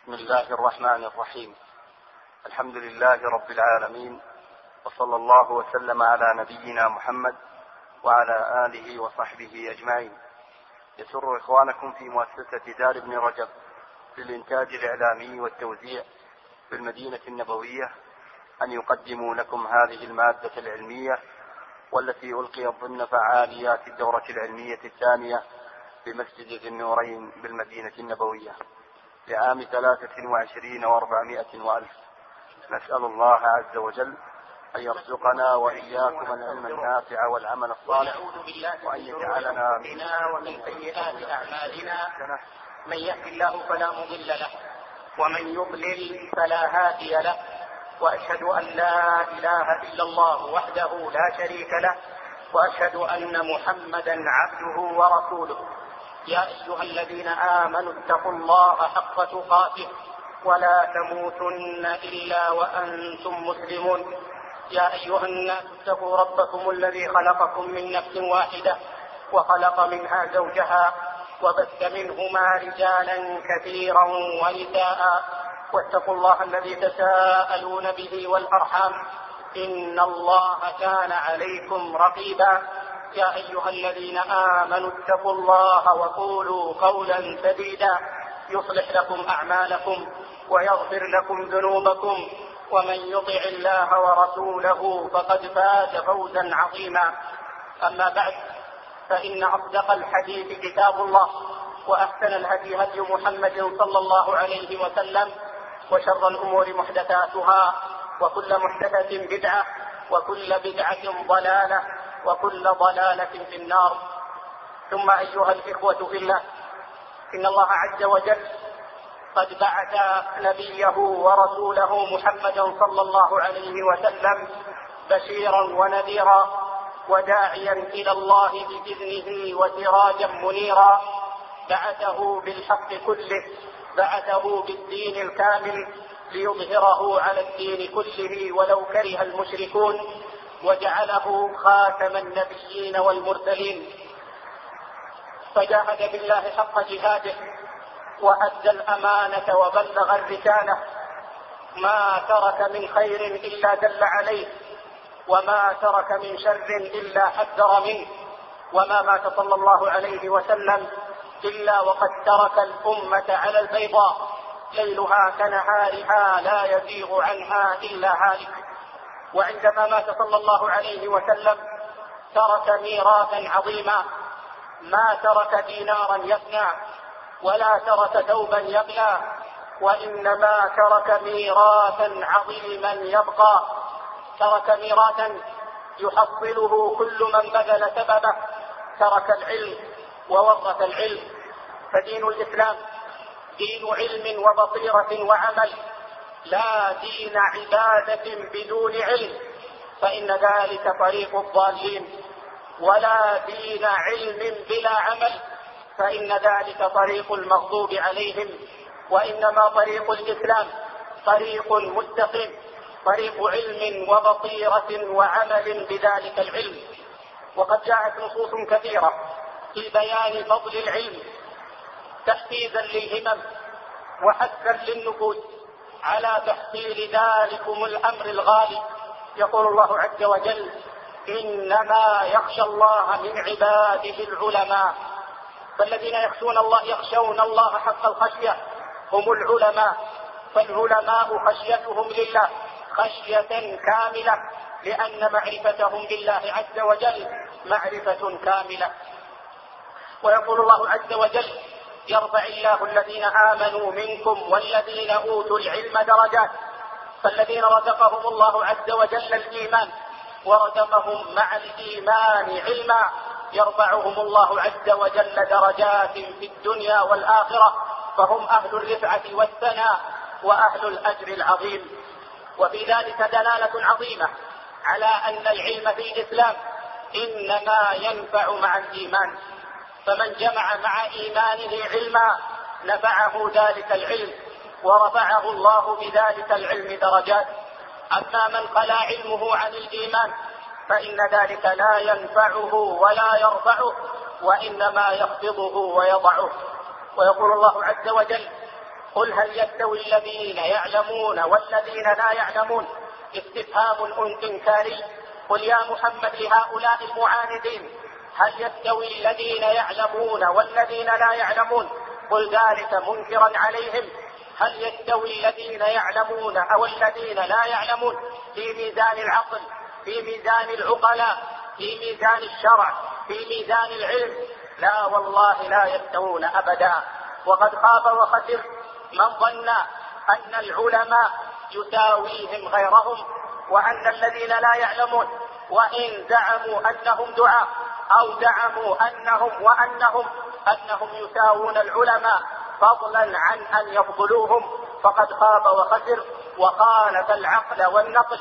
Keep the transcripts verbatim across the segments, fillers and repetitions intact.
بسم الله الرحمن الرحيم. الحمد لله رب العالمين، وصلى الله وسلم على نبينا محمد وعلى آله وصحبه أجمعين. يسر إخوانكم في مؤسسة دار ابن رجب للإنتاج الإعلامي والتوزيع في المدينة النبوية أن يقدموا لكم هذه المادة العلمية، والتي ألقيت ضمن فعاليات الدورة العلمية الثانية بمسجد ذي النورين بالمدينة النبوية لعام ثلاثة وعشرين وأربعمائة وألف. نسأل الله عز وجل أن يرزقنا وإياكم العلم النافع والعمل الصالح، وأن يجعلنا منا ومن سيئات أعمالنا. من يهد الله فلا مضل له، ومن يضلل فلا هادي له، وأشهد أن لا إله إلا الله وحده لا شريك له، وأشهد أن محمدا عبده ورسوله. يا أيها الذين آمنوا اتقوا الله حق تقاته ولا تموتن إلا وأنتم مسلمون. يا أيها الناس اتقوا ربكم الذي خلقكم من نفس واحدة وخلق منها زوجها وبث منهما رجالا كثيرا ونساء، واتقوا الله الذي تساءلون به والأرحام إن الله كان عليكم رقيبا. يا أيها الذين آمنوا اتقوا الله وقولوا قولا سديدا يصلح لكم أعمالكم ويغفر لكم ذنوبكم، ومن يطع الله ورسوله فقد فاز فوزا عظيما. أما بعد، فإن أصدق الحديث كتاب الله، وأحسن الهدي هدي محمد صلى الله عليه وسلم، وشر الأمور محدثاتها، وكل محدثة بدعة، وكل بدعة ضلالة، وكل ضلالة في النار. ثم أيها الإخوة في الله، إن الله عز وجل قد بعث نبيه ورسوله محمدا صلى الله عليه وسلم بشيرا ونذيرا وداعيا إلى الله بإذنه وسراجا منيرا. بعثه بالحق كله، بعثه بالدين الكامل ليظهره على الدين كله ولو كره المشركون، وجعله خاتم النبيين والمرسلين. فجاهد بالله حق جهاده وأدى الأمانة وبلغ الرسالة. ما ترك من خير إلا دل عليه، وما ترك من شر إلا حذر منه، وما مات صلى الله عليه وسلم إلا وقد ترك الأمة على البيضاء ليلها كنهارها لا يزيغ عنها إلا هالك. وعندما مات صلى الله عليه وسلم ترك ميراثا عظيما، ما ترك دينارا يفنى ولا ترك ثوبا يبلى، وإنما ترك ميراثا عظيما يبقى. ترك ميراثا يحصله كل من بذل سببه، ترك العلم وورث العلم. فدين الإسلام دين علم وبصيرة وعمل، لا دين عبادة بدون علم، فإن ذلك طريق الضالين، ولا دين علم بلا عمل، فإن ذلك طريق المغضوب عليهم. وإنما طريق الإسلام طريق مستقيم، طريق علم وبصيرة وعمل بذلك العلم. وقد جاءت نصوص كثيرة في بيان فضل العلم تحفيزا للهمم وحثا للنفوس على تحصيل ذلكم الأمر الغالي. يقول الله عز وجل: إنما يخشى الله من عباده العلماء. فالذين يخشون الله يخشون الله حق الخشية هم العلماء. فالعلماء خشيتهم لله خشية كاملة، لأن معرفتهم بالله عز وجل معرفة كاملة. ويقول الله عز وجل: يرفع الله الذين آمنوا منكم والذين أوتوا العلم درجات. فالذين رزقهم الله عز وجل الإيمان ورزقهم مع الإيمان علما يرفعهم الله عز وجل درجات في الدنيا والآخرة، فهم أهل الرفعة والثناء وأهل الأجر العظيم. وفي ذلك دلالة عظيمة على أن العلم في الإسلام إنما ينفع مع الإيمان، فمن جمع مع إيمانه علما نفعه ذلك العلم ورفعه الله بذلك العلم درجات. أما من خلا علمه عن الإيمان فإن ذلك لا ينفعه ولا يرفعه، وإنما يخفضه ويضعه. ويقول الله عز وجل: قل هل يستوي الذين يعلمون والذين لا يعلمون؟ استفهام إنكاري. قل يا محمد لهؤلاء المعاندين هل يستوي الذين يعلمون والذين لا يعلمون؟ قل ذلك منكرا عليهم. هل يستوي الذين يعلمون أو الذين لا يعلمون في ميزان العقل، في ميزان العقلاء، في ميزان الشرع، في ميزان العلم؟ لا والله لا يستوون أبدا. وقد خاب وخسر من ظن أن العلماء يساويهم غيرهم، وأن الذين لا يعلمون وإن زعموا أنهم دعاء أو زعموا أنهم وأنهم أنهم يساوون العلماء فضلا عن أن يفضلوهم، فقد خاب وخسر وخالف العقل والنقل.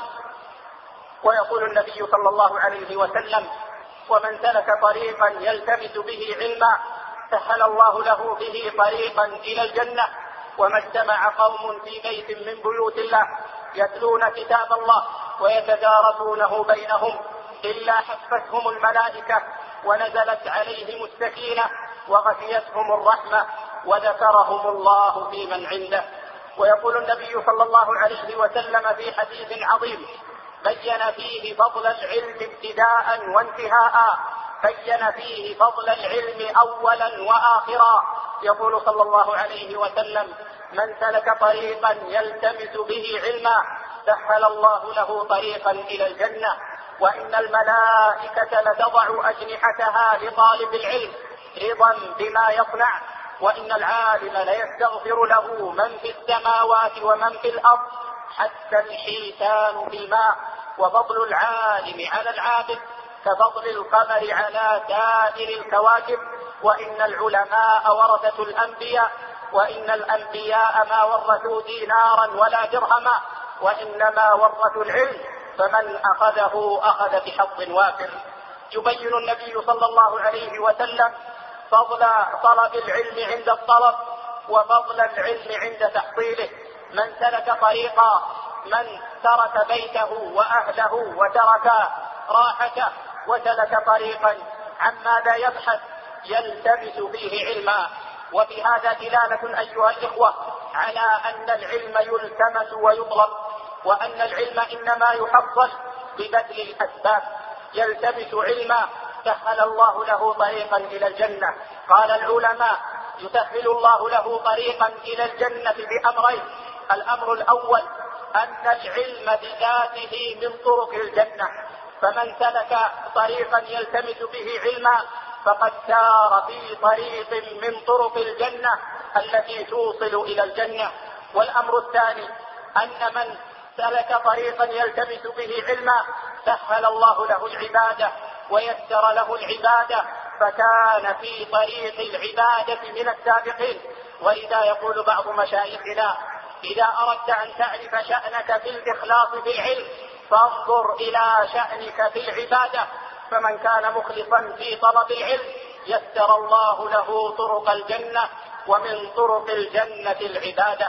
ويقول النبي صلى الله عليه وسلم: ومن سلك طريقا يلتمس به علما سهل الله له به طريقا إلى الجنة. وما اجتمع قوم في بيت من بيوت الله يتلون كتاب الله ويتدارسونه بينهم إلا حفتهم الملائكة ونزلت عليهم السكينة وغشيتهم الرحمة وذكرهم الله في من عنده. ويقول النبي صلى الله عليه وسلم في حديث عظيم بين فيه فضل العلم ابتداء وانتهاء، بين فيه فضل العلم أولا وآخرا. يقول صلى الله عليه وسلم: من سلك طريقا يلتمس به علما سهل الله له طريقا إلى الجنة. وإن الملائكة لتضع أجنحتها لطالب العلم رضا بما يصنع. وإن العالم ليستغفر له من في السماوات ومن في الأرض حتى الحيتان في الماء. وفضل العالم على العابد كفضل القمر على سائر الكواكب. وإن العلماء ورثة الأنبياء، وإن الأنبياء ما ورثوا دينارا ولا درهما، وإنما ورثوا العلم، فمن أخذه أخذ بحظ وافر. يبين النبي صلى الله عليه وسلم فضل طلب العلم عند الطلب وفضل العلم عند تحصيله. من سلك طريقا، من ترك بيته وأهله وترك راحته وسلك طريقا عن ماذا يبحث يلتمس فيه علما. وفي هذا دلالة أيها الإخوة على أن العلم يلتمس ويطلب، وأن العلم إنما يحصل ببذل الأسباب. يلتمس علما سهل الله له طريقا إلى الجنة. قال العلماء: يسهل الله له طريقا إلى الجنة بأمرين. الأمر الأول أن العلم بذاته من طرق الجنة، فمن سلك طريقا يلتمس به علما فقد سار في طريق من طرق الجنة التي توصل إلى الجنة. والأمر الثاني أن من سلك طريقا يلتمس به علما سهل الله له العبادة ويسر له العبادة، فكان في طريق العبادة من السابقين. ولذا يقول بعض مشايخنا: إذا أردت أن تعرف شأنك في الإخلاص بالعلم فانظر إلى شأنك في العبادة. فمن كان مخلصا في طلب العلم يسر الله له طرق الجنة، ومن طرق الجنة العبادة.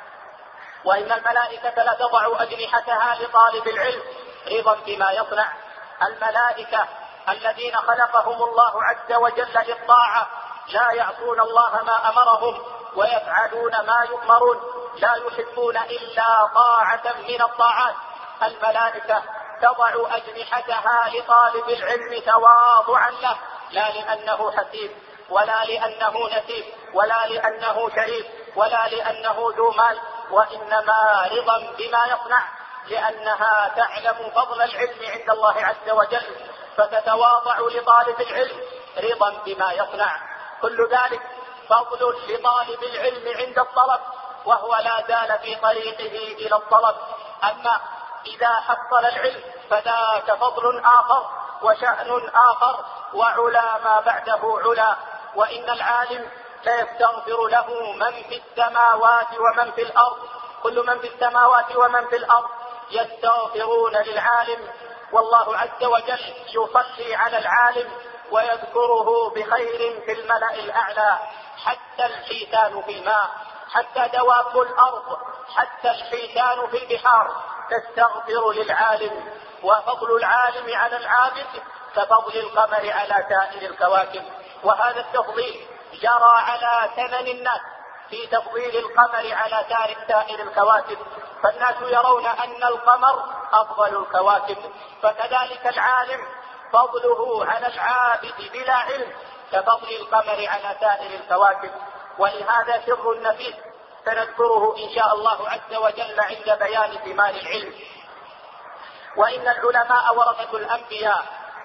وإن الملائكة لتضع أجنحتها لطالب العلم رضا بما يصنع. الملائكة الذين خلقهم الله عز وجل للطاعة لا يعصون الله ما أمرهم ويفعلون ما يؤمرون، لا يحبون إلا طاعة من الطاعات. الملائكة تضع أجنحتها لطالب العلم تواضعا له، لا لأنه حسيب ولا لأنه نسيب ولا لأنه شريف ولا لأنه ذو مال، وإنما رضا بما يصنع، لأنها تعلم فضل العلم عند الله عز وجل فتتواضع لطالب العلم رضا بما يصنع. كل ذلك فضل لطالب العلم عند الطلب وهو لا زال في طريقه إلى الطلب. أما إذا حصل العلم فذاك فضل آخر وشأن آخر وعلا ما بعده علا. وإن العالم سيستغفر له من في السماوات ومن في الأرض، كل من في السماوات ومن في الأرض يستغفرون للعالم، والله عز وجل يصلي على العالم ويذكره بخير في الملأ الأعلى. حتى الحيتان في الماء، حتى دواب الأرض، حتى الحيتان في البحار تستغفر للعالم. وفضل العالم على العابد كفضل القمر على سائر الكواكب. وهذا التفضيل جرى على ثمن الناس في تفضيل القمر على سائر الكواكب، فالناس يرون أن القمر أفضل الكواكب، فكذلك العالم فضله على العابد بلا علم كفضل القمر على سائر الكواكب. ولهذا سر نفيس سنذكره إن شاء الله عز وجل عند بيان ثمار العلم. وإن العلماء ورثة الأنبياء،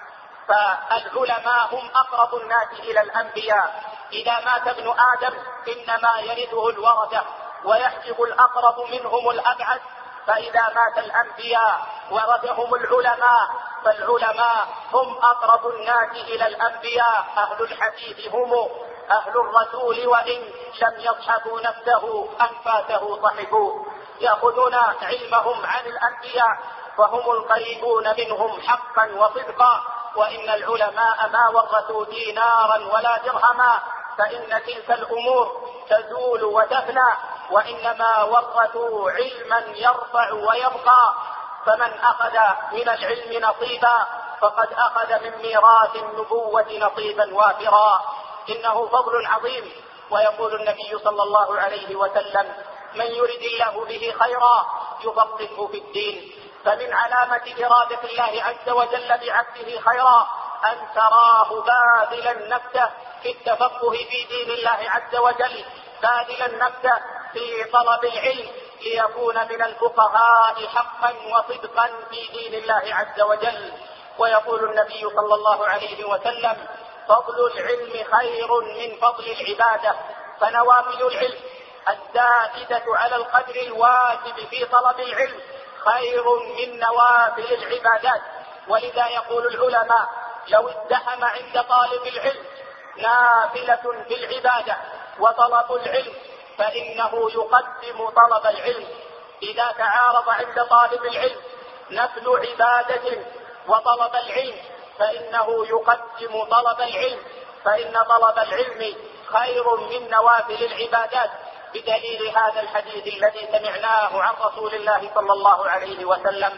فالعلماء هم أقرب الناس إلى الأنبياء. إذا مات ابن آدم إنما يرثه الورثة ويحجب الأقرب منهم الأبعد، فإذا مات الأنبياء ورثهم العلماء، فالعلماء هم أقرب الناس إلى الأنبياء. أهل الحديث هم أهل الرسول، وإن لم يصحبوا نفسه أنفاسه صحبوا، يأخذون علمهم عن الأنبياء فهم القريبون منهم حقا وصدقا. وإن العلماء ما ورثوا دينارا ولا درهما، فإن تلك الأمور تزول وتفنى، وإنما ورثوا علما يرفع ويبقى. فمن أخذ من العلم نصيبا فقد أخذ من ميراث النبوة نصيبا وافرا. إنه فضل عظيم. ويقول النبي صلى الله عليه وسلم: من يرد الله به خيرا يفقهه في الدين. فمن علامة إرادة الله عز وجل بعبده خيرا أن تراه باذلا نفسه في التفقه في دين الله عز وجل، باذلا نفسه في طلب العلم ليكون من الفقهاء حقا وصدقا في دين الله عز وجل. ويقول النبي صلى الله عليه وسلم: فضل العلم خير من فضل العبادة. فنوافل العلم الزائدة على القدر الواجب في طلب العلم خير من نوافل العبادات. ولذا يقول العلماء: لو ازدحم عند طالب العلم نافلة في العبادة وطلب العلم فإنه يقدم طلب العلم. إذا تعارض عند طالب العلم نفل عبادة وطلب العلم فإنه يقدم طلب العلم، فإن طلب العلم خير من نوافل العبادات، بدليل هذا الحديث الذي سمعناه عن رسول الله صلى الله عليه وسلم.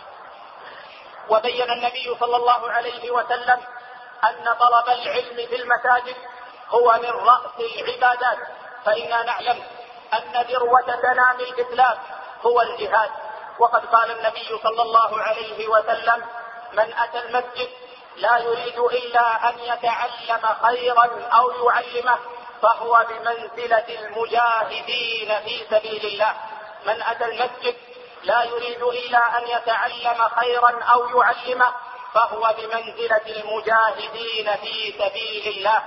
وبين النبي صلى الله عليه وسلم أن طلب العلم في المساجد هو من رأس العبادات، فإنا نعلم أن ذروة سنام الإسلام هو الجهاد. وقد قال النبي صلى الله عليه وسلم: من أتى المسجد لا يريد إلا أن يتعلم خيرا أو يعلمه فهو بمنزلة المجاهدين في سبيل الله. من أتى المسجد لا يريد إلا أن يتعلم خيرا أو يعلمه فهو بمنزلة المجاهدين في سبيل الله.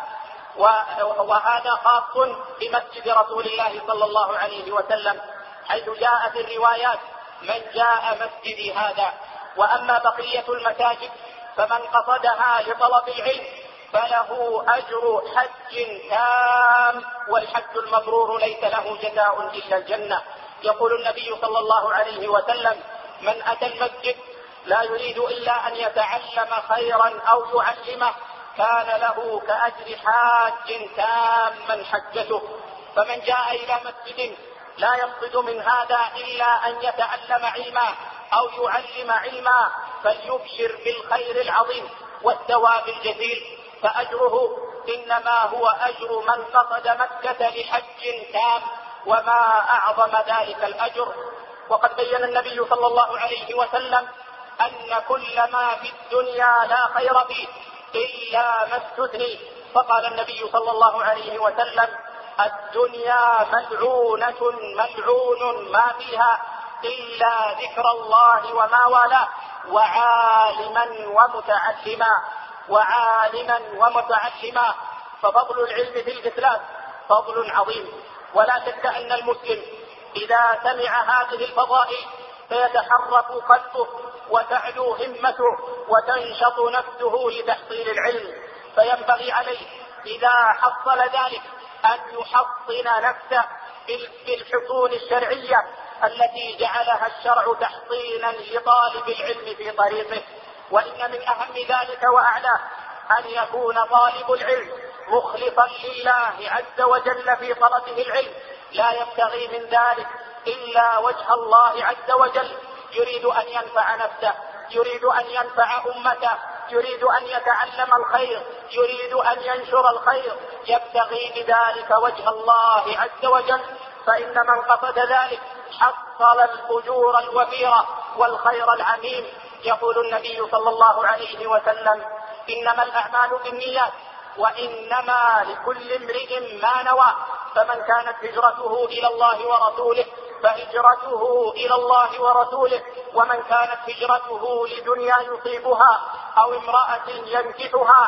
وهذا خاص بمسجد رسول الله صلى الله عليه وسلم، حيث جاء في الروايات: من جاء مسجدي هذا. وأما بقية المساجد فمن قصدها لطلب العلم فله أجر حج تام، والحج المبرور ليس له جزاء إلا الجنة. يقول النبي صلى الله عليه وسلم: من أتى المسجد لا يريد إلا أن يتعلم خيرا أو يعلمه كان له كأجر حاج تاما حجته. فمن جاء إلى مسجد لا يقصد من هذا إلا أن يتعلم علما أو يعلم علما فليبشر بالخير العظيم والثواب الجزيل، فأجره إنما هو أجر من قصد مكة لحج تام، وما أعظم ذلك الأجر. وقد بين النبي صلى الله عليه وسلم أن كل ما في الدنيا لا خير فيه إلا ما استثني، فقال النبي صلى الله عليه وسلم: الدنيا ملعونة ملعون ما فيها إلا ذكر الله وما والاه وعالما ومتعلما وعالما ومتعلما. ففضل العلم في الإسلام فضل عظيم، ولا شك أن المسلم إذا سمع هذه الفضائل فيتحرك قلبه وتعلو همته وتنشط نفسه لتحصيل العلم. فينبغي عليه إذا حصل ذلك أن يحصن نفسه بالحصون الشرعية التي جعلها الشرع تحصينا لطالب العلم في طريقه. وإن من أهم ذلك وأعلاه أن يكون طالب العلم مخلصا لله عز وجل في طلبه العلم، لا يبتغي من ذلك إلا وجه الله عز وجل، يريد أن ينفع نفسه، يريد أن ينفع أمته، يريد أن يتعلم الخير، يريد أن ينشر الخير، يبتغي بذلك وجه الله عز وجل، فإن من قصد ذلك حصل الأجور الوفيرة والخير العميم. يقول النبي صلى الله عليه وسلم: إنما الأعمال بالنيات وإنما لكل امرئ ما نوى، فمن كانت هجرته إلى الله ورسوله فهجرته إلى الله ورسوله، ومن كانت هجرته لدنيا يصيبها أو امرأة ينكحها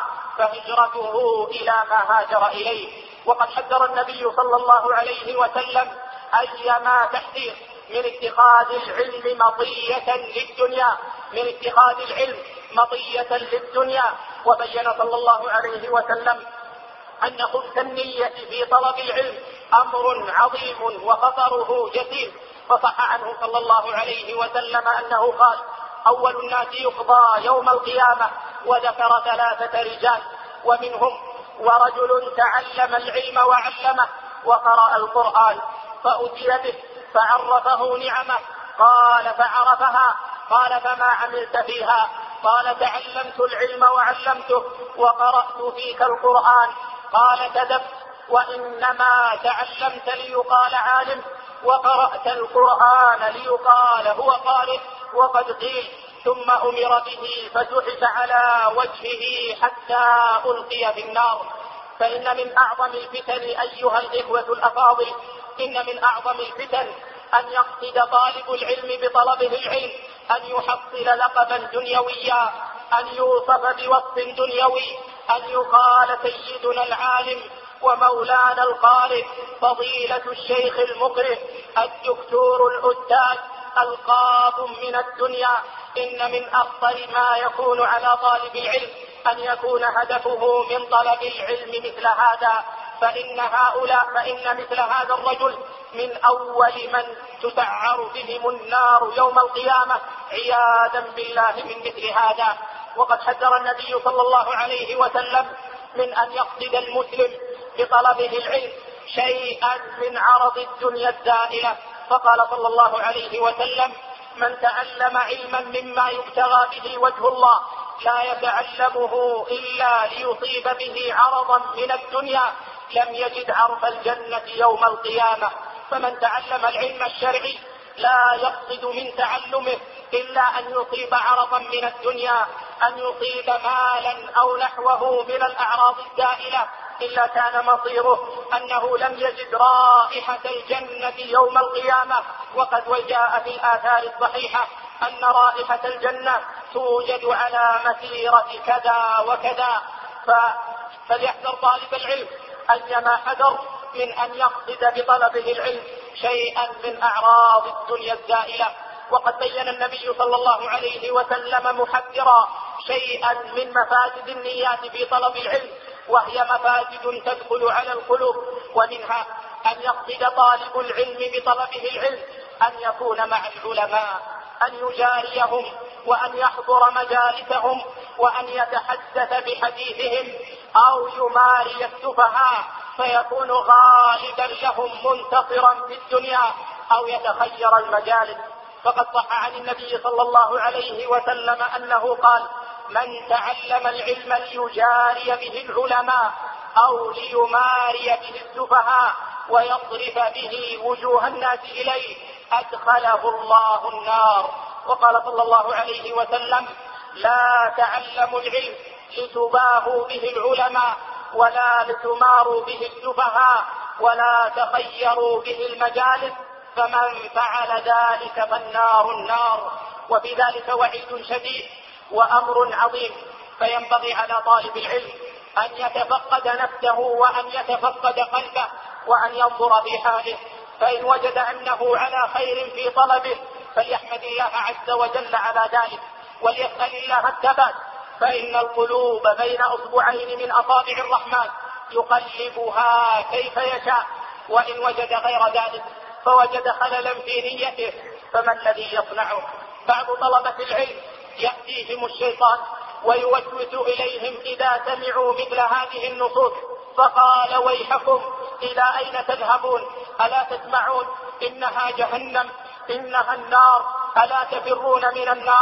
فهجرته إلى ما هاجر إليه. وقد حذر النبي صلى الله عليه وسلم أيما تحذير من اتخاذ العلم مطية للدنيا، من اتخاذ العلم مطية للدنيا. وبين صلى الله عليه وسلم أن خبث النية في طلب العلم أمر عظيم وخطره جسيم. فصح عنه صلى الله عليه وسلم أنه قال: أول الناس يقضى يوم القيامة، وذكر ثلاثة رجال، ومنهم ورجل تعلم العلم وعلمه وقرأ القرآن فأتي به فعرفه نعمه، قال فعرفها، قال فما عملت فيها؟ قال تعلمت العلم وعلمته وقرأت فيك القرآن. قال كذبت، وإنما تعلمت ليقال عالم وقرأت القرآن ليقال هو قارئ. وقد قيل ثم أمر به فسحب على وجهه حتى ألقي في النار. فإن من أعظم الفتن أيها الإخوة الأفاضل، إن من أعظم الفتن أن يقصد طالب العلم بطلبه العلم أن يحصل لقبا دنيويا، أن يوصف بوصف دنيوي، أن يقال سيدنا العالم ومولانا القارئ، فضيلة الشيخ المقرئ، الدكتور الأستاذ، القاض من الدنيا. إن من أخطر ما يكون على طالب العلم أن يكون هدفه من طلب العلم مثل هذا، فإن هؤلاء فإن مثل هذا الرجل من أول من تسعر بهم النار يوم القيامة عياذا بالله من مثل هذا. وقد حذر النبي صلى الله عليه وسلم من أن يقصد المسلم بطلبه العلم شيئا من عرض الدنيا الزائلة، فقال صلى الله عليه وسلم: من تعلم علما مما يبتغى به وجه الله لا يتعلمه إلا ليصيب به عرضا من الدنيا لم يجد عرف الجنة يوم القيامة. فمن تعلم العلم الشرعي لا يقصد من تعلمه إلا أن يصيب عرضا من الدنيا، أن يصيب مالا أو نحوه من الأعراض الزائلة، إلا كان مصيره أنه لم يجد رائحة الجنة يوم القيامة. وقد جاء في الآثار الصحيحة أن رائحة الجنة توجد على مسيرة كذا وكذا. فليحذر طالب العلم أيما حذر من أن يقصد بطلبه العلم شيئا من أعراض الدنيا الزائلة. وقد بين النبي صلى الله عليه وسلم محذرا شيئا من مفاسد النيات في طلب العلم، وهي مفاسد تدخل على القلوب، ومنها أن يقصد طالب العلم بطلبه العلم أن يكون مع العلماء، أن يجاريهم وأن يحضر مجالسهم وأن يتحدث بحديثهم، أو يماري السفهاء فيكون غالبا لهم منتصرا في الدنيا، أو يتخير المجالس. فقد صح عن النبي صلى الله عليه وسلم أنه قال: من تعلم العلم ليجاري به العلماء أو ليماري به السفهاء ويصرف به وجوه الناس إليه أدخله الله النار. وقال صلى الله عليه وسلم: لا تعلموا العلم لتباهوا به العلماء ولا لتماروا به السفهاء ولا تخيروا به المجالس، فمن فعل ذلك فالنار النار. وفي ذلك وعيد شديد وأمر عظيم، فينبغي على طالب العلم أن يتفقد نفسه وأن يتفقد قلبه وأن ينظر في حاله، فإن وجد أنه على خير في طلبه فليحمد الله عز وجل على ذلك وليسأل الله الثبات، فإن القلوب بين أصبعين من أصابع الرحمن يقلبها كيف يشاء. وإن وجد غير ذلك فوجد خللا في نيته فما الذي يصنعه؟ بعض طلبة العلم يأتيهم الشيطان ويوسوس إليهم إذا سمعوا مثل هذه النصوص فقال: ويحكم، إلى أين تذهبون؟ ألا تسمعون إنها جهنم، إنها النار، ألا تفرون من النار؟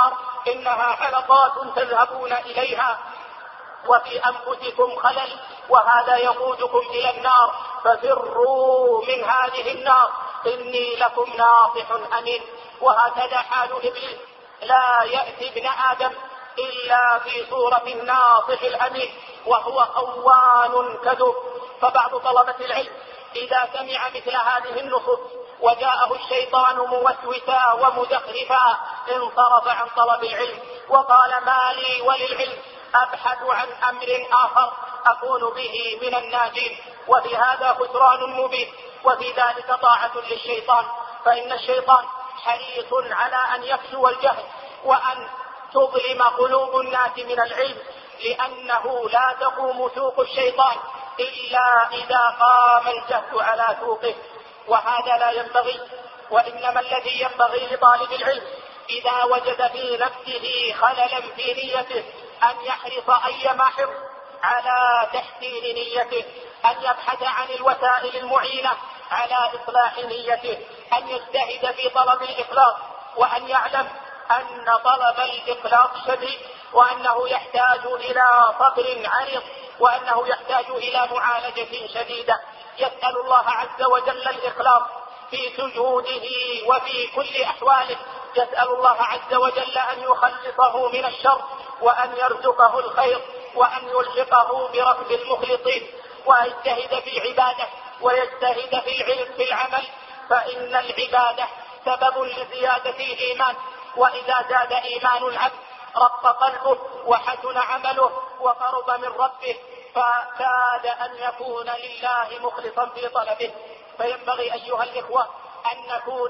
إنها حلقات تذهبون إليها، وفي أنفسكم خلل، وهذا يقودكم إلى النار، ففروا من هذه النار إني لكم ناصح أمين. وهكذا حال إبليس، لا يأتي ابن آدم إلا في صورة الناصح الأمين، وهو خوان كذوب. فبعض طلبة العلم إذا سمع مثل هذه النصوص وجاءه الشيطان موسوسا ومزخرفا انصرف عن طلب العلم وقال ما لي وللعلم، أبحث عن أمر آخر أكون به من الناجين. وفي هذا خسران مبين، وفي ذلك طاعة للشيطان، فإن الشيطان حريص على أن يفشو الجهل وأن تظلم قلوب الناس من العلم، لأنه لا تقوم سوق الشيطان إلا إذا قام الجهل على سوقه، وهذا لا ينبغي. وإنما الذي ينبغي لطالب العلم إذا وجد في نفسه خللا في نيته أن يحرص أيما حرص على تحسين نيته، أن يبحث عن الوسائل المعينة على إصلاح نيته، أن يجتهد في طلب الإخلاص، وأن يعلم أن طلب الإخلاص شديد، وأنه يحتاج إلى صبر عريض، وأنه يحتاج إلى معالجة شديدة. يسأل الله عز وجل الإخلاص في سجوده وفي كل أحواله، يسأل الله عز وجل أن يخلصه من الشر، وأن يرزقه الخير، وأن يلحقه بركب المخلصين، ويجتهد في عباده ويجتهد في العلم في العمل، فإن العبادة سبب لزيادة الإيمان، وإذا زاد إيمان العبد رق قلبه وحسن عمله وقرب من ربه، فكاد أن يكون لله مخلصا في طلبه. فينبغي أيها الإخوة أن نكون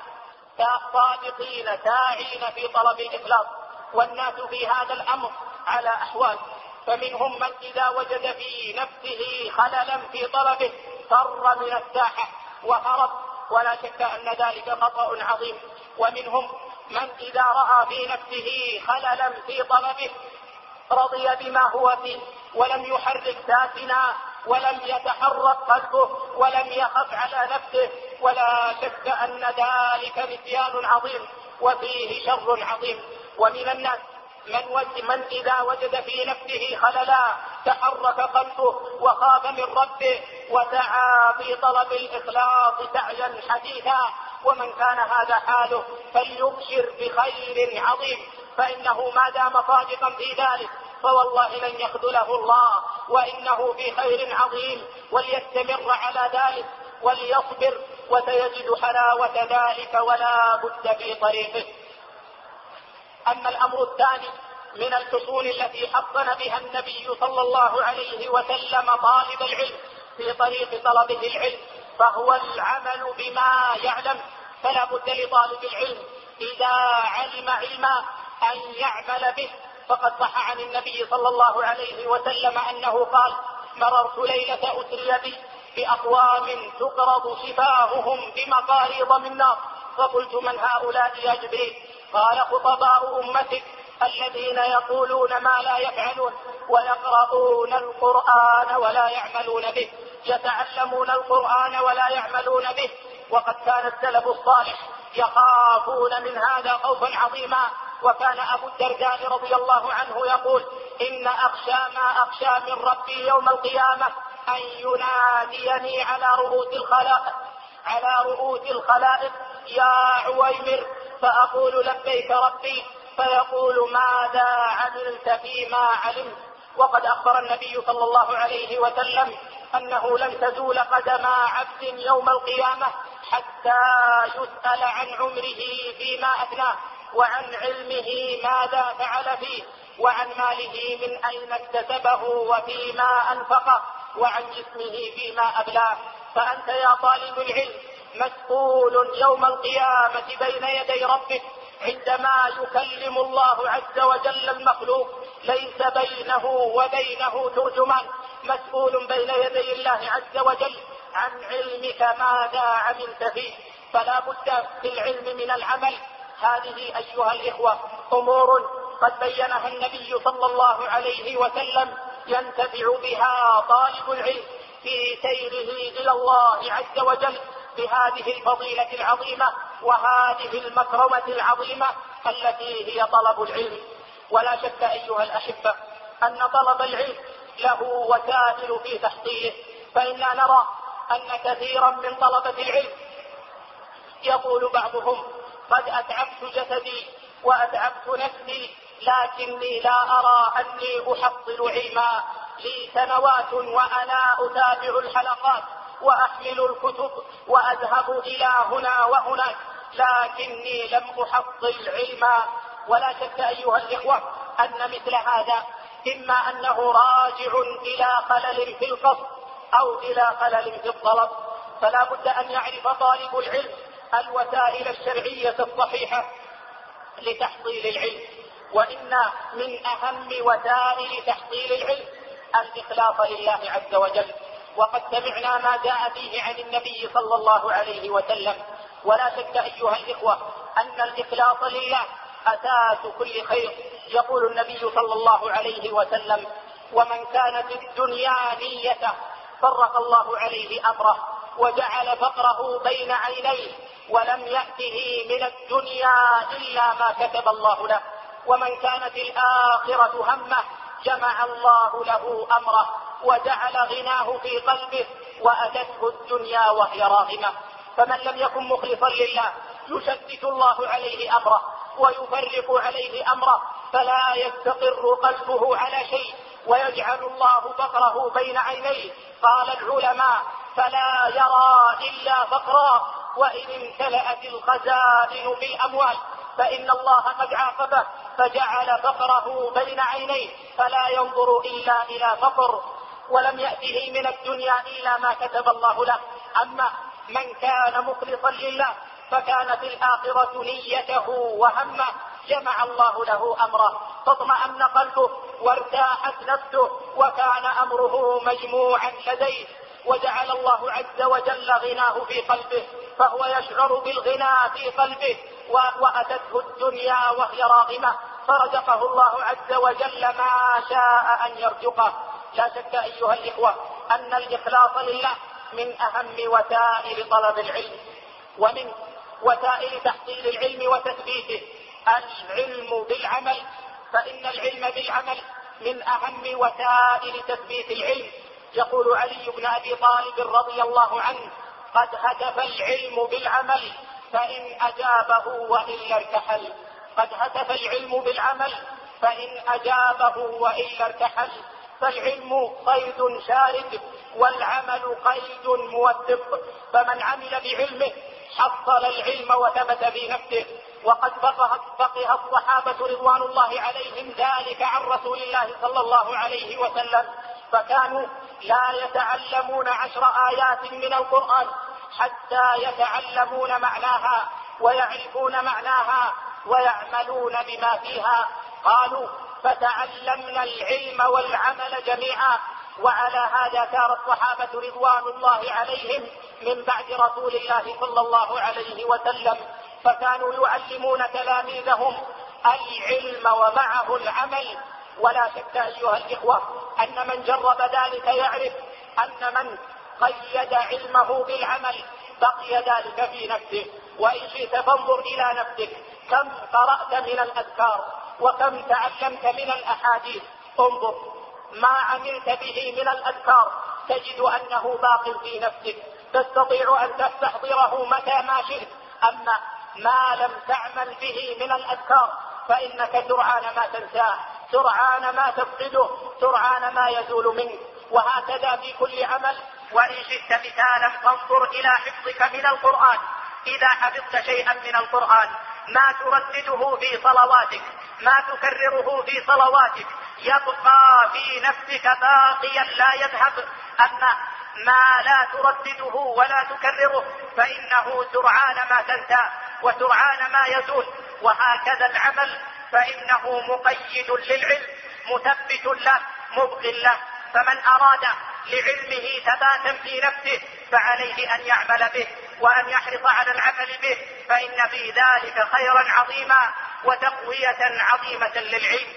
صادقين ساعين في طلب الإخلاص، والناس في هذا الأمر على أحوال، فمنهم من إذا وجد في نفسه خللا في طلبه فر من الساحة وهرب، ولا شك أن ذلك خطأ عظيم. ومنهم من إذا رأى في نفسه خللا في طلبه رضي بما هو فيه ولم يحرك ساكنا ولم يتحرك قلبه ولم يخف على نفسه، ولا شك أن ذلك نسيان عظيم وفيه شر عظيم. ومن الناس من, وجد من إذا وجد في نفسه خللا تحرك قلبه وخاف من ربه وسعى في طلب الإخلاص سعيا حديثا، ومن كان هذا حاله فليبشر بخير عظيم، فإنه ما دام صادقا في ذلك فوالله لن يخذله الله، وإنه في خير عظيم، وليستمر على ذلك وليصبر، وسيجد حلاوة ذلك ولا بد في طريقه. أما الأمر الثاني من الحصول التي حصن بها النبي صلى الله عليه وسلم طالب العلم في طريق طلبه العلم فهو العمل بما يعلم. فلا بد لطالب العلم إذا علم علما أن يعمل به، فقد صح عن النبي صلى الله عليه وسلم أنه قال: مررت ليلة أسري بي بأقوام تقرض شفاههم بمقاريض من نار، فقلت: من هؤلاء يا جبريل؟ قال: خطباء أمتك الذين يقولون ما لا يفعلون ويقرؤون القرآن ولا يعملون به، يتعلمون القرآن ولا يعملون به. وقد كان السلف الصالح يخافون من هذا خوفا عظيما، وكان أبو الدرداء رضي الله عنه يقول: إن أخشى ما أخشى من ربي يوم القيامة أن يناديني على رؤوس الخلائق على رؤوس الخلائق يا عويمر، فأقول: لبيك ربي، فيقول: ماذا عملت فيما علمت؟ وقد أخبر النبي صلى الله عليه وسلم أنه لن تزول قدم عبد يوم القيامة حتى يسأل عن عمره فيما أفناه، وعن علمه ماذا فعل فيه، وعن ماله من أين اكتسبه وفيما أنفقه، وعن جسمه فيما أبلاه. فأنت يا طالب العلم مسؤول يوم القيامة بين يدي ربك، عندما يكلم الله عز وجل المخلوق ليس بينه وبينه ترجمان، مسؤول بين يدي الله عز وجل عن علمك ماذا عملت فيه. فلا بد في العلم من العمل. هذه أيها الإخوة أمور قد بينها النبي صلى الله عليه وسلم ينتفع بها طالب العلم في سيره إلى الله عز وجل، بهذه الفضيلة العظيمة وهذه المكرمة العظيمة التي هي طلب العلم. ولا شك أيها الأحبة أن طلب العلم له وسائل في تحصيله، فإننا نرى أن كثيرا من طلبة العلم يقول بعضهم قد أتعبت جسدي وأتعبت نفسي لكني لا أرى أني أحصل علما، لي سنوات وأنا أتابع الحلقات وأحمل الكتب وأذهب إلى هنا وهناك لكني لم أحصل علما. ولا شك أيها الإخوة أن مثل هذا إما أنه راجع إلى خلل في القصد أو إلى خلل في الطلب، فلا بد أن يعرف طالب العلم الوسائل الشرعية الصحيحة لتحصيل العلم. وإن من أهم وسائل تحصيل العلم الإخلاص لله عز وجل، وقد سمعنا ما جاء فيه عن النبي صلى الله عليه وسلم. ولا شك أيها الإخوة أن الإخلاص لله أساس كل خير. يقول النبي صلى الله عليه وسلم: ومن كانت الدنيا نيته فرق الله عليه أمره وجعل فقره بين عينيه ولم يأته من الدنيا إلا ما كتب الله له. ومن كانت الآخرة همه جمع الله له أمره وجعل غناه في قلبه وأتته الدنيا وهي راغمة. فمن لم يكن مخلصا لله يشتت الله عليه أمره ويفرق عليه أمره فلا يستقر قلبه على شيء ويجعل الله فقره بين عينيه. قال العلماء: فلا يرى إلا فقرا، وإن امتلأت الخزائن بالأموال فإن الله قد عاقبه فجعل فقره بين عينيه فلا ينظر إلا إلى فقر، ولم يأته من الدنيا إلا ما كتب الله له. أما من كان مخلصا لله فكانت الآخرة نيته وهمه جمع الله له أمره فاطمأن قلبه وارتاحت نفسه وكان أمره مجموعا لديه، وجعل الله عز وجل غناه في قلبه فهو يشعر بالغنى في قلبه وأتته الدنيا وهي راغمة فرزقه الله عز وجل ما شاء أن يرزقه. لا شك أيها الإخوة أن الإخلاص لله من أهم وسائل طلب العلم ومن وسائل تحصيل العلم وتثبيته العلم بالعمل، فإن العلم بالعمل من أهم وسائل تثبيت العلم. يقول علي بن أبي طالب رضي الله عنه: قد هتف العلم بالعمل فإن أجابه وإلا ارتحل. قد هتف العلم بالعمل فإن أجابه وإلا ارتحل. فالعلم قيد شارد والعمل قيد موثق، فمن عمل بعلمه حصل العلم وثبت في نفسه. وقد فقه الصحابة رضوان الله عليهم ذلك عن رسول الله صلى الله عليه وسلم، فكانوا لا يتعلمون عشر آيات من القرآن حتى يتعلمون معناها ويعرفون معناها ويعملون بما فيها. قالوا: فتعلمنا العلم والعمل جميعا. وعلى هذا سار الصحابة رضوان الله عليهم من بعد رسول الله صلى الله عليه وسلم، فكانوا يعلمون تلاميذهم العلم ومعه العمل. ولا شك أيها الإخوة أن من جرب ذلك يعرف أن من قيد علمه بالعمل بقي ذلك في نفسه. وإن شئت فانظر إلى نفسك كم قرأت من الأذكار وكم تعلمت من الأحاديث، انظر ما عملت به من الأذكار تجد أنه باق في نفسك تستطيع أن تستحضره متى ما شئت. أما ما لم تعمل به من الأذكار فإنك سرعان ما تنساه، سرعان ما تفقده، سرعان ما يزول منك. وهكذا في كل عمل. وإن شئت مثالا فانظر إلى حفظك من القرآن. إذا حفظت شيئا من القرآن ما تردده في صلواتك، ما تكرره في صلواتك، يبقى في نفسك باقيا لا يذهب. أما ما لا تردده ولا تكرره فإنه سرعان ما تنسى وسرعان ما يزول. وهكذا العمل فإنه مقيد للعلم مثبت له مبق له. فمن أراد لعلمه ثباتا في نفسه فعليه أن يعمل به وأن يحرص على العمل به، فإن في ذلك خيرا عظيما وتقوية عظيمة للعلم.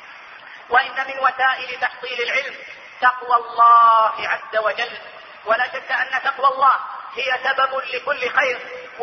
وإن من وسائل تحصيل العلم تقوى الله عز وجل. ولا شك أن تقوى الله هي سبب لكل خير،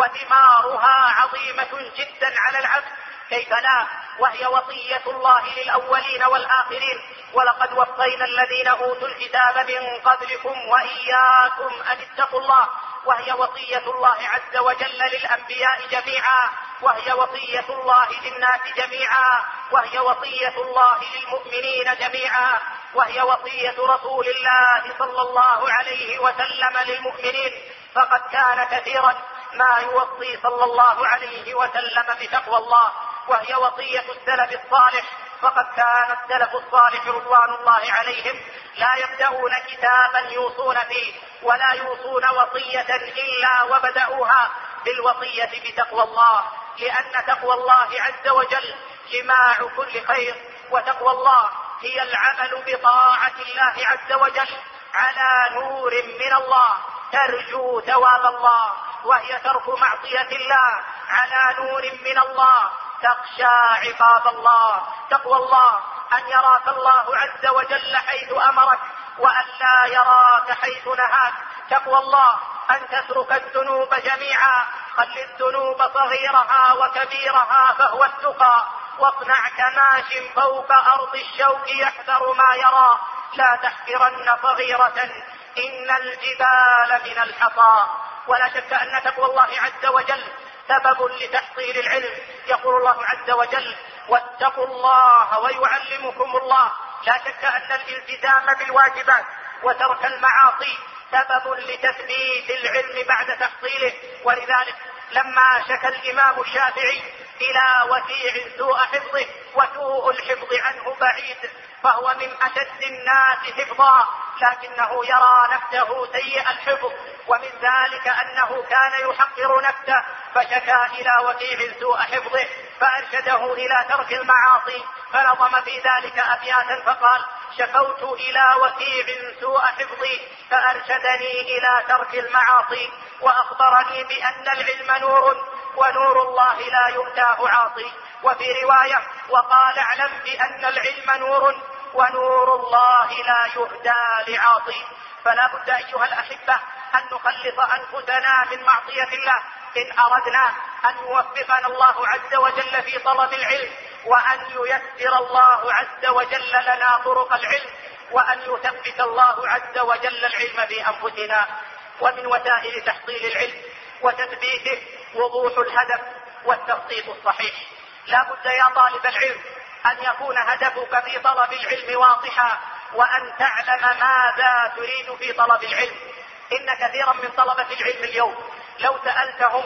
وثمارها عظيمة جدا على العبد، كيف لا، وهي وصية الله للأولين والآخرين: ولقد وصينا الذين أوتوا الكتاب من قبلكم وإياكم أن اتقوا الله. وهي وصية الله عز وجل للأنبياء جميعا، وهي وصية الله للناس جميعا، وهي وصية الله للمؤمنين جميعا، وهي وصية رسول الله صلى الله عليه وسلم للمؤمنين، فقد كان كثيرا ما يوصي صلى الله عليه وسلم بتقوى الله. وهي وصية السلف الصالح، فقد كان السلف الصالح رضوان الله عليهم لا يبدأون كتابا يوصون فيه ولا يوصون وصية إلا وبدأوها بالوصية بتقوى الله، لأن تقوى الله عز وجل جماع كل خير، وتقوى الله هي العمل بطاعة الله عز وجل على نور من الله ترجو ثواب الله، وهي ترك معصية الله على نور من الله تخشى عقاب الله. تقوى الله أن يراك الله عز وجل حيث أمرك وأن لا يراك حيث نهاك. تقوى الله أن تترك الذنوب جميعا، خل الذنوب صغيرها وكبيرها فهو التقى، واصنع كماش فوق أرض الشوك يحذر ما يرى، لا تحقرن صغيرة إن الجبال من الحصى. ولا شك أن تقوى الله عز وجل سبب لتحصيل العلم. يقول الله عز وجل: واتقوا الله ويعلمكم الله. لا شك أن الالتزام بالواجبات وترك المعاصي سبب لتثبيت العلم بعد تحصيله. ولذلك لما شكى الإمام الشافعي إلى وكيع سوء حفظه، وسوء الحفظ عنه بعيد، فهو من أشد الناس حفظا، لكنه يرى نفسه سيء الحفظ، ومن ذلك أنه كان يحقر نفسه، فشكى إلى وكيع سوء حفظه فأرشده إلى ترك المعاصي، فنظم في ذلك أبياتا فقال: شكوت إلى وكيع سوء حفظي فأرشدني إلى ترك المعاصي، وأخبرني بأن العلم نور ونور الله لا يؤتاه عاصي. وفي رواية: وقال: اعلم بأن العلم نور ونور الله لا يهدى لعاصي. فلا بد أيها الأحبة أن نخلص أنفسنا من معصية الله إن أردنا أن يوفقنا الله عز وجل في طلب العلم، وأن ييسر الله عز وجل لنا طرق العلم، وأن يثبت الله عز وجل العلم في أنفسنا. ومن وسائل تحصيل العلم وتثبيته وضوح الهدف والتخطيط الصحيح. لا بد يا طالب العلم أن يكون هدفك في طلب العلم واضحا، وأن تعلم ماذا تريد في طلب العلم. إن كثيرا من طلبة العلم اليوم لو سألتهم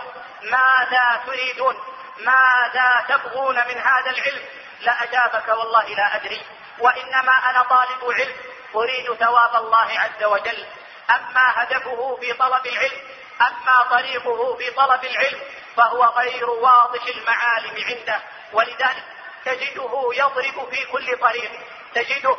ماذا تريدون، ماذا تبغون من هذا العلم، لأجابك: والله لا أدري، وإنما أنا طالب علم أريد ثواب الله عز وجل. أما هدفه في طلب العلم، أما طريقه في طلب العلم، فهو غير واضح المعالم عنده. ولذلك تجده يضرب في كل طريق، تجده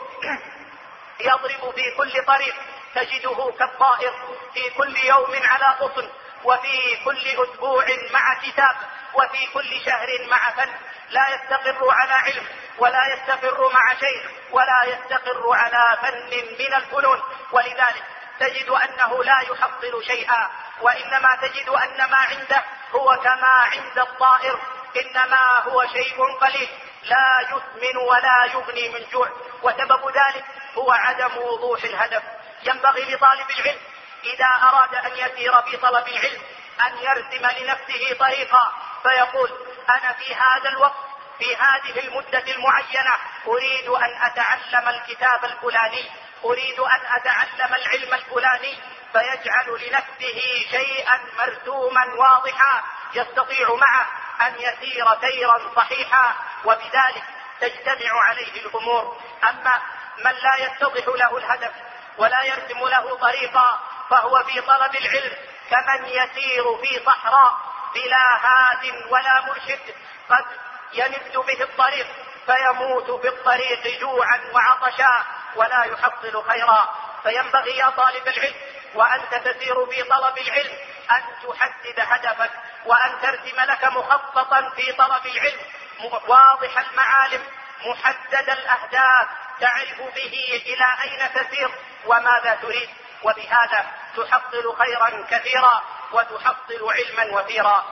يضرب في كل طريق، تجده كالطائر في كل يوم على غصن، وفي كل أسبوع مع كتاب، وفي كل شهر مع فن، لا يستقر على علم، ولا يستقر مع شيخ، ولا يستقر على فن من الفنون. ولذلك تجد أنه لا يحصل شيئا، وإنما تجد أن ما عنده هو كما عند الطائر، إنما هو شيء قليل لا يثمن ولا يغني من جوع. وسبب ذلك هو عدم وضوح الهدف. ينبغي لطالب العلم إذا أراد أن يسير في طلب العلم أن يرسم لنفسه طريقا، فيقول: أنا في هذا الوقت في هذه المدة المعينة أريد أن أتعلم الكتاب الفلاني، أريد أن أتعلم العلم الفلاني، فيجعل لنفسه شيئا مرسوما واضحا يستطيع معه أن يسير سيرا صحيحا، وبذلك تجتمع عليه الأمور. أما من لا يتضح له الهدف ولا يرسم له طريقا، فهو في طلب العلم كمن يسير في صحراء بلا هاد ولا مرشد، قد يمد به الطريق فيموت في الطريق جوعا وعطشا ولا يحصل خيرا. فينبغي يا طالب العلم وأنت تسير في طلب العلم أن تحدد هدفك، وأن ترسم لك مخططا في طلب العلم واضح المعالم محدد الأهداف، تعرف به إلى أين تسير وماذا تريد. وبهذا تحصل خيرا كثيرا وتحصل علما وفيرا.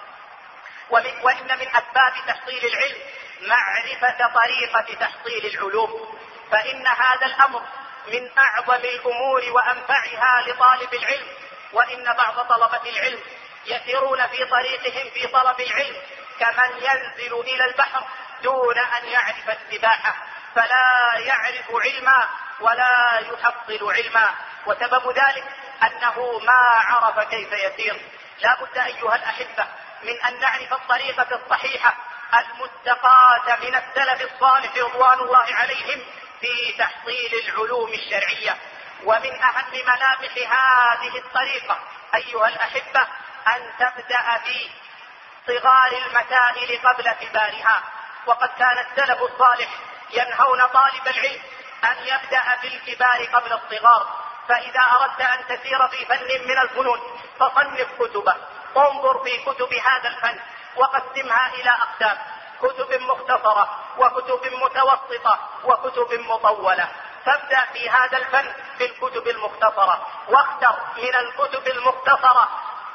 وإن من أسباب تحصيل العلم معرفة طريقة تحصيل العلوم، فإن هذا الأمر من أعظم الأمور وأنفعها لطالب العلم. وإن بعض طلبة العلم يسيرون في طريقهم في طلب العلم كمن ينزل إلى البحر دون أن يعرف السباحة، فلا يعرف علما ولا يحصل علما، وسبب ذلك أنه ما عرف كيف يسير. لا بد أيها الأحبة من أن نعرف الطريقة الصحيحة المتقاة من السلف الصالح رضوان الله عليهم في تحصيل العلوم الشرعية. ومن أهم ملامح هذه الطريقة أيها الأحبة أن تبدأ في صغار المسائل قبل كبارها. وقد كان السلف الصالح ينهون طالب العلم أن يبدأ بالكبار قبل الصغار. فإذا أردت أن تسير في فن من الفنون فصنف كتبه، انظر في كتب هذا الفن وقسمها إلى أقسام: كتب مختصرة وكتب متوسطة وكتب مطولة. فابدأ في هذا الفن بالكتب المختصرة، واختر من الكتب المختصرة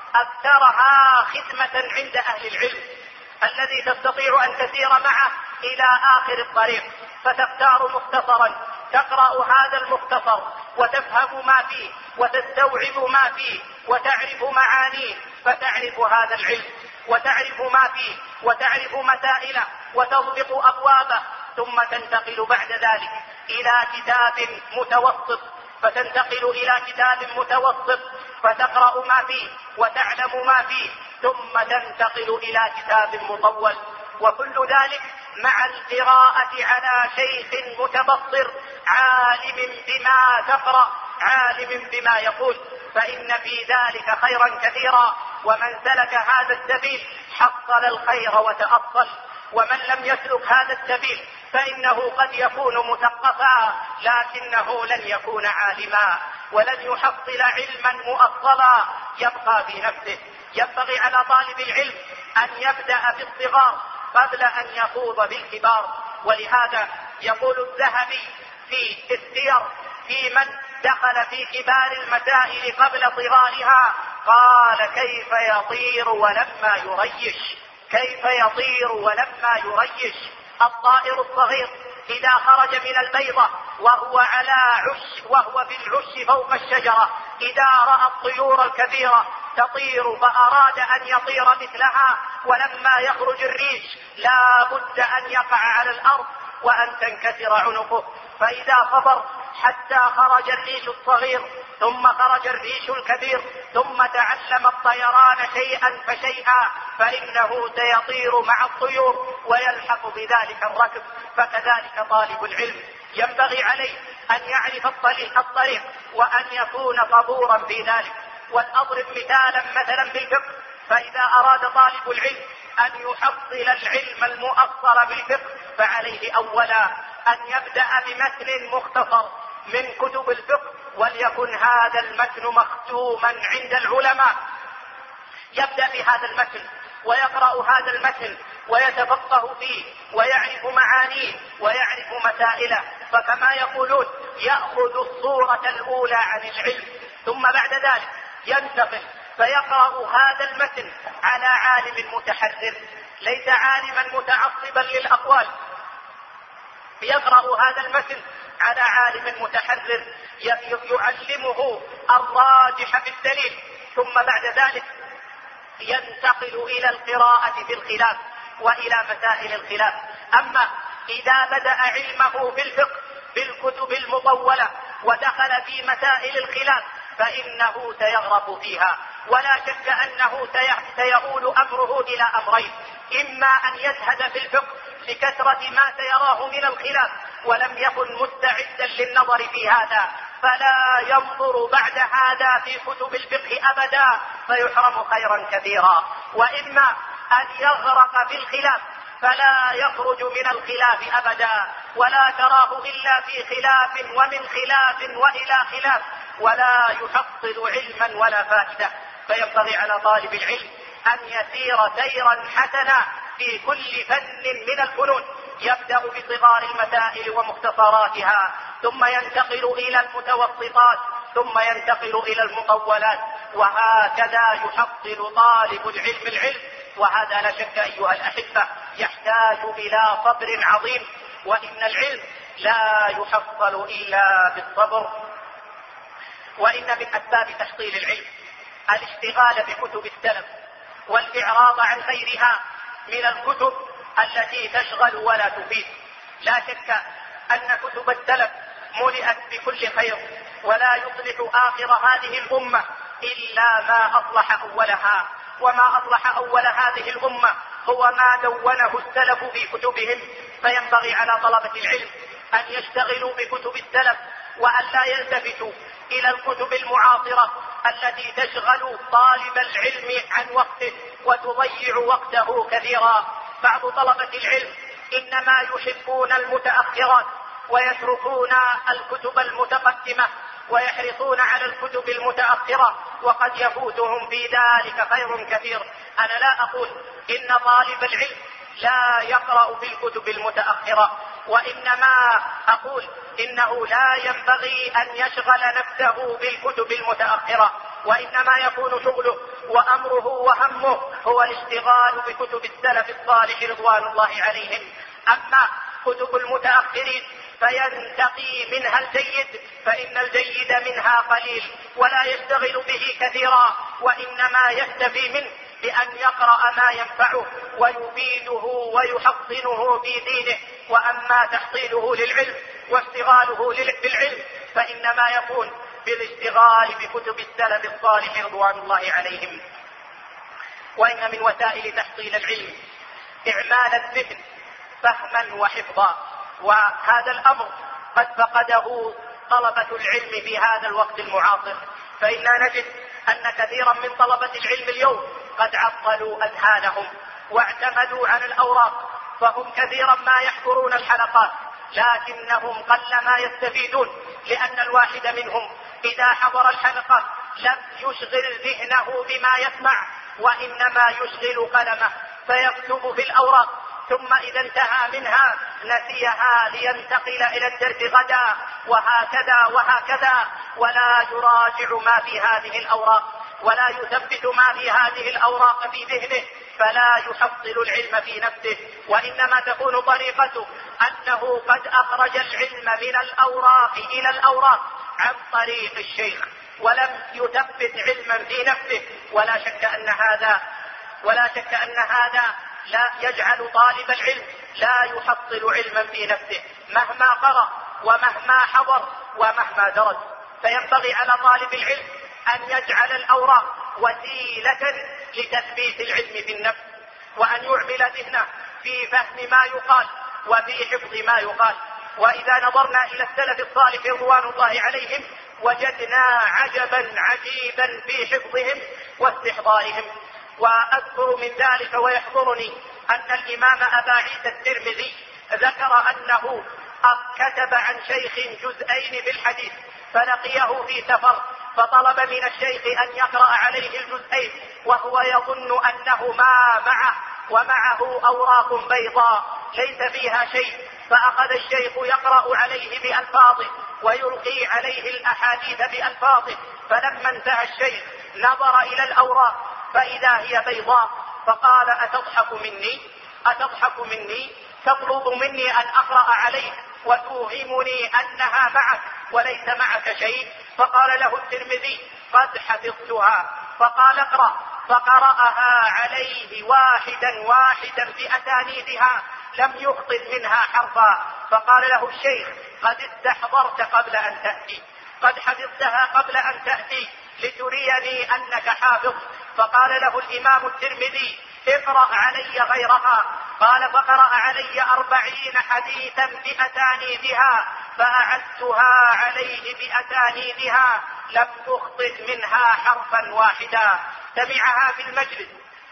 أكثرها خدمة عند أهل العلم الذي تستطيع أن تسير معه إلى آخر الطريق. فتختار مختصرا تقرأ هذا المختصر وتفهم ما فيه وتستوعب ما فيه وتعرف معانيه، فتعرف هذا العلم وتعرف ما فيه وتعرف مسائله وتضبط أبوابه. ثم تنتقل بعد ذلك إلى كتاب متوسط، فتنتقل إلى كتاب متوسط فتقرأ ما فيه وتعلم ما فيه، ثم تنتقل إلى كتاب مطول. وكل ذلك مع القراءة على شيخ متبصر عالم بما تقرأ عالم بما يقول، فإن في ذلك خيرا كثيرا. ومن سلك هذا السبيل حصل الخير وتأصل، ومن لم يسلك هذا السبيل فإنه قد يكون مثقفا لكنه لن يكون عالما ولن يحصل علما مؤصلا يبقى في نفسه. ينبغي على طالب العلم أن يبدأ بالصغار قبل أن يخوض بالكبار. ولهذا يقول الذهبي في السير في من دخل في كبار المسائل قبل صغارها، قال: كيف يطير ولما يريش، كيف يطير ولما يريش. الطائر الصغير إذا خرج من البيضة وهو على عش وهو بالعش فوق الشجرة، إذا رأى الطيور الكبيرة تطير فأراد أن يطير مثلها، ولما يخرج الريش لا بد أن يقع على الأرض وأن تنكسر عنقه. فإذا صبر حتى خرج الريش الصغير ثم خرج الريش الكبير ثم تعلم الطيران شيئا فشيئا فإنه سيطير مع الطيور ويلحق بذلك الركب. فكذلك طالب العلم ينبغي عليه أن يعرف الطريق وأن يكون صبورا في ذلك. ولأضرب مثالا مثلا بالفقه، فإذا أراد طالب العلم أن يحصل العلم المؤصل بالفقه فعليه أولا أن يبدأ بمتن مختصر من كتب الفقه، وليكن هذا المتن مختوما عند العلماء. يبدأ بهذا المتن ويقرأ هذا المتن ويتفقه فيه ويعرف معانيه ويعرف مسائله، فكما يقولون يأخذ الصورة الأولى عن العلم. ثم بعد ذلك ينتقل فيقرأ هذا المتن على عالم متحرر ليس عالما متعصبا للأقوال، يقرأ هذا المتن على عالم متحرر يعلمه الراجح في الدليل. ثم بعد ذلك ينتقل إلى القراءة في الخلاف وإلى مسائل الخلاف. أما إذا بدأ علمه في الفقه بالكتب المطولة ودخل في مسائل الخلاف فإنه سيغرق فيها، ولا شك أنه سيؤول أمره إلى أمرين: إما أن يزهد في الفقه لكثرة ما سيراه من الخلاف ولم يكن مستعدا للنظر في هذا فلا ينظر بعد هذا في كتب الفقه أبدا فيحرم خيرا كثيرا، وإما أن يغرق في الخلاف فلا يخرج من الخلاف أبدا ولا تراه إلا في خلاف ومن خلاف وإلى خلاف ولا يحصل علما ولا فائدة. فينبغي على طالب العلم أن يسير سيرا حسنا في كل فن من الفنون، يبدأ بصغار المسائل ومختصراتها ثم ينتقل إلى المتوسطات ثم ينتقل إلى المطولات، وهكذا يحصل طالب العلم العلم. وهذا لا شك أيها الأحبة يحتاج إلى صبر عظيم، وإن العلم لا يحصل إلا بالصبر. وإن من أسباب تحصيل العلم الاشتغال بكتب السلف والإعراض عن غيرها من الكتب التي تشغل ولا تفيد. لا شك أن كتب السلف ملئت بكل خير، ولا يصلح آخر هذه الأمة إلا ما أصلح أولها، وما أصلح أول هذه الأمة هو ما دونه السلف في كتبهم. فينبغي على طلبة العلم أن يشتغلوا بكتب السلف، وأن لا يلتفتوا إلى الكتب المعاصرة التي تشغل طالب العلم عن وقته وتضيع وقته كثيرا. بعض طلبة العلم إنما يحبون المتأخرات ويتركون الكتب المتقدمة ويحرصون على الكتب المتأخرة، وقد يفوتهم في ذلك خير كثير. أنا لا أقول إن طالب العلم لا يقرأ في الكتب المتأخرة، وإنما أقول إنه لا ينبغي أن يشغل نفسه بالكتب المتأخرة، وإنما يكون شغله وأمره وهمه هو الاشتغال بكتب السلف الصالح رضوان الله عليهم. أما كتب المتأخرين فينتقي منها الجيد، فإن الجيد منها قليل ولا يشتغل به كثيرا، وإنما يكتفي منه بأن يقرأ ما ينفعه ويفيده ويحصنه في دينه. وأما تحصيله للعلم واشتغاله بالعلم فإنما يكون بالاشتغال بكتب السلف الصالح رضوان الله عليهم. وإن من وسائل تحصيل العلم إعمال الذهن فهما وحفظا، وهذا الأمر قد فقده طلبة العلم في هذا الوقت المعاصر. فإننا نجد أن كثيرا من طلبة العلم اليوم قد عطلوا أذهانهم واعتمدوا على الأوراق، فهم كثيرا ما يحضرون الحلقات لكنهم قل ما يستفيدون، لأن الواحد منهم إذا حضر الحلقة لم يشغل ذهنه بما يسمع، وإنما يشغل قلمه فيكتب في الأوراق، ثم إذا انتهى منها نسيها لينتقل إلى الدرس غدا، وهكذا وهكذا، ولا يراجع ما في هذه الأوراق ولا يثبت ما في هذه الأوراق في ذهنه، فلا يحصل العلم في نفسه. وإنما تكون طريقته أنه قد أخرج العلم من الأوراق إلى الأوراق عن طريق الشيخ، ولم يثبت علما في نفسه. ولا شك أن هذا ولا شك أن هذا لا يجعل طالب العلم لا يحصل علما في نفسه مهما قرأ ومهما حضر ومهما درس. فينبغي على طالب العلم أن يجعل الأوراق وسيلة لتثبيت العلم في النفس، وأن يعمل ذهنه في فهم ما يقال وفي حفظ ما يقال. وإذا نظرنا إلى السلف الصالح رضوان الله عليهم وجدنا عجبا عجيبا في حفظهم واستحضارهم. وأذكر من ذلك ويحضرني أن الإمام أبا عيسى الترمذي ذكر أنه كتب عن شيخ جزئين في الحديث، فلقيه في سفر فطلب من الشيخ أن يقرأ عليه الجزئين وهو يظن أنه ما معه ومعه أوراق بيضاء ليس فيها شيء، فأخذ الشيخ يقرأ عليه بألفاظه ويلقي عليه الأحاديث بألفاظه، فلما انتهى الشيخ نظر إلى الأوراق فإذا هي بيضاء، فقال: أتضحك مني أتضحك مني تطلب مني أن أقرأ عليك وتوهمني أنها معك وليس معك شيء؟ فقال له الترمذي: قد حفظتها. فقال: اقرأ. فقرأها عليه واحدا واحدا بأسانيدها لم يخطئ منها حرفا. فقال له الشيخ: قد استحضرت قبل أن تأتي، قد حفظتها قبل أن تأتي لتريني أنك حافظ. فقال له الإمام الترمذي: اقرأ علي غيرها. قال: فقرأ علي أربعين حديثا بأسانيدها فأعدتها عليه بأسانيدها لم تخطئ منها حرفا واحدا. سمعها في المجلس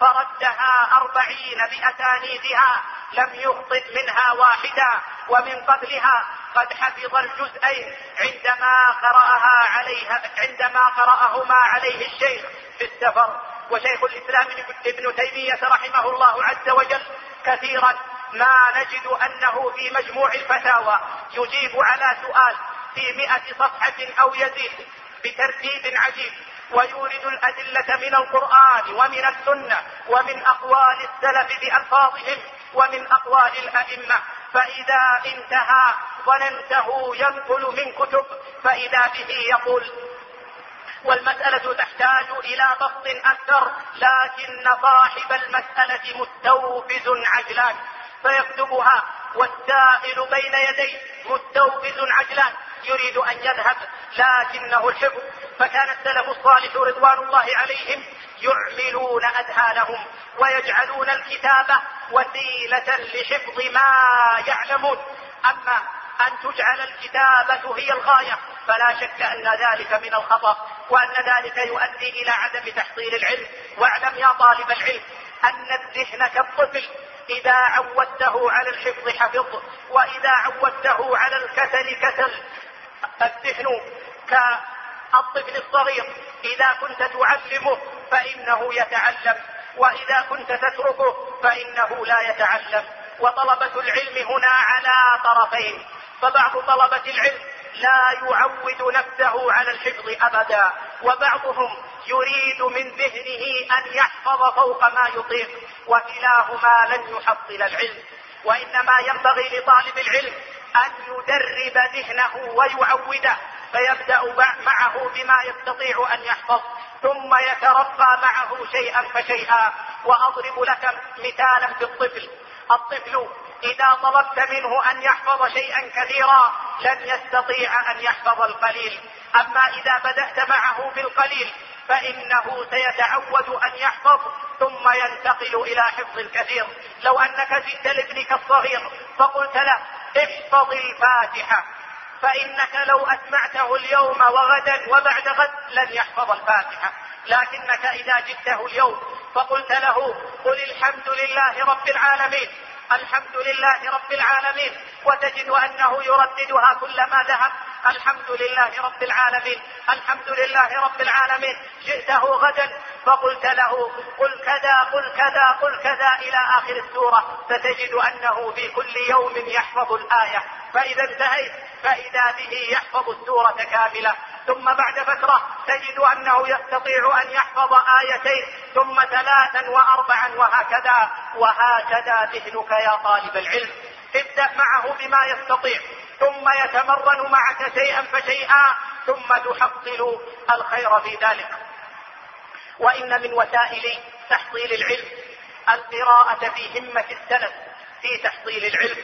فردها أربعين بأسانيدها لم يخطئ منها واحدا. ومن قبلها قد حفظ الجزئين عندما قرأها عليها عندما قرأهما عليه الشيخ في السفر. وشيخ الإسلام ابن تيمية رحمه الله عز وجل كثيرا ما نجد أنه في مجموع الفتاوى يجيب على سؤال في مئة صفحة أو يزيد بترتيب عجيب، ويورد الأدلة من القرآن ومن السنة ومن أقوال السلف بألفاظهم ومن أقوال الأئمة، فإذا انتهى ظننته ينقل من كتب فإذا به يقول. والمسألة تحتاج إلى بسط أكثر، لكن صاحب المسألة مستوفز عجلان فيكتبها، والسائل بين يديه مستوفز عجلان يريد أن يذهب لكنه الحفظ. فكان السلف الصالح رضوان الله عليهم يعملون أذهانهم ويجعلون الكتابة وسيلة لحفظ ما يعلمون. أما أن تجعل الكتابة هي الغاية فلا شك أن ذلك من الخطأ، وأن ذلك يؤدي إلى عدم تحصيل العلم. واعلم يا طالب العلم أن الذهن كالطفل، إذا عودته على الحفظ حفظ، وإذا عودته على الكسل كسل. الذهن كالطفل الصغير، إذا كنت تعلمه فإنه يتعلم، وإذا كنت تتركه فإنه لا يتعلم. وطلبة العلم هنا على طرفين، فبعض طلبة العلم لا يعود نفسه على الحفظ أبدا، وبعضهم يريد من ذهنه أن يحفظ فوق ما يطيق، وكلاهما لن يحصل العلم. وإنما ينبغي لطالب العلم أن يدرب ذهنه ويعوده، فيبدأ معه بما يستطيع أن يحفظ، ثم يترقى معه شيئا فشيئا. وأضرب لك مثالا في الطفل. الطفل إذا طلبت منه أن يحفظ شيئا كثيرا لن يستطيع أن يحفظ القليل، أما إذا بدأت معه بالقليل فإنه سيتعود أن يحفظ ثم ينتقل إلى حفظ الكثير. لو أنك جئت لابنك الصغير فقلت له احفظ الفاتحة، فإنك لو أسمعته اليوم وغدا وبعد غد لن يحفظ الفاتحة. لكنك إذا جئته اليوم فقلت له قل الحمد لله رب العالمين، الحمد لله رب العالمين، وتجد أنه يرددها كلما ذهب، الحمد لله رب العالمين، الحمد لله رب العالمين. جئته غدا فقلت له قل كذا قل كذا قل كذا إلى آخر السورة، فتجد أنه في كل يوم يحفظ الآية، فإذا انتهيت فإذا به يحفظ السورة كاملة. ثم بعد فترة تجد أنه يستطيع أن يحفظ آيتين ثم ثلاثا وأربعا وهكذا. وهكذا ذهنك يا طالب العلم، ابدأ معه بما يستطيع ثم يتمرن معك شيئا فشيئا ثم تحصل الخير في ذلك. وإن من وسائل تحصيل العلم القراءة في همة السلف في تحصيل العلم.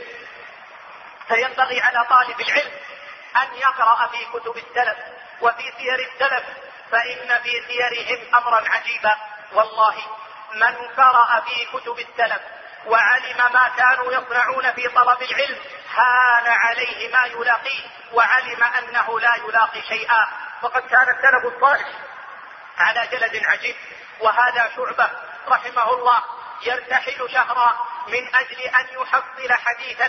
فينبغي على طالب العلم أن يقرأ في كتب السلف وفي سير السلف، فإن في سيرهم أمرا عجيبا. والله من قرأ في كتب السلف وعلم ما كانوا يصنعون في طلب العلم هان عليه ما يلاقيه، وعلم أنه لا يلاقي شيئا. وقد كان السلف الصالح على جلد عجيب. وهذا شعبة رحمه الله يرتحل شهرا من أجل أن يحصل حديثا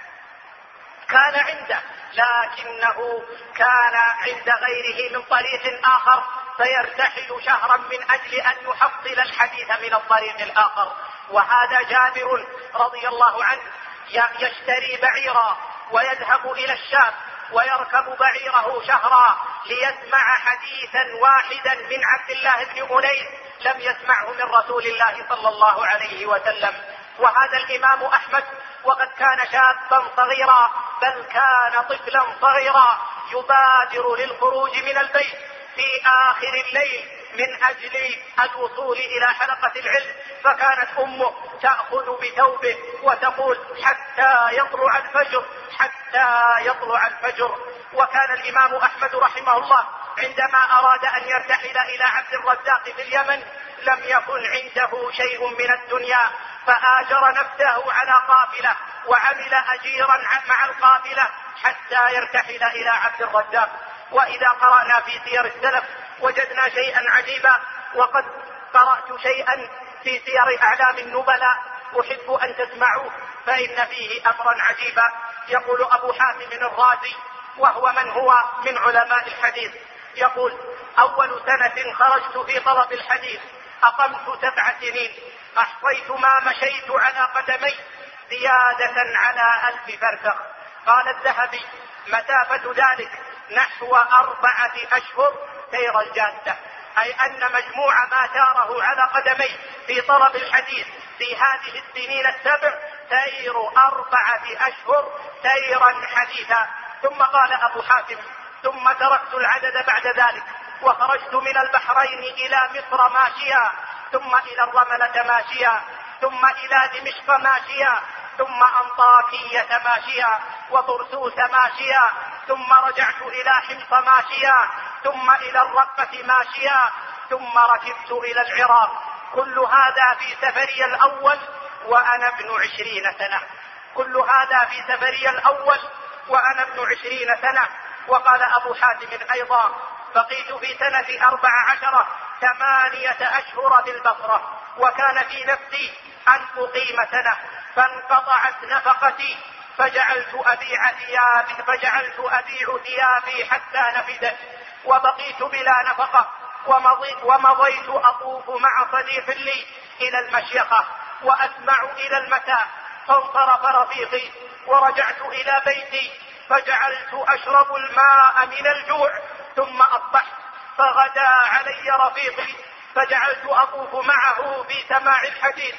كان عنده، لكنه كان عند غيره من طريق آخر، فيرتحل شهرا من أجل أن يحصل الحديث من الطريق الآخر. وهذا جابر رضي الله عنه يشتري بعيرا ويذهب إلى الشام ويركب بعيره شهرا ليسمع حديثا واحدا من عبد الله بن أنيس لم يسمعه من رسول الله صلى الله عليه وسلم. وهذا الإمام أحمد وقد كان شابا صغيرا، بل كان طفلا صغيرا يبادر للخروج من البيت في آخر الليل من أجل الوصول إلى حلقة العلم، فكانت أمه تأخذ بثوبه وتقول حتى يطلع الفجر حتى يطلع الفجر. وكان الإمام أحمد رحمه الله عندما أراد أن يرتحل إلى عبد الرزاق في اليمن لم يكن عنده شيء من الدنيا، فآجر نفسه على قافلة وعمل أجيرا مع القافلة حتى يرتحل إلى عبد الرزاق. وإذا قرأنا في سير السلف وجدنا شيئا عجيبا، وقد قرأت شيئا في سير أعلام النبلاء أحب أن تسمعوه فإن فيه أمرا عجيبا. يقول أبو حاتم الرازي وهو من هو من علماء الحديث، يقول أول سنة خرجت في طلب الحديث أقمت سبع سنين، أحصيت ما مشيت على قدمي زيادة على ألف فرسخ. قال الذهبي مسافة ذلك نحو أربعة أشهر سير الجادة، أي أن مجموع ما ساره على قدميه في طلب الحديث في هذه السنين السبع سير أربعة أشهر سيرا حديثا. ثم قال أبو حاتم: ثم تركت العدد بعد ذلك وخرجت من البحرين إلى مصر ماشيا، ثم إلى الرملة ماشيا، ثم إلى دمشق ماشيا، ثم أنطاكية ماشيا، وطرسوس ماشيا، ثم رجعت إلى حمص ماشيا، ثم إلى الرقة ماشيا، ثم ركبت إلى العراق. كل هذا في سفري الأول وأنا ابن عشرين سنة. كل هذا في سفري الأول وأنا ابن عشرين سنة. وقال أبو حاتم أيضا: بقيت في سنة أربع عشرة ثمانية أشهر بالبصرة، وكان في نفسي أن أقيم سنة، فانقطعت نفقتي فجعلت أبيع ثيابي فجعلت أبيع ثيابي حتى نفدت، وبقيت بلا نفقة، ومضيت, ومضيت أطوف مع صديق لي إلى المشيخة وأسمع إلى المساء، فانصرف رفيقي ورجعت إلى بيتي فجعلت أشرب الماء من الجوع، ثم أصبحت فغدا علي رفيقي فجعلت أطوف معه في سماع الحديث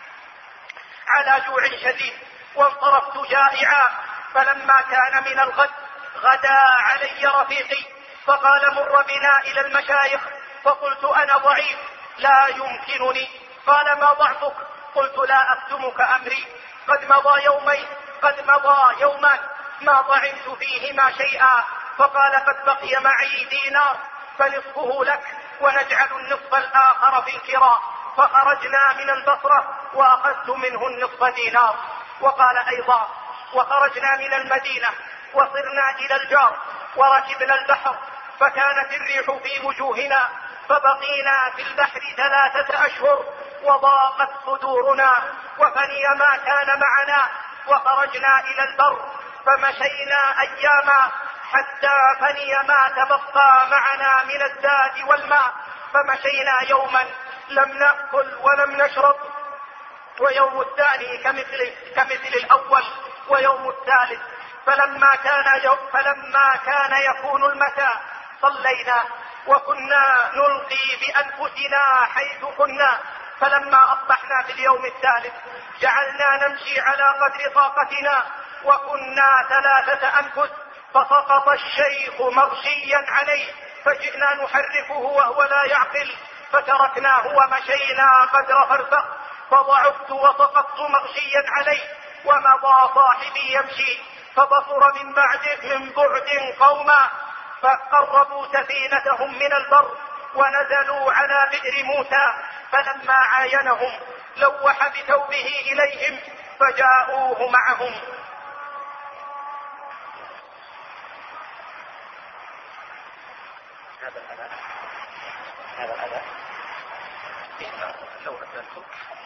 على جوع شديد، وانصرفت جائعا. فلما كان من الغد غدا علي رفيقي فقال: مر بنا إلى المشايخ. فقلت: أنا ضعيف لا يمكنني. قال: ما ضعفك؟ قلت: لا أكتمك أمري، قد مضى يومين قد مضى يومان ما طعمت فيهما شيئا. فقال: قد بقي معي دينار فنصفه لك ونجعل النصف الآخر في الكراء. فخرجنا من البصرة وأخذت منه النصف دينار. وقال أيضا: وخرجنا من المدينة وصرنا إلى الجار وركبنا البحر، فكانت الريح في وجوهنا، فبقينا في البحر ثلاثة أشهر وضاقت صدورنا وفني ما كان معنا، وخرجنا إلى البر فمشينا أياما حتى فني ما تبقى معنا من الزاد والماء، فمشينا يوما لم نأكل ولم نشرب، ويوم الثاني كمثل, كمثل الأول، ويوم الثالث. فلما كان, يوم فلما كان يكون المساء صلينا وكنا نلقي بأنفسنا حيث كنا. فلما أصبحنا في اليوم الثالث جعلنا نمشي على قدر طاقتنا، وكنا ثلاثة أنفس، فسقط الشيخ مغشيا عليه، فجئنا نحركه وهو لا يعقل، فتركناه ومشينا قدر فرسخ، فضعفت وسقطت مغشيا عليه، ومضى صاحبي يمشي، فبصر من بعد من بعد قوما فقربوا سفينتهم من البر ونزلوا على بئر موسى، فلما عاينهم لوح بثوبه إليهم فجاءوه معهم. هذا الأذى هذا الأذى لو أذنتم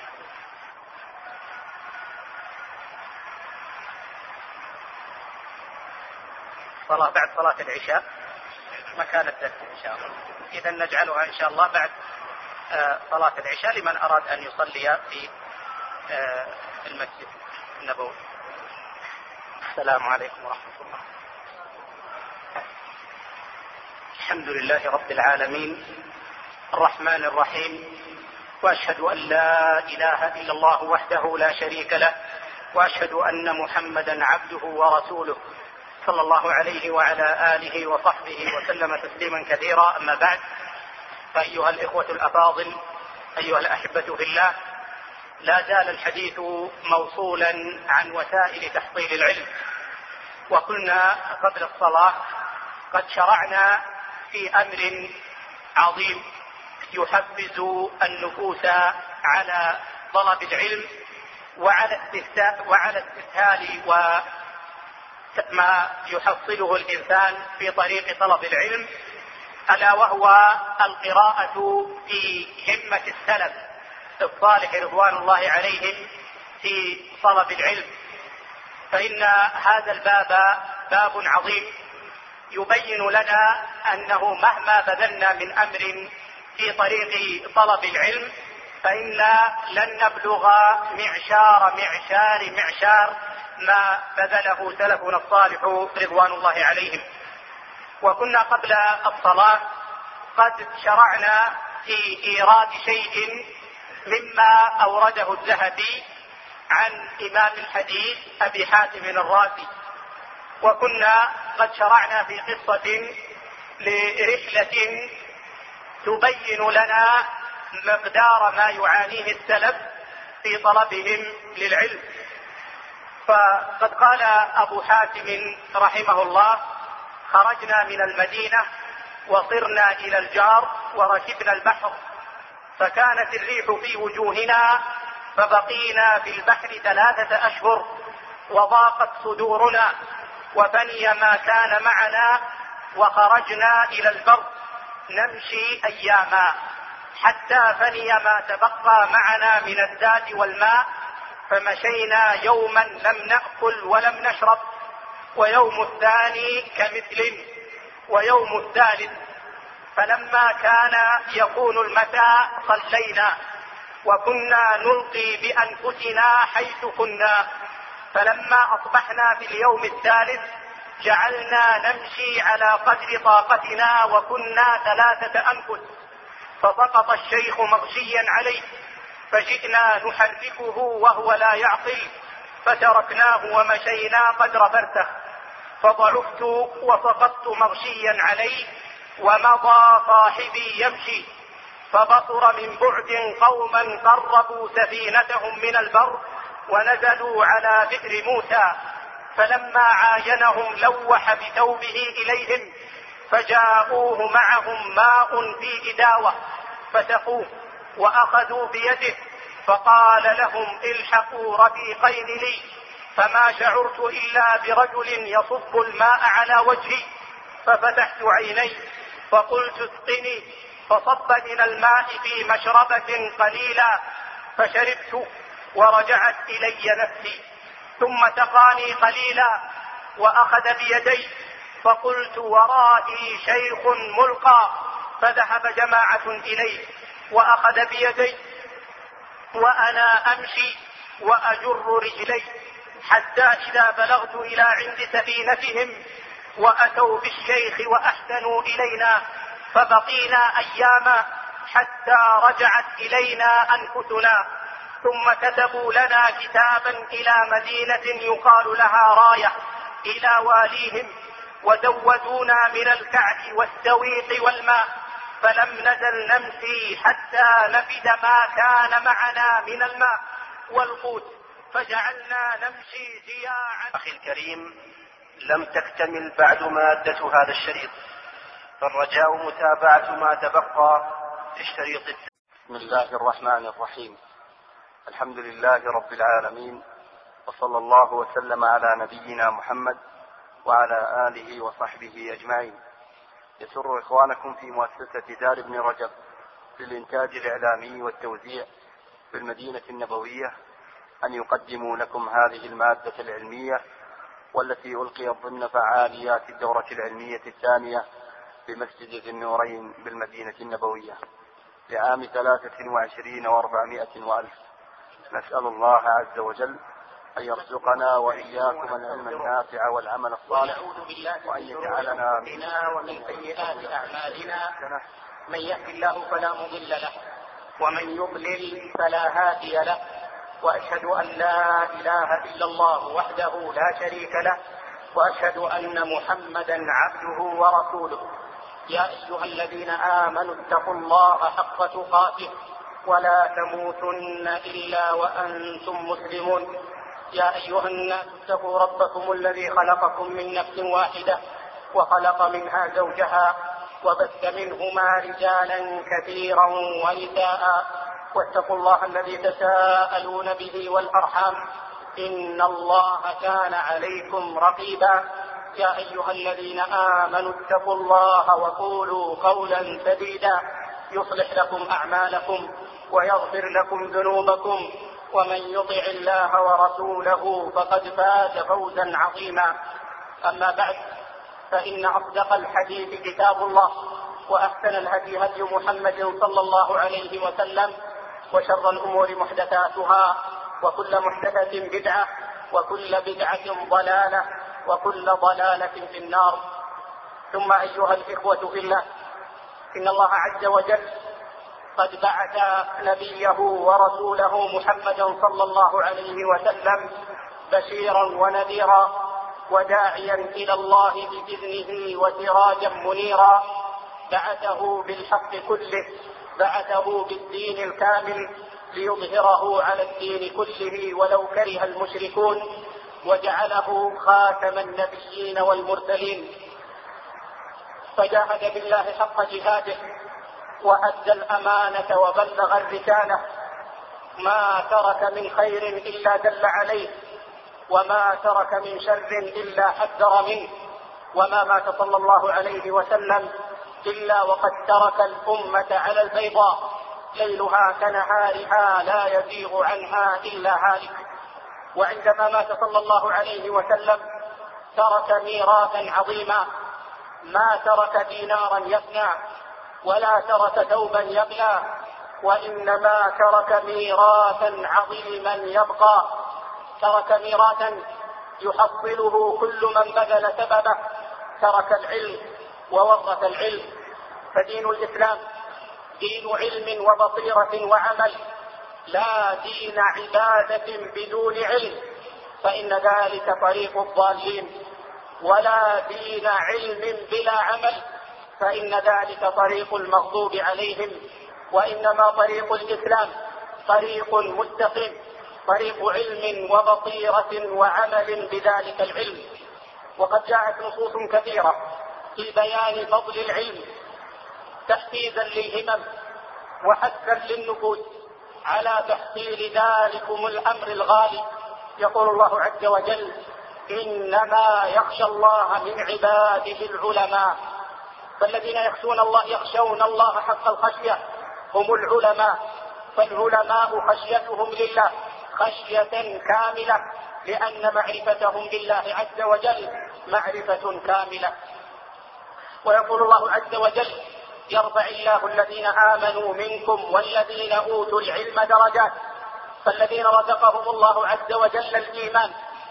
صلاة بعد صلاة العشاء مكان الدرس إن شاء الله. إذا نجعلها إن شاء الله بعد صلاة العشاء لمن أراد أن يصلي في المسجد النبوي. السلام عليكم ورحمة الله. الحمد لله رب العالمين الرحمن الرحيم، وأشهد أن لا إله إلا الله وحده لا شريك له، وأشهد أن محمدا عبده ورسوله صلى الله عليه وعلى آله وصحبه وسلم تسليما كثيرا. أما بعد، فأيها الإخوة الأفاضل، أيها الأحبة في الله، لا زال الحديث موصولا عن وسائل تحصيل العلم، وكنا قبل الصلاة قد شرعنا في أمر عظيم يحفز النفوس على طلب العلم وعلى استسهال وما يحصله الإنسان في طريق طلب العلم، ألا وهو القراءة في همة السلف الصالح رضوان الله عليهم في طلب العلم. فإن هذا الباب باب عظيم يبين لنا أنه مهما بذلنا من أمر في طريق طلب العلم فإنا لن نبلغ معشار معشار معشار ما بذله سلفنا الصالح رضوان الله عليهم. وكنا قبل الصلاة قد شرعنا في إيراد شيء مما أورده الذهبي عن إمام الحديث أبي حاتم الرازي، وكنا قد شرعنا في قصة لرحلة تبين لنا مقدار ما يعانيه السلف في طلبهم للعلم. فقد قال أبو حاتم رحمه الله: خرجنا من المدينة وصرنا إلى الجار وركبنا البحر، فكانت الريح في وجوهنا فبقينا في البحر ثلاثة أشهر، وضاقت صدورنا وفني ما كان معنا، وخرجنا إلى البر نمشي أياما حتى فني ما تبقى معنا من الزاد والماء، فمشينا يوما لم نأكل ولم نشرب، ويوم الثاني كمثل، ويوم الثالث، فلما كان يكون المساء صلينا، وكنا نلقي بأنفسنا حيث كنا، فلما أصبحنا في اليوم الثالث جعلنا نمشي على قدر طاقتنا، وكنا ثلاثة أنفس، فسقط الشيخ مغشيا عليه، فجئنا نحركه وهو لا يعقل، فتركناه ومشينا قدر فرسخ، فضعفت وسقطت مغشيا عليه، ومضى صاحبي يمشي، فبصر من بعد قوما قربوا سفينتهم من البر ونزلوا على بئر موسى، فلما عاينهم لوح بثوبه إليهم، فجاءوه معهم ماء في إداوة فسقوه وأخذوا بيده، فقال لهم: الحقوا رفيقين لي، فما شعرت إلا برجل يصب الماء على وجهي، ففتحت عيني فقلت: اسقني، فصب من الماء في مشربة قليلا، فشربت ورجعت إلي نفسي، ثم سقاني قليلا وأخذ بيدي، فقلت: ورائي شيخ ملقى، فذهب جماعة إليه وأخذ بيدي، وأنا أمشي وأجر رجلي، حتى إذا بلغت إلى عند سفينتهم وأتوا بالشيخ وأحسنوا إلينا، فبقينا أياما حتى رجعت إلينا أنفسنا، ثم كتبوا لنا كتابا إلى مدينة يقال لها راية إلى واليهم، وزودونا من الكعك والسويق والماء، فلم نزل نمشي حتى نفد ما كان معنا من الماء والقوت، فجعلنا نمشي جياعا. أخي الكريم، لم تكتمل بعد مادة هذا الشريط، فالرجاء متابعة ما تبقى في الشريط التالي. بسم الله الرحمن الرحيم، الحمد لله رب العالمين، وصلى الله وسلم على نبينا محمد وعلى آله وصحبه أجمعين. يسر إخوانكم في مؤسسة دار ابن رجب للإنتاج الإعلامي والتوزيع في المدينة النبوية أن يقدموا لكم هذه المادة العلمية، والتي ألقيت ضمن فعاليات الدورة العلمية الثانية بمسجد ذي النورين بالمدينة النبوية لعام ثلاثة وعشرين وأربعمائة وألف. نسأل الله عز وجل أن يرزقنا وإياكم العلم النافع والعمل الصالح، وأن يجعلنا منا ومن سيئات أعمالنا، من يهد الله فلا مضل له ومن يضلل فلا هادي له، وأشهد أن لا إله إلا الله وحده لا شريك له، وأشهد أن محمدا عبده ورسوله. يا أيها الذين آمنوا اتقوا الله حق تقاته ولا تموتن إلا وأنتم مسلمون. يا أيها الناس اتقوا ربكم الذي خلقكم من نفس واحدة وخلق منها زوجها وبث منهما رجالا كثيرا ونساء، واتقوا الله الذي تساءلون به والأرحام، إن الله كان عليكم رقيبا. يا أيها الذين آمنوا اتقوا الله وقولوا قولا سديدا يصلح لكم أعمالكم ويغفر لكم ذنوبكم، ومن يطع الله ورسوله فقد فاز فوزا عظيما. أما بعد، فإن أصدق الحديث كتاب الله، وأحسن الهدي هدي محمد صلى الله عليه وسلم، وشر الأمور محدثاتها، وكل محدثة بدعة، وكل بدعة ضلالة، وكل ضلالة في النار. ثم أيها الإخوة في الله، إن الله عز وجل قد بعث نبيه ورسوله محمدا صلى الله عليه وسلم بشيرا ونذيرا وداعيا إلى الله بإذنه وسراجا منيرا. بعثه بالحق كله، بعثه بالدين الكامل ليظهره على الدين كله ولو كره المشركون، وجعله خاتم النبيين والمرسلين، فجاهد بالله حق جهاده وأدى الأمانة وبلغ الرسالة. ما ترك من خير إلا دل عليه، وما ترك من شر إلا حذر منه، وما مات صلى الله عليه وسلم إلا وقد ترك الأمة على البيضاء ليلها كنهارها لا يزيغ عنها إلا هالك. وعندما مات صلى الله عليه وسلم ترك ميراثا عظيما، ما ترك دينارا يفنى ولا ترك ثوبا يبلى، وإنما ترك ميراثا عظيما يبقى. ترك ميراثا يحصله كل من بذل سببه، ترك العلم وورث العلم. فدين الإسلام دين علم وبصيرة وعمل، لا دين عبادة بدون علم، فإن ذلك طريق الضالين، ولا دين علم بلا عمل، فإن ذلك طريق المغضوب عليهم. وإنما طريق الإسلام طريق مستقيم، طريق علم وبصيرة وعمل بذلك العلم. وقد جاءت نصوص كثيرة في بيان فضل العلم تحفيزا للهمم وحثا للنفوس على تحصيل ذلكم الأمر الغالي. يقول الله عز وجل: إنما يخشى الله من عباده العلماء. فالذين يخشون الله يخشون الله حق الخشية هم العلماء. فالعلماء خشيتهم لله خشية كاملة، لأن معرفتهم بالله عز وجل معرفة كاملة. ويقول الله عز وجل: يرفع الله الذين آمنوا منكم والذين أوتوا العلم درجات. فالذين رزقهم الله عز وجل الإيمان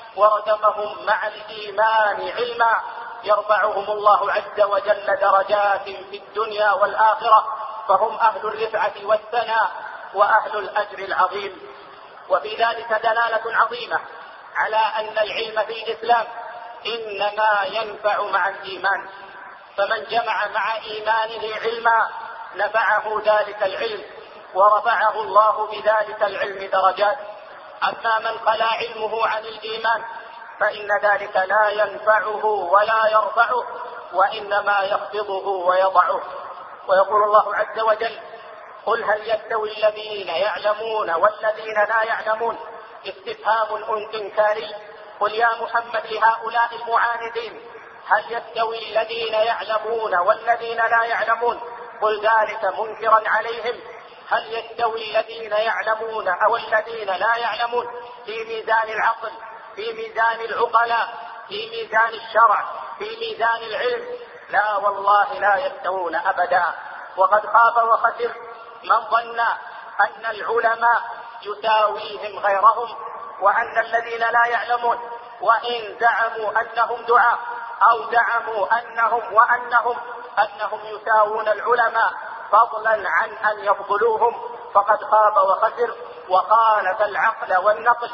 ورزقهم مع الإيمان علما يرفعهم الله عز وجل درجات في الدنيا والآخرة، فهم أهل الرفعة والثناء وأهل الأجر العظيم. وفي ذلك دلالة عظيمة على أن العلم في الإسلام إنما ينفع مع الإيمان، فمن جمع مع إيمانه علما نفعه ذلك العلم ورفعه الله بذلك العلم درجات. أما من خلا علمه عن الإيمان فإن ذلك لا ينفعه ولا يرفعه، وإنما يخفضه ويضعه. ويقول الله عز وجل: قل هل يستوي الذين يعلمون والذين لا يعلمون؟ استفهام إنكاري. قل يا محمد لهؤلاء المعاندين: هل يستوي الذين يعلمون والذين لا يعلمون؟ قل ذلك منكرا عليهم. هل يستوي الذين يعلمون أو الذين لا يعلمون في ميزان العقل، في ميزان العقلاء، في ميزان الشرع، في ميزان العلم؟ لا والله لا يستوون أبدا. وقد خاب وخسر من ظن أن العلماء يساويهم غيرهم، وأن الذين لا يعلمون وإن زعموا أنهم دعاء أو زعموا أنهم وأنهم أنهم يساوون العلماء فضلا عن أن يفضلوهم، فقد خاب وخسر وخالف العقل والنقل.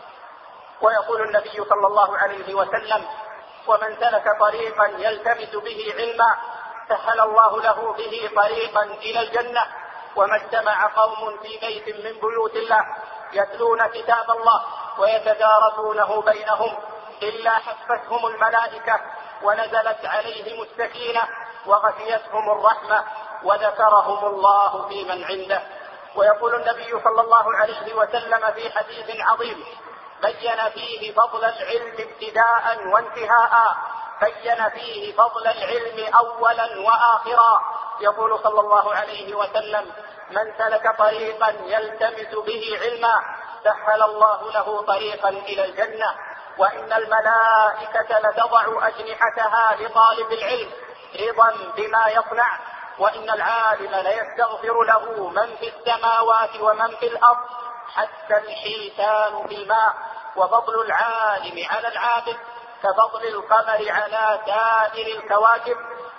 ويقول النبي صلى الله عليه وسلم: ومن سلك طريقا يلتمس به علما سهل الله له به طريقا إلى الجنة. وما اجتمع قوم في بيت من بيوت الله يتلون كتاب الله ويتدارسونه بينهم إلا حفتهم الملائكة ونزلت عليهم السكينة وغشيتهم الرحمة وذكرهم الله في من عنده. ويقول النبي صلى الله عليه وسلم في حديث عظيم بين فيه فضل العلم ابتداء وانتهاء، بين فيه فضل العلم أولا وآخرا. يقول صلى الله عليه وسلم: من سلك طريقا يلتمس به علما سهل الله له طريقا إلى الجنة. وإن الملائكة لتضع أجنحتها لطالب العلم رضا بما يصنع، وإن العالم ليستغفر له من في السماوات ومن في الأرض حتى الحيتان في الماء. وفضل العالم على العابد كفضل القمر على سائر الكواكب،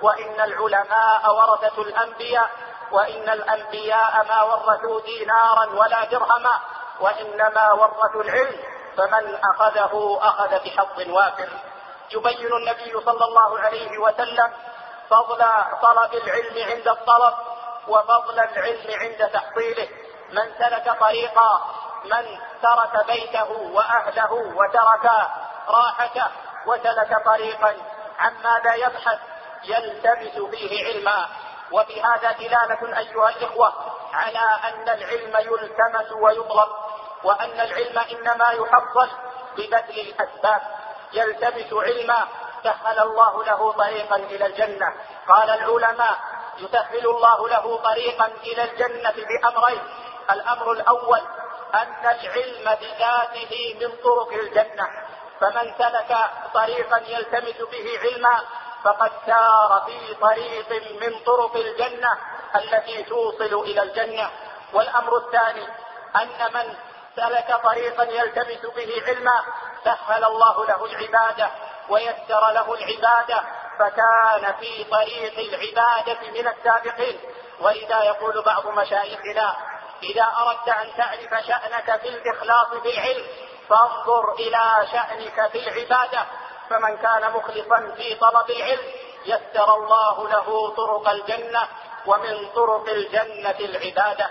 وإن العلماء ورثة الأنبياء، وإن الأنبياء ما ورثوا دينارا ولا درهما، وإنما ورثوا العلم، فمن أخذه أخذ بحظ وافر. يبين النبي صلى الله عليه وسلم فضل طلب العلم عند الطلب وفضل العلم عند تحصيله. من سلك طريقا، من ترك بيته وأهله وترك راحته وسلك طريقا عن ماذا يبحث يلتمس فيه علما. وفي هذا دلالة أيها الإخوة على أن العلم يلتمس ويطلب، وأن العلم إنما يحصل ببذل الأسباب. يلتمس علما سهل الله له طريقا إلى الجنة. قال العلماء يسهل الله له طريقا إلى الجنة بأمرين: الأمر الأول أن العلم بذاته من طرق الجنة، فمن سلك طريقا يلتمس به علما فقد سار في طريق من طرق الجنة التي توصل إلى الجنة. والأمر الثاني أن من سلك طريقا يلتمس به علما سهل الله له العبادة ويسر له العبادة، فكان في طريق العبادة من السابقين. ولذا يقول بعض مشايخنا: إذا أردت أن تعرف شأنك في الإخلاص بالعلم فانظر إلى شأنك في العبادة. فمن كان مخلصا في طلب العلم يسر الله له طرق الجنة، ومن طرق الجنة العبادة.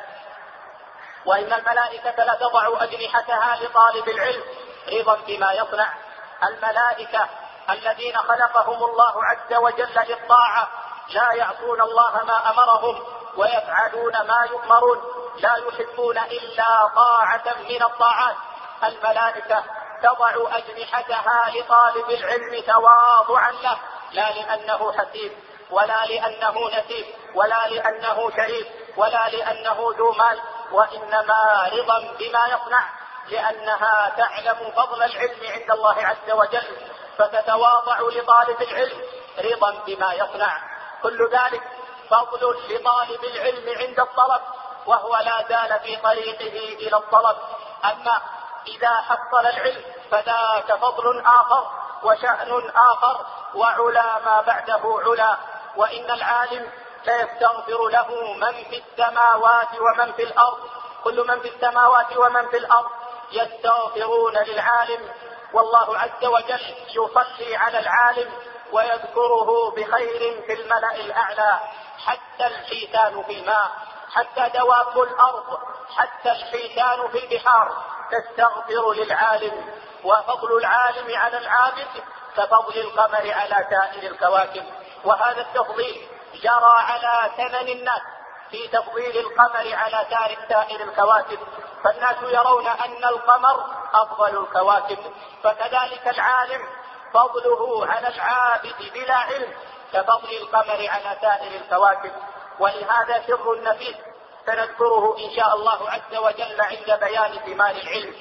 وإن الملائكة لتضع أجنحتها لطالب العلم رضا بما يصنع. الملائكة الذين خلقهم الله عز وجل للطاعة لا يعصون الله ما أمرهم ويفعلون ما يؤمرون، لا يحبون إلا طاعة من الطاعات. الملائكة تضع أجنحتها لطالب العلم تواضعا له، لا لأنه حسيب ولا لأنه نسيب ولا لأنه شريف ولا لأنه ذو مال، وإنما رضا بما يصنع، لأنها تعلم فضل العلم عند الله عز وجل فتتواضع لطالب العلم رضا بما يصنع. كل ذلك فضل لطالب العلم عند الطلب وهو لا زال في طريقه إلى الطلب. أما إذا حصل العلم فذاك فضل آخر وشأن آخر وعلا ما بعده علا. وإن العالم ليستغفر له من في السماوات ومن في الأرض، كل من في السماوات ومن في الأرض يستغفرون للعالم، والله عز وجل يصلي على العالم ويذكره بخير في الملأ الأعلى. حتى الحيتان في الماء، حتى دواب الأرض، حتى الحيتان في البحار تستغفر للعالم. وفضل العالم على العابد كفضل القمر على سائر الكواكب. وهذا التفضيل جرى على ثمن الناس في تفضيل القمر على سائر الكواكب، فالناس يرون أن القمر أفضل الكواكب، فكذلك العالم فضله على العابد بلا علم كفضل القمر على سائر الكواكب. ولهذا سر نفيس سنذكره إن شاء الله عز وجل عند بيان ثمار العلم.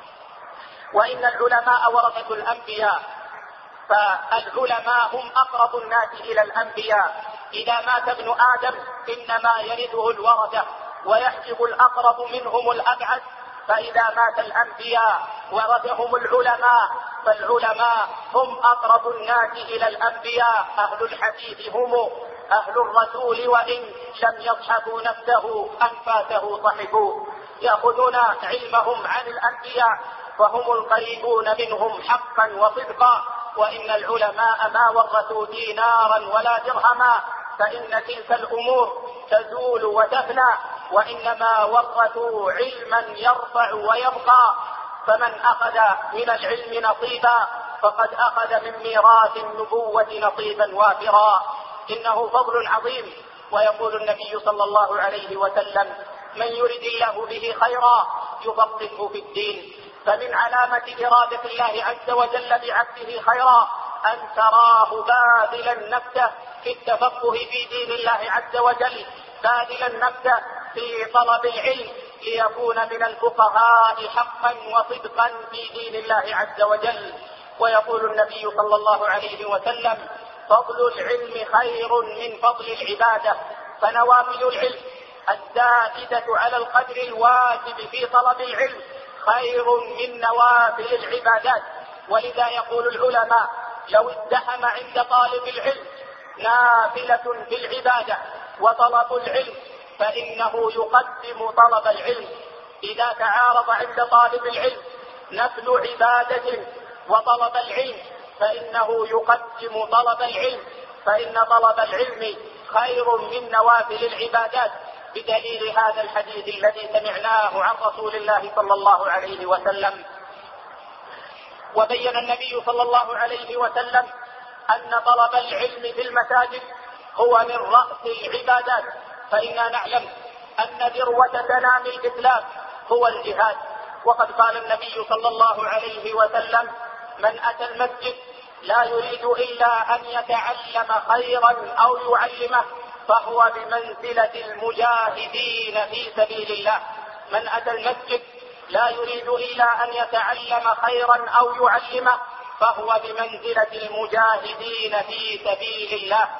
وإن العلماء ورثة الأنبياء، فالعلماء هم أقرب الناس إلى الأنبياء. إذا مات ابن آدم إنما يرثه الورثة ويحجب الأقرب منهم الأبعد، فإذا مات الأنبياء ورثهم العلماء، فالعلماء هم أقرب الناس إلى الأنبياء. أهل الحديث هم أهل الرسول وإن لم يصحبوا نفسه أنفاسه صحبوا، يأخذون علمهم عن الأنبياء وهم القريبون منهم حقا وصدقا. وإن العلماء ما ورثوا دينارا ولا درهما، فإن تلك الأمور تزول وتفنى، وإنما ورثوا علما يرفع ويبقى. فمن أخذ من العلم نصيبا فقد أخذ من ميراث النبوة نصيبا وافرا. إنه فضل عظيم. ويقول النبي صلى الله عليه وسلم: من يرد الله به خيرا يفقهه في الدين. فمن علامة إرادة الله عز وجل بعبده خيرا أن تراه باذلا نفسه في التفقه في دين الله عز وجل، باذلا نفسه في طلب العلم ليكون من الفقهاء حقا وصدقا في دين الله عز وجل. ويقول النبي صلى الله عليه وسلم: فضل العلم خير من فضل العبادة. فنوافل العلم الزائدة على القدر الواجب في طلب العلم خير من نوافل العبادات. ولذا يقول العلماء: لو ازدحم عند طالب العلم نافلة في العبادة وطلب العلم فإنه يقدم طلب العلم. إذا تعارض عند طالب العلم نفل عبادة وطلب العلم فإنه يقدم طلب العلم، فإن طلب العلم خير من نوافل العبادات، بدليل هذا الحديث الذي سمعناه عن رسول الله صلى الله عليه وسلم. وبين النبي صلى الله عليه وسلم أن طلب العلم في المساجد هو من رأس العبادات، فإنا نعلم أن ذروة سنام الإسلام هو الجهاد، وقد قال النبي صلى الله عليه وسلم: من أتى المسجد لا يريد إلا أن يتعلم خيرا أو يعلمه فهو بمنزلة المجاهدين في سبيل الله. من أتى المسجد لا يريد إلا أن يتعلم خيرا أو يعلمه فهو بمنزلة المجاهدين في سبيل الله.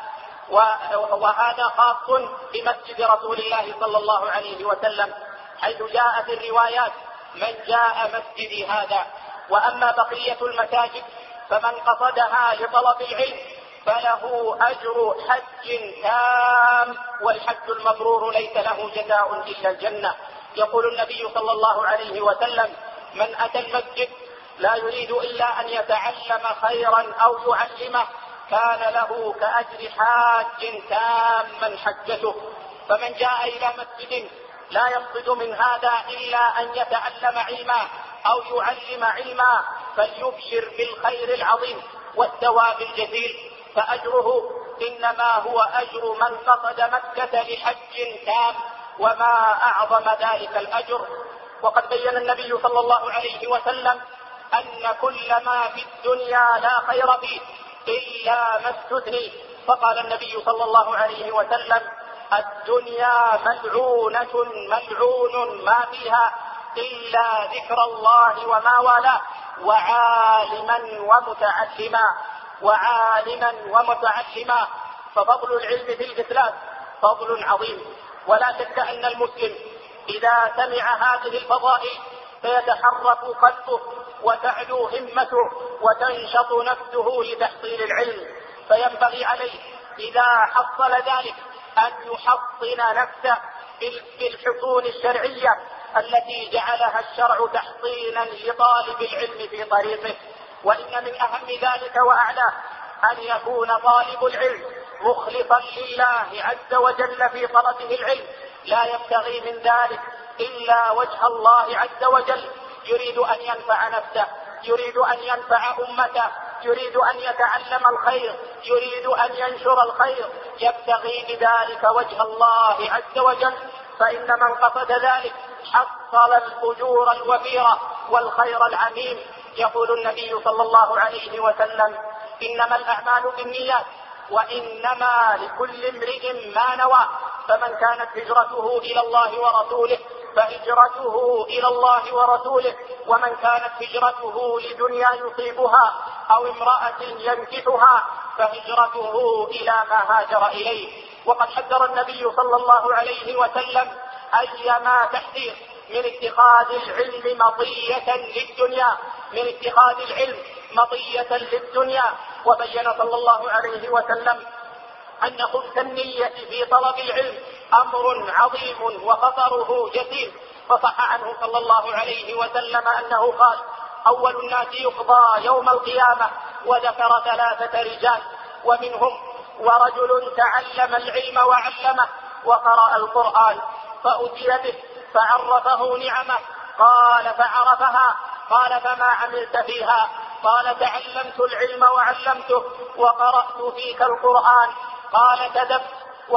وهذا خاص بمسجد رسول الله صلى الله عليه وسلم، حيث جاء في الروايات: من جاء مسجدي هذا. وأما بقية المساجد فمن قصدها لطلب العلم فله أجر حج تام، والحج المبرور ليس له جزاء إلا الجنة. يقول النبي صلى الله عليه وسلم: من أتى المسجد لا يريد إلا أن يتعلم خيرا أو يعلمه كان له كأجر حاج تاما حجته. فمن جاء إلى مسجد لا يقصد من هذا إلا أن يتعلم علما أو يعلم علما فليبشر بالخير العظيم والثواب الجزيل، فأجره إنما هو أجر من قصد مكة لحج تام، وما أعظم ذلك الأجر. وقد بين النبي صلى الله عليه وسلم أن كل ما في الدنيا لا خير فيه إلا ما استثني، فقال النبي صلى الله عليه وسلم: الدنيا ملعونة ملعون ما فيها إلا ذكر الله وما والاه وعالما ومتعلما وعالما ومتعلما. ففضل العلم في الإسلام فضل عظيم، ولا شك أن المسلم إذا سمع هذه الفضائل فيتحرك قلبه وتعلو همته وتنشط نفسه لتحصيل العلم، فينبغي عليه إذا حصل ذلك أن يحصن نفسه بالحصون الشرعية التي جعلها الشرع تحصينا لطالب العلم في طريقه. وإن من أهم ذلك وأعلاه أن يكون طالب العلم مخلصا لله عز وجل في طلبه العلم، لا يبتغي من ذلك إلا وجه الله عز وجل، يريد أن ينفع نفسه، يريد أن ينفع أمته، يريد أن يتعلم الخير، يريد أن ينشر الخير، يبتغي بذلك وجه الله عز وجل، فإن من قصد ذلك حصل الأجور الوفيرة والخير العميم. يقول النبي صلى الله عليه وسلم: إنما الأعمال بالنيات وإنما لكل امرئ ما نوى، فمن كانت هجرته إلى الله ورسوله فهجرته إلى الله ورسوله، ومن كانت هجرته لدنيا يصيبها أو امرأة ينكحها فهجرته إلى ما هاجر إليه. وقد حذر النبي صلى الله عليه وسلم أيما تحذير من اتخاذ العلم مطية للدنيا، من اتخاذ العلم مطية للدنيا. وبين صلى الله عليه وسلم أن خبث النية في طلب العلم أمر عظيم وخطره جسيم، فصح عنه صلى الله عليه وسلم أنه قال: أول الناس يقضى يوم القيامة، وذكر ثلاثة رجال ومنهم ورجل تعلم العلم وعلمه وقرأ القرآن فأتي به فعرفه نعمه، قال فعرفها، قال فما عملت فيها؟ قال تعلمت العلم وعلمته وقرأت فيك القرآن. قال كذبت،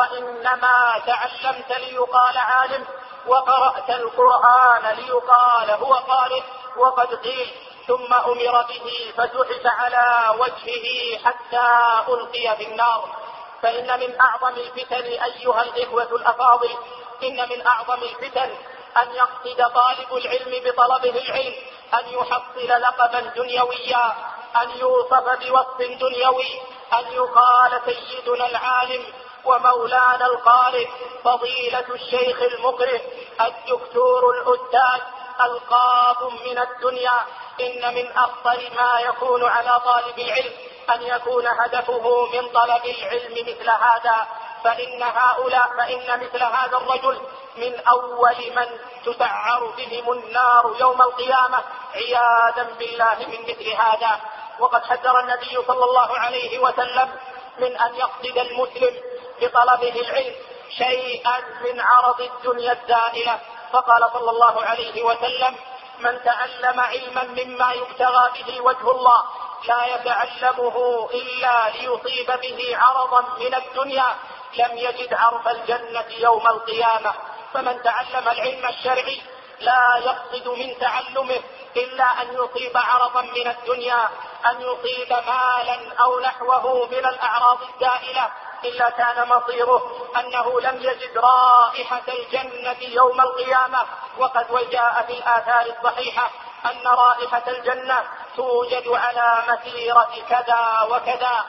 وإنما تعلمت ليقال عالم وقرأت القرآن ليقال هو قارئ وقد قيل. ثم أمر به فسحب على وجهه حتى ألقي في النار. فإن من أعظم الفتن أيها الإخوة الأفاضل، إن من أعظم الفتن أن يقصد طالب العلم بطلبه العلم أن يحصل لقبا دنيويا، أن يوصف بوصف دنيوي، أن يقال سيدنا العالم ومولانا القارئ، فضيلة الشيخ المقرئ، الدكتور الأستاذ، ألقاب من الدنيا. إن من أخطر ما يكون على طالب العلم أن يكون هدفه من طلب العلم مثل هذا، فإن هؤلاء فإن مثل هذا الرجل من أول من تسعر بهم النار يوم القيامة عياذا بالله من مثل هذا. وقد حذر النبي صلى الله عليه وسلم من أن يقصد المسلم بطلبه العلم شيئا من عرض الدنيا الزائلة، فقال صلى الله عليه وسلم: من تعلم علما مما يبتغى به وجه الله لا يتعلمه إلا ليصيب به عرضا من الدنيا لم يجد عرف الجنة يوم القيامة. فمن تعلم العلم الشرعي لا يقصد من تعلمه إلا أن يصيب عرضا من الدنيا، أن يصيب مالا أو نحوه من الأعراض الزائلة، إلا كان مصيره أنه لم يجد رائحة الجنة يوم القيامة. وقد وجاء في الآثار الصحيحة أن رائحة الجنة توجد على مسيرة كذا وكذا.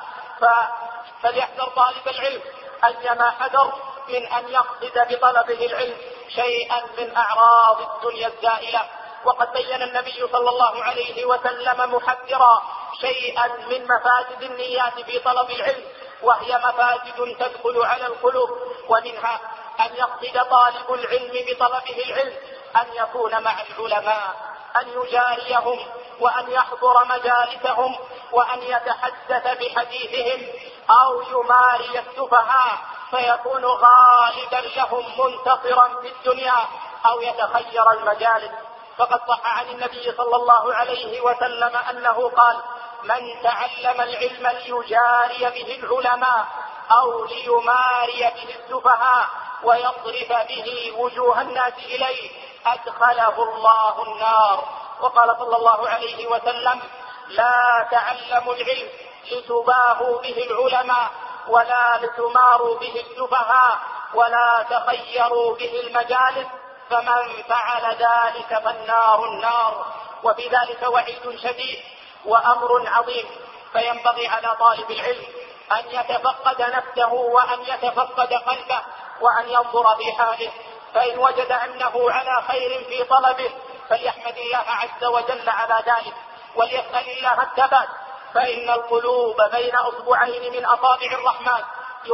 فليحذر طالب العلم أيما حذر من أن يقصد بطلبه العلم شيئا من أعراض الدنيا الزائلة. وقد بين النبي صلى الله عليه وسلم محذرا شيئا من مفاسد النيات في طلب العلم، وهي مفاسد تدخل على القلوب، ومنها أن يقصد طالب العلم بطلبه العلم أن يكون مع العلماء، أن يجاريهم وأن يحضر مجالسهم وأن يتحدث بحديثهم، أو يماري السفهاء فيكون غالبا لهم منتصرا في الدنيا، أو يتخير المجالس. فقد صح عن النبي صلى الله عليه وسلم أنه قال: من تعلم العلم ليجاري به العلماء أو ليماري به السفهاء ويصرف به وجوه الناس إليه أدخله الله النار. وقال صلى الله عليه وسلم: لا تعلموا العلم لتباهوا به العلماء ولا لتماروا به السفهاء ولا تخيروا به المجالس، فمن فعل ذلك فالنار النار. وفي ذلك وعيد شديد وأمر عظيم، فينبغي على طالب العلم أن يتفقد نفسه وأن يتفقد قلبه وأن ينظر في حاله، فإن وجد أنه على خير في طلبه فليحمد الله عز وجل على ذلك وليسأل الله الثبات، فإن القلوب بين أصبعين من أصابع الرحمن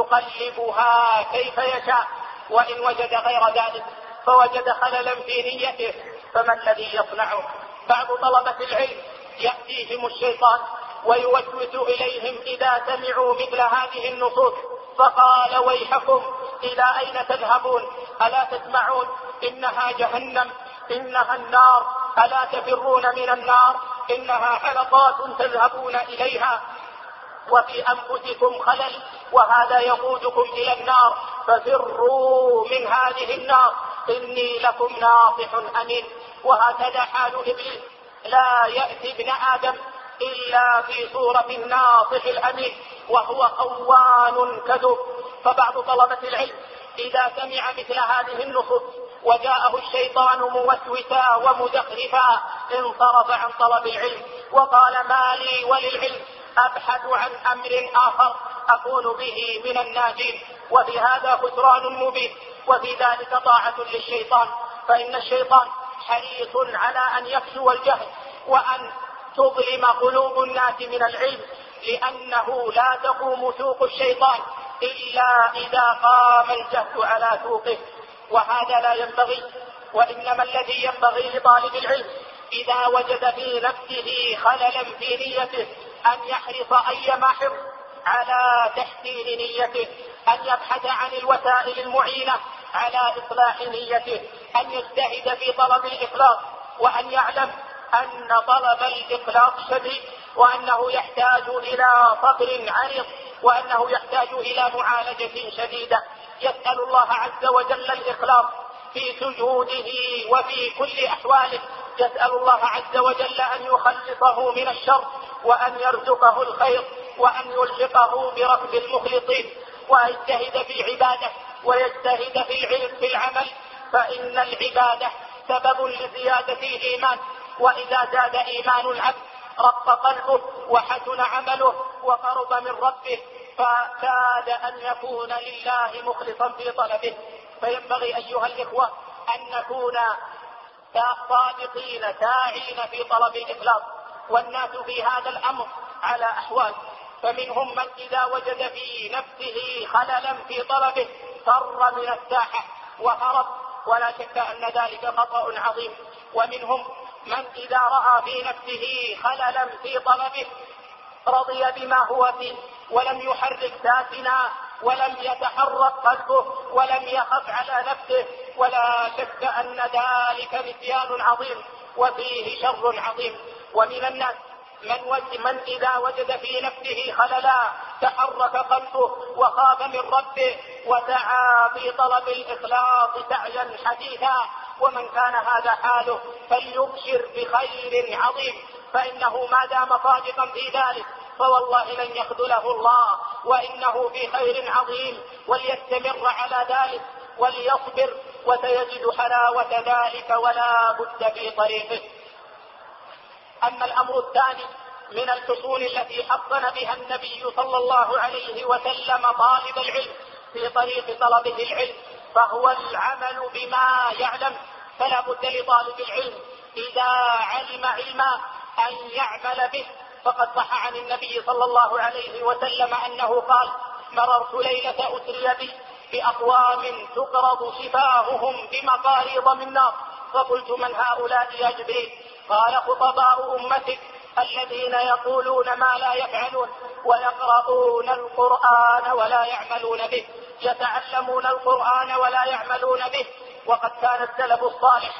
يقلبها كيف يشاء. وإن وجد غير ذلك فوجد خللا في نيته فما الذي يصنعه؟ بعض طلبة العلم يأتيهم الشيطان ويوسوس إليهم إذا سمعوا مثل هذه النصوص فقال: ويحكم إلى أين تذهبون؟ ألا تسمعون إنها جهنم، إنها النار، ألا تفرون من النار؟ إنها حلقات تذهبون إليها، وفي أنفسكم خلل وهذا يقودكم إلى النار، ففروا من هذه النار إني لكم ناصح أمين. وهكذا حال إبليس، لا يأتي ابن آدم إلا في صورة الناصح الأمين، وهو خوان كذب. فبعض طلبة العلم إذا سمع مثل هذه النصوص وجاءه الشيطان موسوسا ومزخرفا انصرف عن طلب العلم وقال: ما لي وللعلم أبحث عن أمر آخر أكون به من الناجين. وفي هذا خسران مبين، وفي ذلك طاعة للشيطان، فإن الشيطان حريص على أن يفشو الجهل وأن تظلم قلوب الناس من العلم، لأنه لا تقوم سوق الشيطان إلا إذا قام الجهل على سوقه، وهذا لا ينبغي. وإنما الذي ينبغي لطالب العلم إذا وجد في نفسه خللا في نيته أن يحرص أيما حرص على تحسين نيته، أن يبحث عن الوسائل المعينة على إصلاح نيته، أن يجتهد في طلب الإخلاص، وأن يعلم أن طلب الإخلاص شديد، وأنه يحتاج إلى صبر عريض، وأنه يحتاج إلى معالجة شديدة. يسأل الله عز وجل الإخلاص في سجوده وفي كل أحواله، يسأل الله عز وجل أن يخلصه من الشر وأن يرزقه الخير وأن يلحقه بركب المخلصين، ويجتهد في عباده ويجتهد في العلم في العمل، فإن العبادة سبب لزيادة الإيمان، وإذا زاد إيمان العبد رق قلبه وحسن عمله وقرب من ربه، فكاد أن يكون لله مخلصا في طلبه. فينبغي أيها الإخوة أن نكون صادقين ساعين في طلب الإخلاص، والناس في هذا الأمر على أحوال، فمنهم من إذا وجد في نفسه خللا في طلبه فر من الساحة وهرب، ولا شك أن ذلك خطأ عظيم. ومنهم من إذا رأى في نفسه خللا في طلبه رضي بما هو فيه ولم يحرك ساكنا ولم يتحرك قلبه ولم يخف على نفسه، ولا شك أن ذلك نسيان عظيم وفيه شر عظيم. ومن الناس من, وجد من إذا وجد في نفسه خللا تحرك قلبه وخاف من ربه ودعا في طلب الإخلاص سعيا حديثا، ومن كان هذا حاله فليبشر بخير عظيم، فإنه ما دام صادقا في ذلك فوالله لن يخذله الله، وإنه في خير عظيم، وليستمر على ذلك وليصبر وسيجد حلاوة ذلك ولا بد في طريقه. أما الأمر الثاني من الحصول التي حصن بها النبي صلى الله عليه وسلم طالب العلم في طريق طلبه العلم فهو العمل بما يعلم. فلا بد لطالب العلم إذا علم علما أن يعمل به، فقد صح عن النبي صلى الله عليه وسلم أنه قال: مررت ليلة أسري بي بأقوام تقرض شفاههم بمقاريض من نار، فقلت: من هؤلاء يا جبريل؟ قال: خطباء أمتك الذين يقولون ما لا يفعلون ويقرؤون القرآن ولا يعملون به، يتعلمون القرآن ولا يعملون به. وقد كان السلف الصالح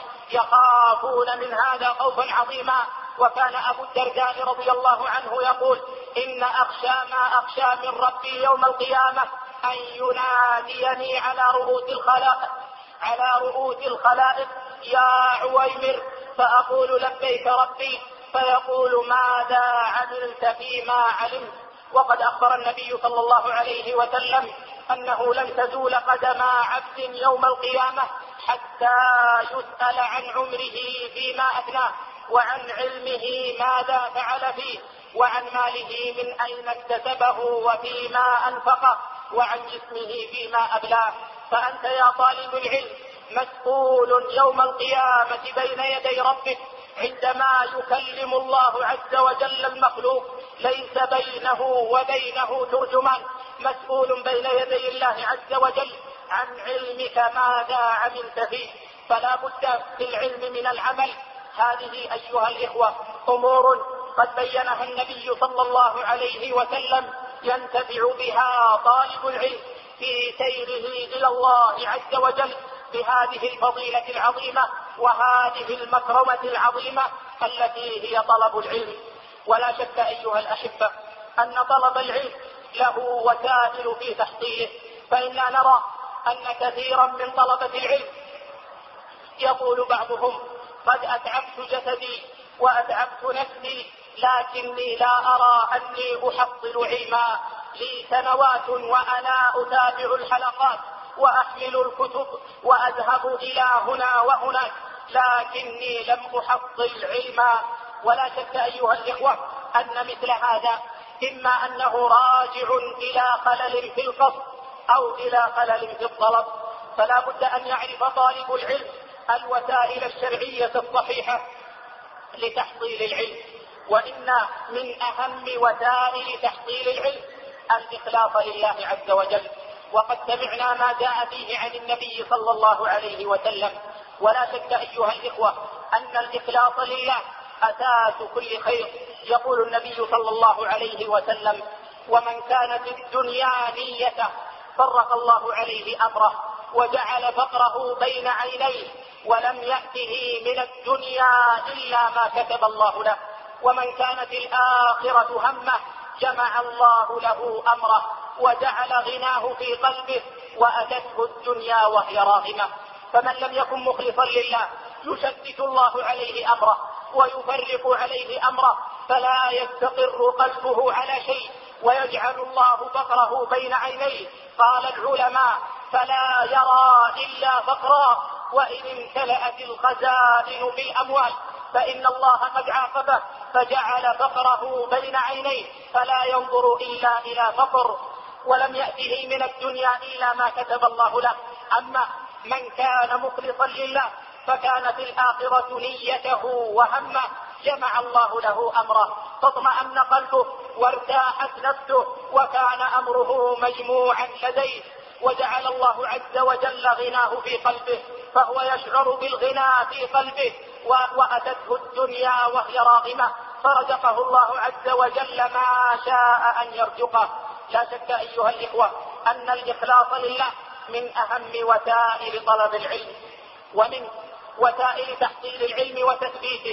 يخافون من هذا خوفا عظيما، وكان أبو الدرداء رضي الله عنه يقول: إن أخشى ما أخشى من ربي يوم القيامة أن يناديني على رؤوس الخلائق على رؤوس الخلائق يا عويمر، فأقول: لبيك ربي، فيقول: ماذا عملت فيما علمت؟ وقد أخبر النبي صلى الله عليه وسلم أنه لن تزول قدم عبد يوم القيامة حتى يسأل عن عمره فيما أفناه، وعن علمه ماذا فعل فيه، وعن ماله من أين اكتسبه وفيما أنفقه، وعن جسمه فيما أبلاه. فأنت يا طالب العلم مسؤول يوم القيامة بين يدي ربك عندما يكلم الله عز وجل المخلوق ليس بينه وبينه ترجمان، مسؤول بين يدي الله عز وجل عن علمك ماذا عملت فيه. فلا بد في العلم من العمل. هذه أيها الإخوة أمور قد بينها النبي صلى الله عليه وسلم ينتفع بها طالب العلم في سيره إلى الله عز وجل بهذه الفضيلة العظيمة وهذه المكرمة العظيمة التي هي طلب العلم. ولا شك أيها الأحبة أن طلب العلم له وسائل في تحصيله، فإننا نرى أن كثيرا من طلبة العلم يقول بعضهم: قد أتعبت جسدي وأتعبت نفسي لكني لا أرى أني أحصل علما، لي سنوات وأنا أتابع الحلقات وأحمل الكتب وأذهب إلى هنا وهناك لكني لم أحصل علما. ولا شك أيها الإخوة أن مثل هذا إما أنه راجع إلى خلل في القصد أو إلى خلل في الطلب. فلا بد أن يعرف طالب العلم الوسائل الشرعية الصحيحة لتحصيل العلم. وإن من أهم وسائل تحصيل العلم الإخلاص لله عز وجل، وقد سمعنا ما جاء فيه عن النبي صلى الله عليه وسلم. ولا شك أيها الإخوة أن الإخلاص لله أساس كل خير. يقول النبي صلى الله عليه وسلم: ومن كانت الدنيا نيته فرق الله عليه أمره وجعل فقره بين عينيه ولم يأته من الدنيا إلا ما كتب الله له، ومن كانت الآخرة همه جمع الله له أمره وجعل غناه في قلبه وأتته الدنيا وهي راغمة. فمن لم يكن مخلصا لله يشتت الله عليه أمره ويفرق عليه أمره، فلا يستقر قلبه على شيء، ويجعل الله فقره بين عينيه. قال العلماء: فلا يرى إلا فقرا، وإن امتلأت الخزائن بالأموال فإن الله قد عاقبه فجعل فقره بين عينيه فلا ينظر إلا إلى فقر، ولم يأته من الدنيا إلا ما كتب الله له. أما من كان مخلصا لله فكانت الآخرة نيته وهمه جمع الله له أمره فاطمأن قلبه وارتاحت نفسه وكان أمره مجموعا لديه، وجعل الله عز وجل غناه في قلبه فهو يشعر بالغنى في قلبه، وأتته الدنيا وهي راغمة فرزقه الله عز وجل ما شاء أن يرزقه. لا شك أيها الإخوة أن الإخلاص لله من أهم وسائل طلب العلم ومن وسائل تحصيل العلم وتثبيته.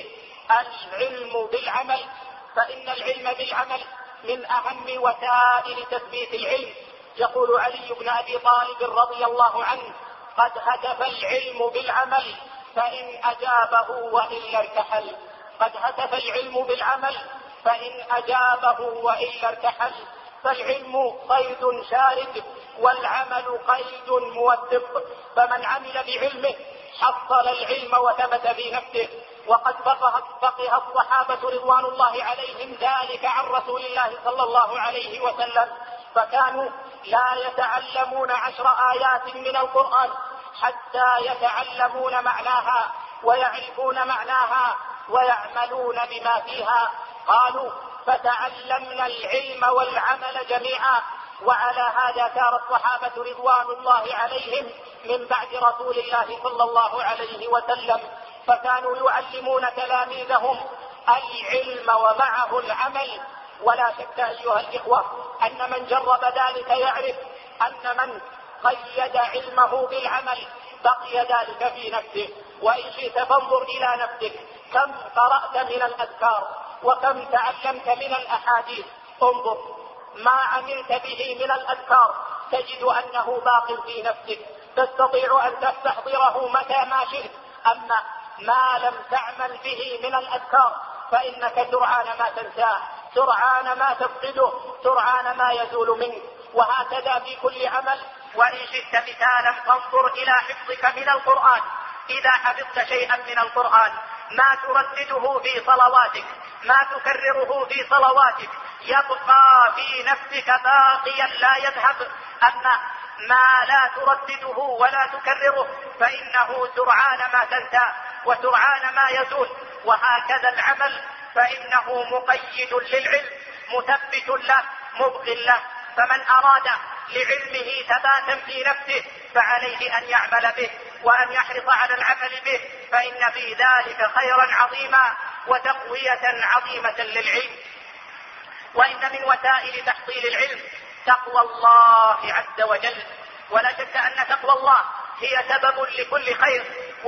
العلم بالعمل، فإن العلم بالعمل من أهم وسائل تثبيت العلم. يقول علي بن أبي طالب رضي الله عنه: قد هتف العلم بالعمل فإن أجابه وإلا ارتحل. قد هتف العلم بالعمل فإن أجابه وإلا ارتحل. فالعلم قيد شارد والعمل قيد موثق، فمن عمل بعلمه حصل العلم وثبت في نفسه. وقد فقه, فقه الصحابة رضوان الله عليهم ذلك عن رسول الله صلى الله عليه وسلم، فكانوا لا يتعلمون عشر آيات من القرآن حتى يتعلمون معناها ويعرفون معناها ويعملون بما فيها. قالوا: فتعلمنا العلم والعمل جميعا. وعلى هذا سار الصحابة رضوان الله عليهم من بعد رسول الله صلى الله عليه وسلم، فكانوا يعلمون تلاميذهم العلم ومعه العمل. ولا شك أيها الإخوة أن من جرب ذلك يعرف أن من قيد علمه بالعمل بقي ذلك في نفسه. وإن شئت فانظر إلى نفسك، كم قرأت من الأذكار وكم تعلمت من الأحاديث. انظر ما عملت به من الأذكار تجد أنه باق في نفسك، تستطيع أن تستحضره متى ما شئت. أما ما لم تعمل به من الأذكار فإنك سرعان ما تنساه، سرعان ما تفقده، سرعان ما يزول منك. وهكذا في كل عمل. وإن شئت مثالا فانظر إلى حفظك من القرآن. إذا حفظت شيئا من القرآن ما تردده في صلواتك، ما تكرره في صلواتك، يبقى في نفسك باقيا لا يذهب. أما ما لا تردده ولا تكرره فإنه سرعان ما تنسى وسرعان ما يزول. وهكذا العمل، فإنه مقيد للعلم، مثبت له، مبق له. فمن أراد لعلمه ثباتا في نفسه فعليه أن يعمل به وأن يحرص على العمل به، فإن في ذلك خيرا عظيما وتقوية عظيمة للعلم. وإن من وسائل تحصيل العلم تقوى الله عز وجل. ولا شك أن تقوى الله هي سبب لكل خير،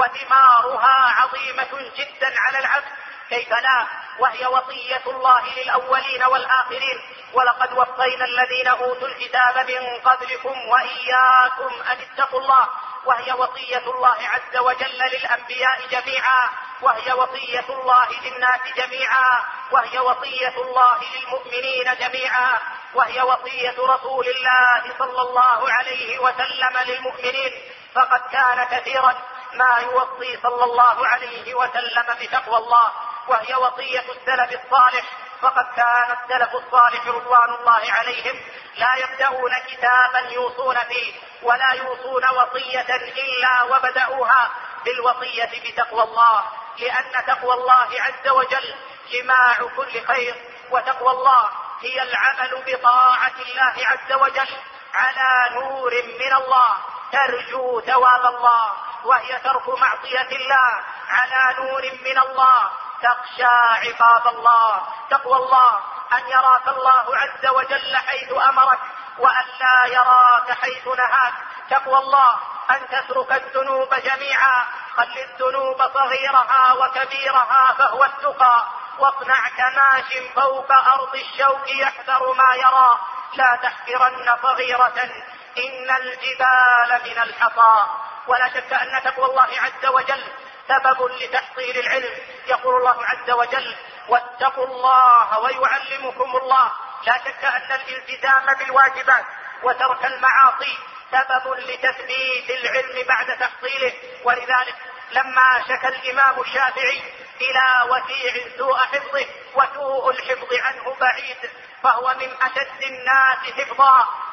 وثمارها عظيمة جدا على العبد، كيف لا، وهي وصية الله للأولين والآخرين: ولقد وصينا الذين أوتوا الكتاب من قبلكم وإياكم أن اتقوا الله. وهي وصية الله عز وجل للأنبياء جميعا، وهي وصية الله للناس جميعا، وهي وصية الله للمؤمنين جميعا، وهي وصية رسول الله صلى الله عليه وسلم للمؤمنين. فقد كان كثيرا ما يوصي صلى الله عليه وسلم بتقوى الله. وهي وصية السلف الصالح، فقد كان السلف الصالح رضوان الله عليهم لا يبدأون كتابا يوصون فيه ولا يوصون وصية إلا وبدأوها بالوصية بتقوى الله، لأن تقوى الله عز وجل جماع كل خير. وتقوى الله هي العمل بطاعة الله عز وجل على نور من الله ترجو ثواب الله، وهي ترك معصية الله على نور من الله تخشى عقاب الله. تقوى الله أن يراك الله عز وجل حيث أمرك وأن لا يراك حيث نهاك. تقوى الله أن تترك الذنوب جميعا، خل الذنوب صغيرها وكبيرها فهو التقى. واصنع كماش فوق أرض الشوك يحذر ما يرى، لا تحقرن صغيرة إن الجبال من الحصى. ولا شك أن تقوى الله عز وجل سبب لتحصيل العلم. يقول الله عز وجل: واتقوا الله ويعلمكم الله. لا شك أن الالتزام بالواجبات وترك المعاصي سبب لتثبيت العلم بعد تحصيله. ولذلك لما شكى الإمام الشافعي إلى وكيع سوء حفظه، وسوء الحفظ عنه بعيد، فهو من أشد الناس حفظا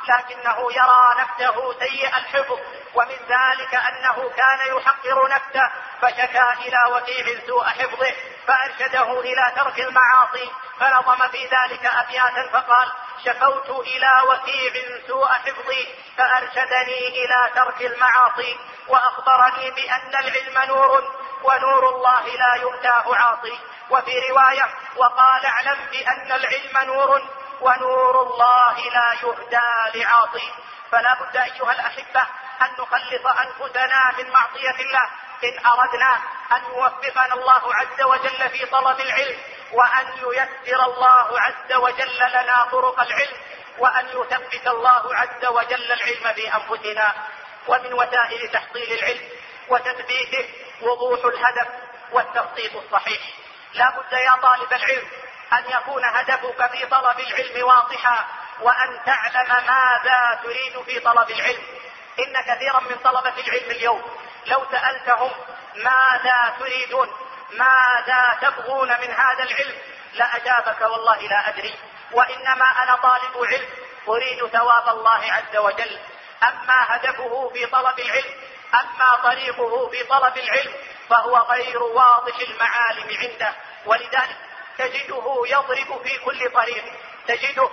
لكنه يرى نفسه سيء الحفظ، ومن ذلك أنه كان يحقر نفسه، فشكا إلى وكيع سوء حفظه فأرشده إلى ترك المعاصي، فنظم في ذلك أبياتا فقال: شكوت إلى وكيع سوء حفظي فأرشدني إلى ترك المعاصي، وأخبرني بأن العلم نور ونور الله لا يؤتاه عاصي. وفي رواية: وقال: اعلم بأن العلم نور ونور الله لا يهدى لعاصي. فلا بد أيها الأحبة أن نخلص أنفسنا من معصية الله إن أردنا أن يوفقنا الله عز وجل في طلب العلم، وأن ييسر الله عز وجل لنا طرق العلم، وأن يثبت الله عز وجل العلم في أنفسنا. ومن وسائل تحصيل العلم وتثبيته وضوح الهدف والتخطيط الصحيح. لا بد يا طالب العلم أن يكون هدفك في طلب العلم واضحا، وأن تعلم ماذا تريد في طلب العلم. إن كثيرا من طلبة العلم اليوم لو سألتهم ماذا تريدون، ماذا تبغون من هذا العلم، لأجابك: والله لا أدري، وإنما أنا طالب علم أريد ثواب الله عز وجل. أما هدفه في طلب العلم، أما طريقه في طلب العلم، فهو غير واضح المعالم عنده، ولذلك تجده يضرب في كل طريق، تجده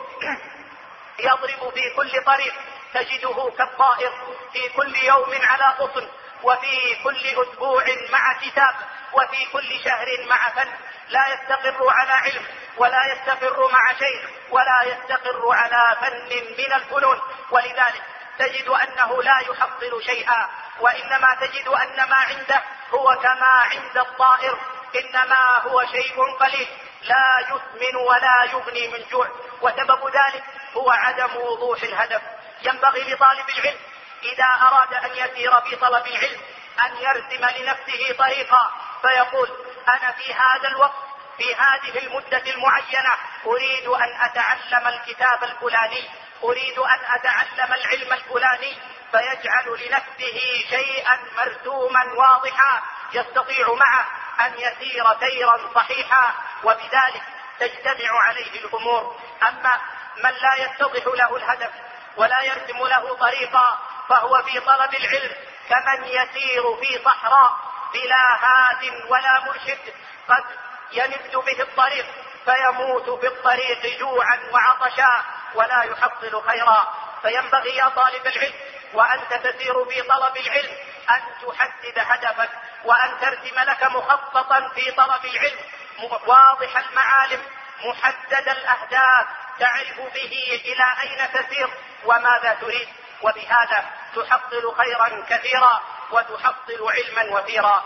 يضرب في كل طريق، تجده كالطائر في كل يوم على غصن، وفي كل أسبوع مع كتاب، وفي كل شهر مع فن، لا يستقر على علم، ولا يستقر مع شيخ، ولا يستقر على فن من الفنون. ولذلك تجد أنه لا يحصل شيئا، وإنما تجد أن ما عنده هو كما عند الطائر، إنما هو شيء قليل لا يثمن ولا يغني من جوع. وسبب ذلك هو عدم وضوح الهدف. ينبغي لطالب العلم إذا أراد أن يسير في طلب العلم أن يرسم لنفسه طريقا، فيقول: أنا في هذا الوقت، في هذه المدة المعينة، أريد أن أتعلم الكتاب الفلاني، أريد أن أتعلم العلم الفلاني، فيجعل لنفسه شيئا مرسوما واضحا يستطيع معه أن يسير سيرا صحيحا، وبذلك تجتمع عليه الأمور. أما من لا يتضح له الهدف ولا يرسم له طريقا، فهو في طلب العلم كمن يسير في صحراء بلا هاد ولا مرشد، قد يمد به الطريق فيموت في الطريق جوعا وعطشا ولا يحصل خيرا. فينبغي يا طالب العلم وأنت تسير في طلب العلم أن تحدد هدفك، وأن ترسم لك مخططا في طلب العلم واضح المعالم، محدد الأهداف، تعرف به إلى أين تسير وماذا تريد، وبهذا تحصل خيرا كثيرا وتحصل علما وفيرا.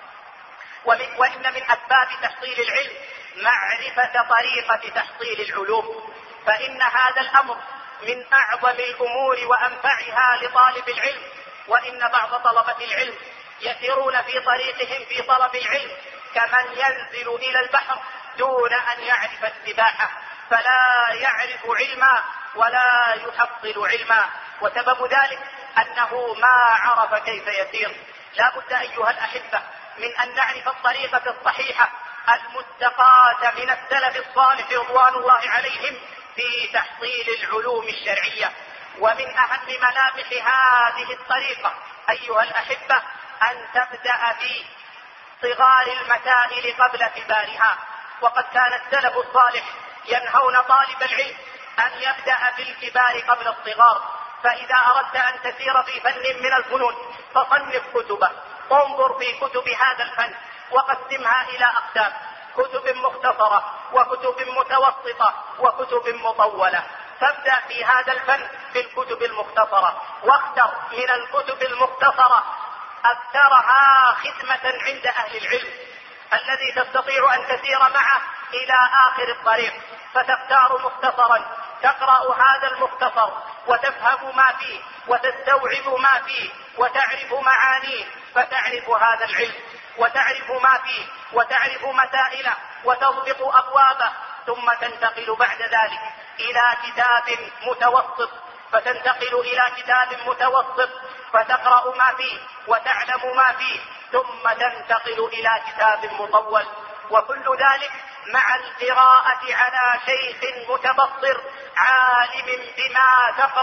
وإن من أسباب تحصيل العلم معرفة طريقة تحصيل العلوم، فإن هذا الأمر من أعظم الأمور وأنفعها لطالب العلم. وإن بعض طلبة العلم يسيرون في طريقهم في طلب العلم كمن ينزل إلى البحر دون أن يعرف السباحة، فلا يعرف علما ولا يحصل علما، وسبب ذلك أنه ما عرف كيف يسير. لا بد أيها الأحبة من أن نعرف الطريقة الصحيحة المستقاة من السلف الصالح رضوان الله عليهم في تحصيل العلوم الشرعية. ومن أهم ملامح هذه الطريقة أيها الأحبة أن تبدأ في صغار المسائل قبل كبارها. وقد كان السلف الصالح ينهون طالب العلم أن يبدأ بالكبار قبل الصغار. فإذا أردت أن تسير في فن من الفنون فصنف كتبه، انظر في كتب هذا الفن وقسمها إلى أقسام: كتب مختصرة، وكتب متوسطة، وكتب مطولة. فابدأ في هذا الفن بالكتب المختصرة، واختر من الكتب المختصرة أكثرها خدمة عند أهل العلم الذي تستطيع أن تسير معه إلى آخر الطريق، فتختار مختصرا تقرأ هذا المختصر وتفهم ما فيه وتستوعب ما فيه وتعرف معانيه، فتعرف هذا العلم وتعرف ما فيه وتعرف مسائله وتضبط أبوابه. ثم تنتقل بعد ذلك إلى كتاب متوسط، فتنتقل إلى كتاب متوسط فتقرأ ما فيه وتعلم ما فيه، ثم تنتقل إلى كتاب مطول. وكل ذلك مع القراءة على شيخ متبصر عالم بما تقرأ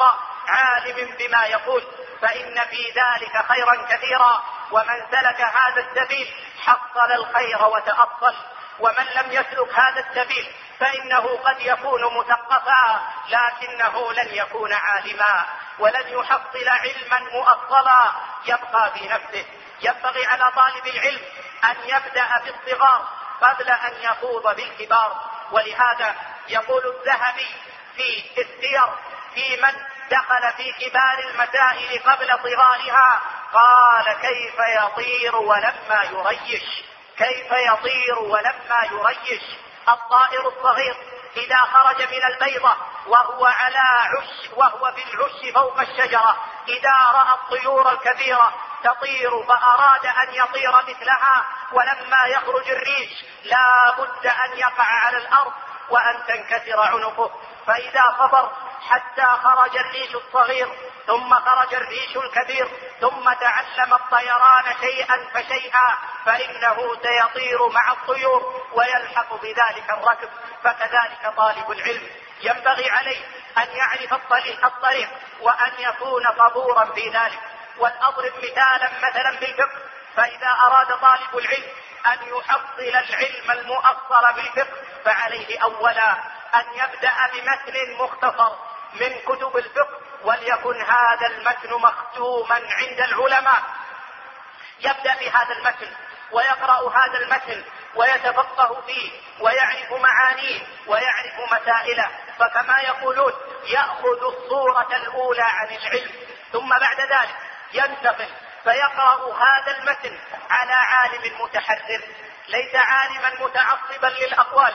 عالم بما يقول، فإن في ذلك خيرا كثيرا، ومن سلك هذا السبيل حصل الخير وتأصل، ومن لم يسلك هذا السبيل فإنه قد يكون مثقفا لكنه لن يكون عالما ولن يحصل علما مؤصلا يبقى في نفسه. ينبغي على طالب العلم أن يبدأ بالصغار قبل أن يخوض بالكبار. ولهذا يقول الذهبي في السير في من دخل في كبار المسائل قبل صغارها، قال: كيف يطير ولما يريش، كيف يطير ولما يريش. الطائر الصغير إذا خرج من البيضة وهو على عش وهو في العش فوق الشجرة، إذا رأى الطيور الكبيرة تطير فأراد أن يطير مثلها، ولما يخرج الريش لا بد أن يقع على الأرض وأن تنكسر عنقه. فإذا صبر حتى خرج الريش الصغير ثم خرج الريش الكبير ثم تعلم الطيران شيئا فشيئا فإنه سيطير مع الطيور ويلحق بذلك الركب. فكذلك طالب العلم ينبغي عليه أن يعرف الطريق, الطريق وأن يكون صبورا في ذلك. ولأضرب مثالا مثلا بالفقه، فإذا أراد طالب العلم أن يحصل العلم المؤصل بالفقه فعليه أولا أن يبدأ بمتن مختصر من كتب الفقه، وليكن هذا المتن مختوما عند العلماء. يبدأ بهذا المتن ويقرأ هذا المتن ويتفقه فيه ويعرف معانيه ويعرف مسائله، فكما يقولون يأخذ الصورة الأولى عن العلم، ثم بعد ذلك ينتقل فيقرأ هذا المتن على عالم متحرر ليس عالما متعصبا للأقوال،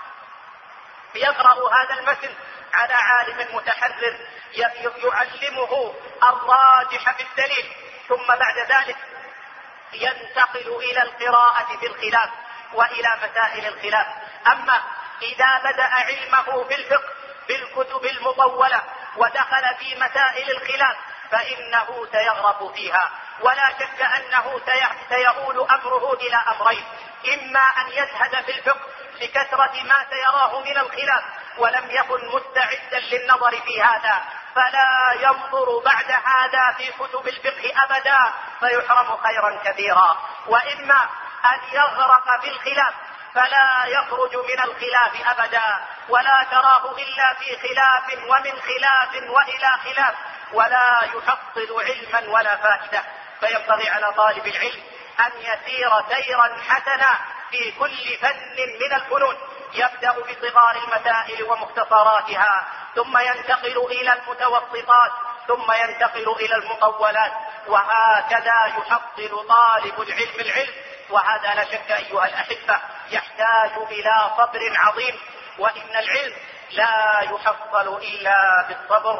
يقرأ هذا المتن على عالم متحرر يعلمه الراجح في الدليل، ثم بعد ذلك ينتقل إلى القراءة في الخلاف وإلى مسائل الخلاف. أما إذا بدأ علمه في الفقه بالكتب المطولة ودخل في مسائل الخلاف فإنه سيغرق فيها، ولا شك أنه سيؤول أمره إلى أمرين: إما أن يزهد في الفقه لكثرة ما سيراه من الخلاف ولم يكن مستعدا للنظر في هذا فلا ينظر بعد هذا في كتب الفقه أبدا فيحرم خيرا كثيرا، وإما أن يغرق في الخلاف فلا يخرج من الخلاف أبدا ولا تراه إلا في خلاف ومن خلاف وإلى خلاف ولا يحصل علما ولا فائدة. فينبغي على طالب العلم أن يسير سيرا حسنا في كل فن من الفنون، يبدأ بصغار المسائل ومختصراتها ثم ينتقل إلى المتوسطات ثم ينتقل إلى المطولات، وهكذا يحصل طالب العلم العلم. وهذا لا شك أيها الأحبة يحتاج إلى صبر عظيم، وإن العلم لا يحصل إلا بالصبر.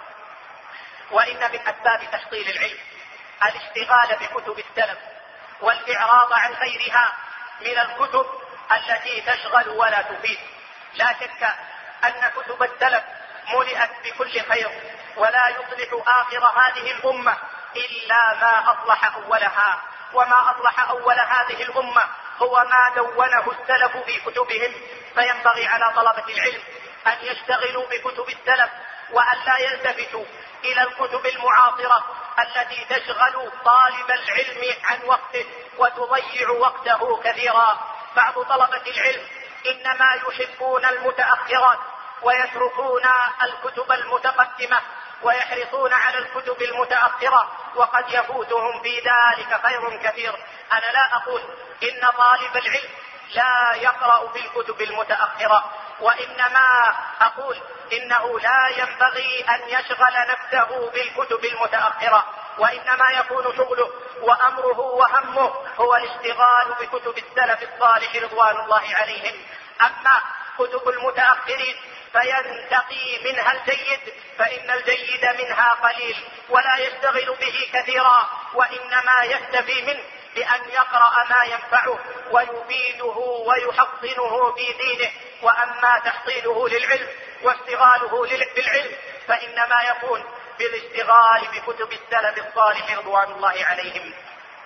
وإن من أسباب تحصيل العلم الاشتغال بكتب السلف والإعراض عن غيرها من الكتب التي تشغل ولا تفيد. لا شك أن كتب السلف ملئت بكل خير، ولا يصلح آخر هذه الأمة إلا ما أصلح أولها، وما أصلح أول هذه الأمة هو ما دونه السلف في كتبهم. فينبغي على طلبة العلم أن يشتغلوا بكتب السلف وأن لا يلتفتوا إلى الكتب المعاصرة التي تشغل طالب العلم عن وقته وتضيع وقته كثيرا. بعض طلبة العلم إنما يحبون المتأخرات ويتركون الكتب المتقدمة ويحرصون على الكتب المتأخرة، وقد يفوتهم في ذلك خير كثير. أنا لا أقول إن طالب العلم لا يقرأ في الكتب المتأخرة، وإنما أقول إنه لا ينبغي أن يشغل نفسه بالكتب المتأخرة، وإنما يكون شغله وأمره وهمه هو الاشتغال بكتب السلف الصالح رضوان الله عليهم. أما كتب المتأخرين فينتقي منها الجيد، فإن الجيد منها قليل ولا يشتغل به كثيرا، وإنما يكتفي منه بأن يقرأ ما ينفعه ويفيده ويحصنه في دينه. وأما تحصيله للعلم واشتغاله بالعلم فإنما يكون بالاشتغال بكتب السلف الصالح رضوان الله عليهم.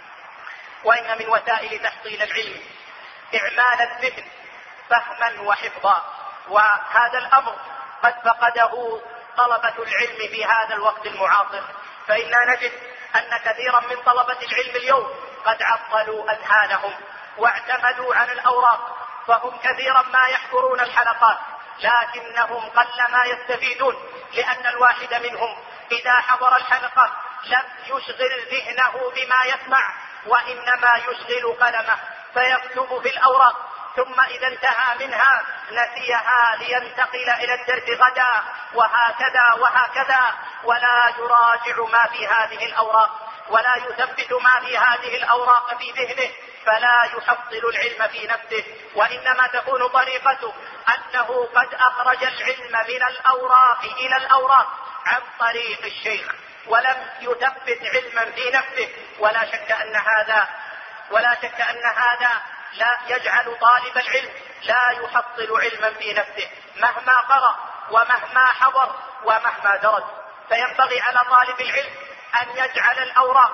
وإن من وسائل تحصيل العلم إعمال الذهن فهما وحفظا، وهذا الأمر قد فقده طلبة العلم في هذا الوقت المعاصر، فإنا نجد أن كثيرا من طلبة العلم اليوم قد عطلوا أذهانهم واعتمدوا على الأوراق، فهم كثيرا ما يحضرون الحلقات لكنهم قل ما يستفيدون، لأن الواحد منهم إذا حضر الحلقات لم يشغل ذهنه بما يسمع، وإنما يشغل قلمه فيكتب في الأوراق، ثم إذا انتهى منها نسيها لينتقل إلى الدرس غدا، وهكذا وهكذا، ولا يراجع ما في هذه الأوراق ولا يثبت ما في هذه الأوراق في ذهنه، فلا يحصل العلم في نفسه، وإنما تكون طريقته أنه قد أخرج العلم من الأوراق إلى الأوراق عن طريق الشيخ، ولم يثبت علما في نفسه. ولا شك أن هذا ولا شك أن هذا لا يجعل طالب العلم لا يحصل علما في نفسه مهما قرأ ومهما حضر ومهما درس. فينبغي على طالب العلم أن يجعل الأوراق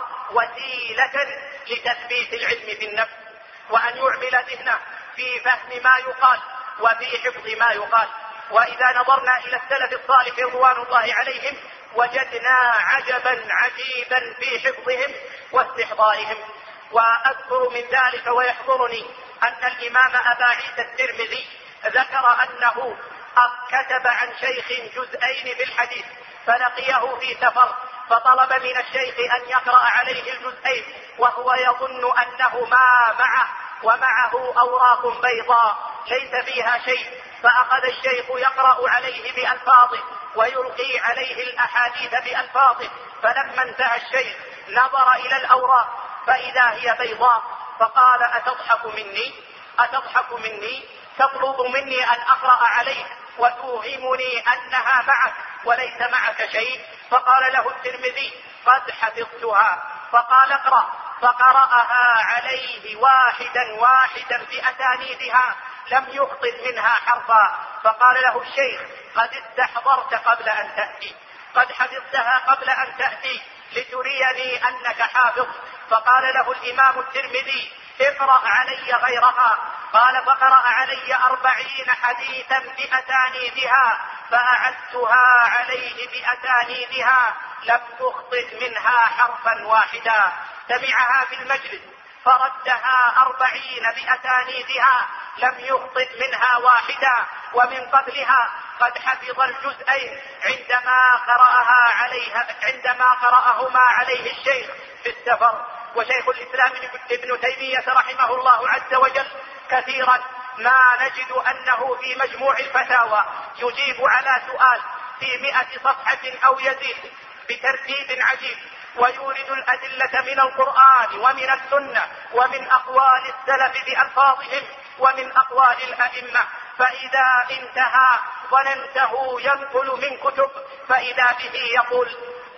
وسيلة لتثبيت العلم في النفس، وأن يعمل ذهنه في فهم ما يقال وفي حفظ ما يقال. وإذا نظرنا إلى السلف الصالح رضوان الله عليهم وجدنا عجبا عجيبا في حفظهم واستحضارهم. وأذكر من ذلك ويحضرني أن الإمام أبا عيسى الترمذي ذكر أنه كتب عن شيخ جزئين في الحديث، فلقيه في سفر فطلب من الشيخ أن يقرأ عليه الجزئين وهو يظن أنه ما معه ومعه أوراق بيضاء ليس فيها شيء، فأخذ الشيخ يقرأ عليه بألفاظه ويلقي عليه الأحاديث بألفاظه، فلما انتهى الشيخ نظر إلى الأوراق فإذا هي بيضاء، فقال: أتضحك مني أتضحك مني تطلب مني أن أقرأ عليك وتوهمني أنها معك وليس معك شيء؟ فقال له الترمذي: قد حفظتها. فقال: اقرأ. فقرأها عليه واحدا واحدا بأسانيدها لم يخطئ منها حرفا. فقال له الشيخ: قد استحضرت قبل أن تأتي قد حفظتها قبل أن تأتي لتريني أنك حافظ. فقال له الإمام الترمذي: اقرأ علي غيرها. قال: فقرأ علي أربعين حديثا بأسانيدها فأعدتها عليه بأسانيدها لم تخطئ منها حرفا واحدا. سمعها في المجلس فردها أربعين بأسانيدها لم يخطئ منها واحدا. ومن قبلها قد حفظ الجزئين عندما قرأها عليها عندما قرأهما عليه الشيخ في السفر. وشيخ الإسلام ابن تيمية رحمه الله عز وجل كثيرا ما نجد أنه في مجموع الفتاوى يجيب على سؤال في مئة صفحة أو يزيد بترتيب عجيب، ويورد الأدلة من القرآن ومن السنة ومن أقوال السلف بألفاظهم ومن أقوال الأئمة، فإذا انتهى ظننته ينقل من كتب، فإذا به يقول: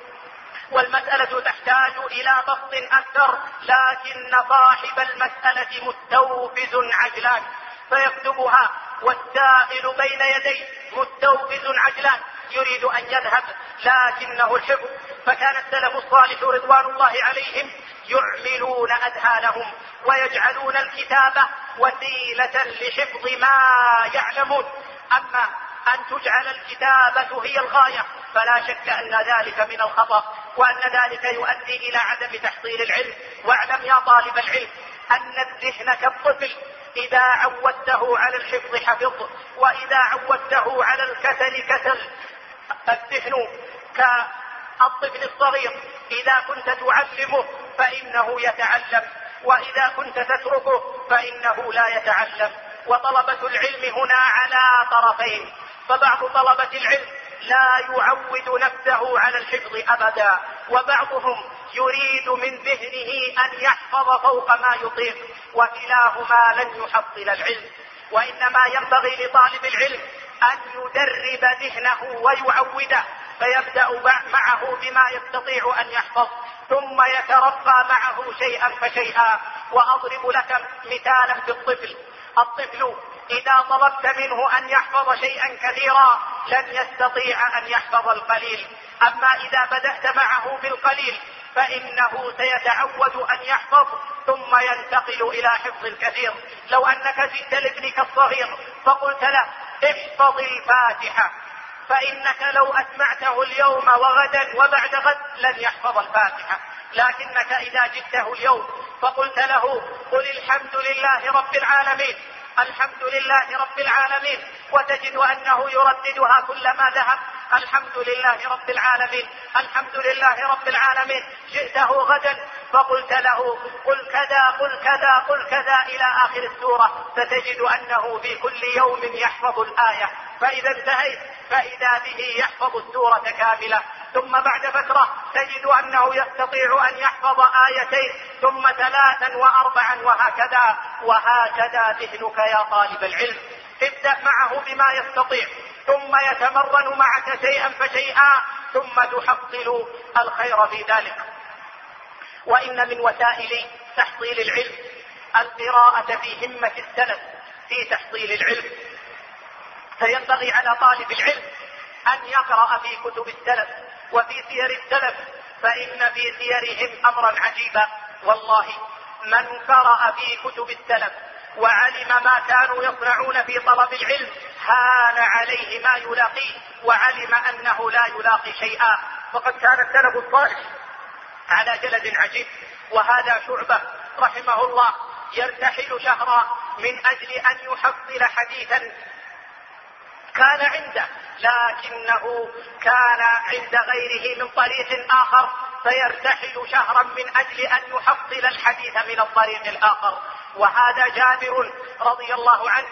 والمسألة تحتاج إلى بسط أكثر، لكن صاحب المسألة مستوفز عجلان، فيكتبها والسائل بين يديه مستوفز عجلان يريد أن يذهب لكنه الحفظ. فكان السلف الصالح رضوان الله عليهم يعملون أذهانهم ويجعلون الكتابة وسيلة لحفظ ما يعلمون. أما أن تجعل الكتابة هي الغاية فلا شك أن ذلك من الخطأ، وأن ذلك يؤدي إلى عدم تحصيل العلم. واعلم يا طالب العلم أن الذهن كالطفل، إذا عودته على الحفظ حفظ، وإذا عودته على الكسل كسل. الذهن كالطفل الصغير، إذا كنت تعلمه فإنه يتعلم، وإذا كنت تتركه فإنه لا يتعلم. وطلبة العلم هنا على طرفين، فبعض طلبة العلم لا يعود نفسه على الحفظ أبدا، وبعضهم يريد من ذهنه أن يحفظ فوق ما يطيق، وكلاهما لن يحصل العلم. وإنما ينبغي لطالب العلم أن يدرب ذهنه ويعوده، فيبدأ معه بما يستطيع أن يحفظ، ثم يترقى معه شيئا فشيئا. وأضرب لك مثالا في الطفل. الطفل إذا طلبت منه أن يحفظ شيئا كثيرا لن يستطيع أن يحفظ القليل، أما إذا بدأت معه بالقليل فإنه سيتعود أن يحفظ ثم ينتقل إلى حفظ الكثير. لو أنك جئت لابنك الصغير فقلت له: احفظ الفاتحة، فإنك لو أسمعته اليوم وغدا وبعد غد لن يحفظ الفاتحة، لكنك إذا جئته اليوم فقلت له قل الحمد لله رب العالمين الحمد لله رب العالمين، وتجد أنه يرددها كلما ذهب الحمد لله رب العالمين الحمد لله رب العالمين. جئته غدا فقلت له قل كذا قل كذا قل كذا إلى آخر السورة، فتجد أنه في كل يوم يحفظ الآية، فإذا انتهيت فإذا به يحفظ السورة كاملة. ثم بعد فترة تجد أنه يستطيع أن يحفظ آيتين ثم ثلاثا وأربعا وهكذا وهكذا ذهنك يا طالب العلم. ابدأ معه بما يستطيع ثم يتمرن معك شيئا فشيئا ثم تحصل الخير في ذلك. وإن من وسائل تحصيل العلم القراءة في همة السلف في تحصيل العلم، فينبغي على طالب العلم أن يقرأ في كتب السلف وفي سير السلف، فإن في سيرهم أمرا عجيبا. والله من قرأ في كتب السلف وعلم ما كانوا يصنعون في طلب العلم هان عليه ما يلاقيه وعلم أنه لا يلاقي شيئا. فقد كان السلف الصالح على جلد عجيب. وهذا شعبة رحمه الله يرتحل شهرا من أجل أن يحصل حديثا كان عنده، لكنه كان عند غيره من طريق آخر، فيرتحل شهرا من أجل أن يحصل الحديث من الطريق الآخر. وهذا جابر رضي الله عنه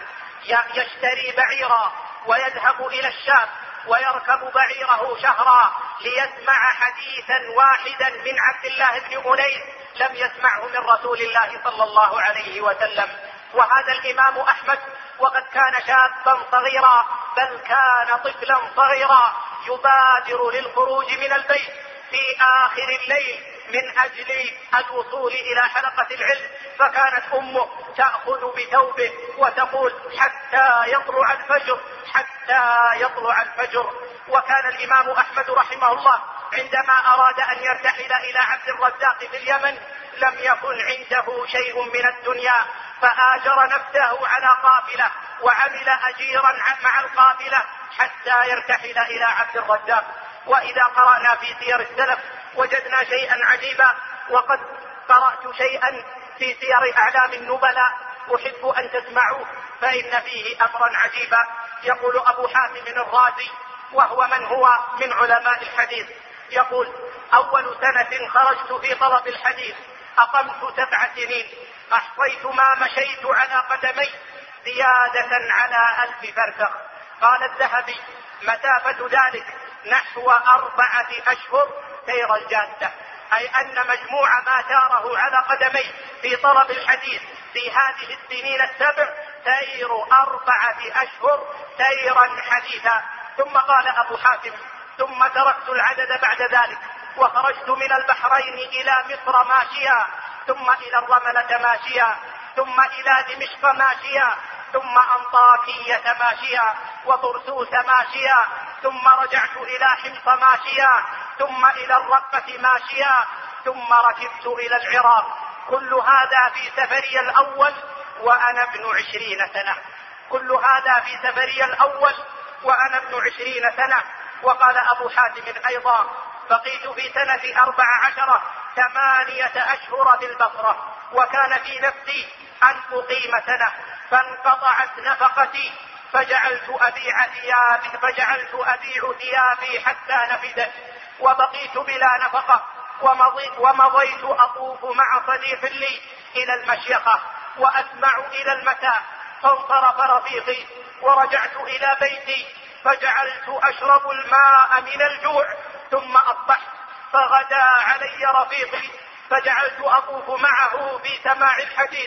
يشتري بعيرا ويذهب إلى الشام ويركب بعيره شهرا ليسمع حديثا واحدا من عبد الله بن أنيس لم يسمعه من رسول الله صلى الله عليه وسلم. وهذا الإمام أحمد وقد كان شابا صغيرا بل كان طفلا صغيرا يبادر للخروج من البيت في آخر الليل من أجل الوصول إلى حلقة العلم، فكانت أمه تأخذ بثوبه وتقول حتى يطلع الفجر حتى يطلع الفجر. وكان الإمام أحمد رحمه الله عندما أراد أن يرتحل إلى عبد الرزاق في اليمن لم يكن عنده شيء من الدنيا، فآجر نفسه على قافلة وعمل أجيرا مع القافلة حتى يرتحل إلى عبد الرزاق. وإذا قرأنا في سير السلف وجدنا شيئا عجيبا، وقد قرأت شيئا في سير أعلام النبلاء أحب أن تسمعوه فإن فيه أمرا عجيبا. يقول أبو حاتم الرازي وهو من هو من علماء الحديث يقول أول سنة خرجت في طلب الحديث أقمت سبع سنين أحصيت ما مشيت على قدمي زيادة على ألف فرسخ. قال الذهبي مسافة ذلك نحو أربعة أشهر سير الجادة، أي أن مجموع ما ساره على قدمي في طلب الحديث في هذه السنين السبع سير أربعة أشهر سيرا حديثا. ثم قال أبو حاتم ثم تركت العدد بعد ذلك وخرجت من البحرين إلى مصر ماشيا ثم إلى الرملة ماشيا ثم إلى دمشق ماشيا ثم أنطاكية ماشيا وطرسوس ماشيا ثم رجعت إلى حمص ماشيا ثم إلى الرقة ماشيا ثم ركبت إلى العراق. كل هذا في سفري الأول وأنا ابن عشرين سنة كل هذا في سفري الأول وأنا ابن عشرين سنة. وقال أبو حاتم أيضا بقيت في سنة أربع عشرة ثمانية أشهر بالبصرة، وكان في نفسي أن أقيم سنة فانقطعت نفقتي فجعلت أبيع ثيابي فجعلت أبيع ثيابي حتى نفدت وبقيت بلا نفقة. ومضيت, ومضيت أطوف مع صديق لي إلى المشيخة وأسمع إلى المساء، فانصرف رفيقي ورجعت إلى بيتي فجعلت أشرب الماء من الجوع ثم أصبحت فغدا علي رفيقي فجعلت أطوف معه في سماع الحديث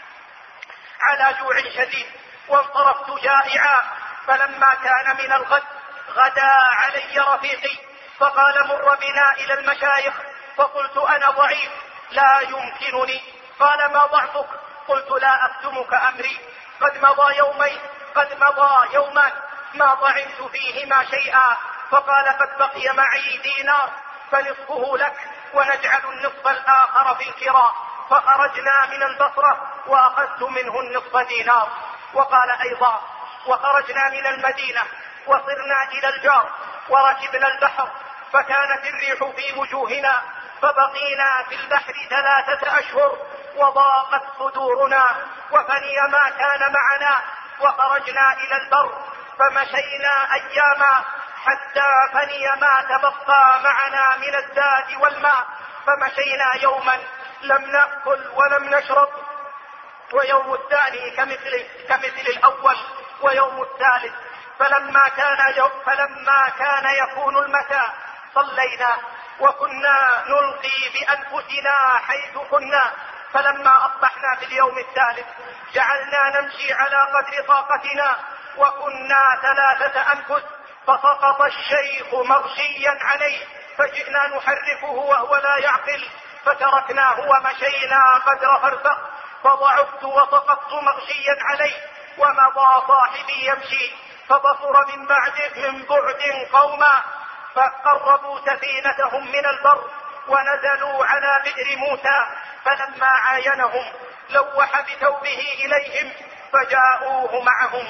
على جوع شديد وانصرفت جائعا. فلما كان من الغد غدا علي رفيقي فقال مر بنا إلى المشايخ، فقلت أنا ضعيف لا يمكنني. قال ما ضعفك؟ قلت لا أكتمك أمري، قد مضى يومين قد مضى يومان ما طعمت فيهما شيئا. فقال قد بقي معي دينار فنصفه لك ونجعل النصف الآخر في الكراء. فخرجنا من البصرة وأخذت منه النصف دينار. وقال أيضا وخرجنا من المدينة وصرنا إلى الجار وركبنا البحر فكانت الريح في وجوهنا فبقينا في البحر ثلاثة أشهر وضاقت صدورنا وفني ما كان معنا وخرجنا إلى البر فمشينا أياما حتى فني ما تبقى معنا من الزاد والماء فمشينا يوما لم نأكل ولم نشرب ويوم الثاني كمثل, كمثل الأول ويوم الثالث فلما كان, يوم فلما كان يكون المساء صلينا وكنا نلقي بأنفسنا حيث كنا فلما أصبحنا في اليوم الثالث جعلنا نمشي على قدر طاقتنا وكنا ثلاثة أنفس فسقط الشيخ مغشيا عليه فجئنا نحركه وهو لا يعقل فتركناه ومشينا قدر فرسخ فضعفت وسقطت مغشيا عليه ومضى صاحبي يمشي فبصر من بعد من بعد قوما فقربوا سفينتهم من البر ونزلوا على بئر موسى فلما عاينهم لوح بثوبه إليهم فجاءوه معهم.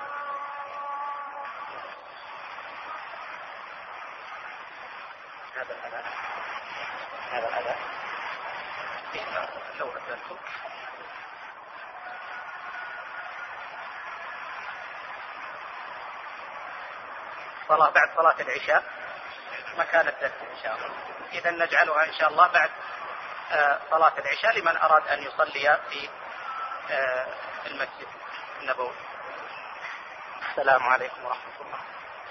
هذا الأذى هذا الأذى لو أذنتم صلاة بعد صلاة العشاء مكان الدرس إن شاء الله. إذا نجعلها إن شاء الله بعد صلاة العشاء لمن أراد أن يصلي في المسجد النبوي. السلام عليكم ورحمة الله.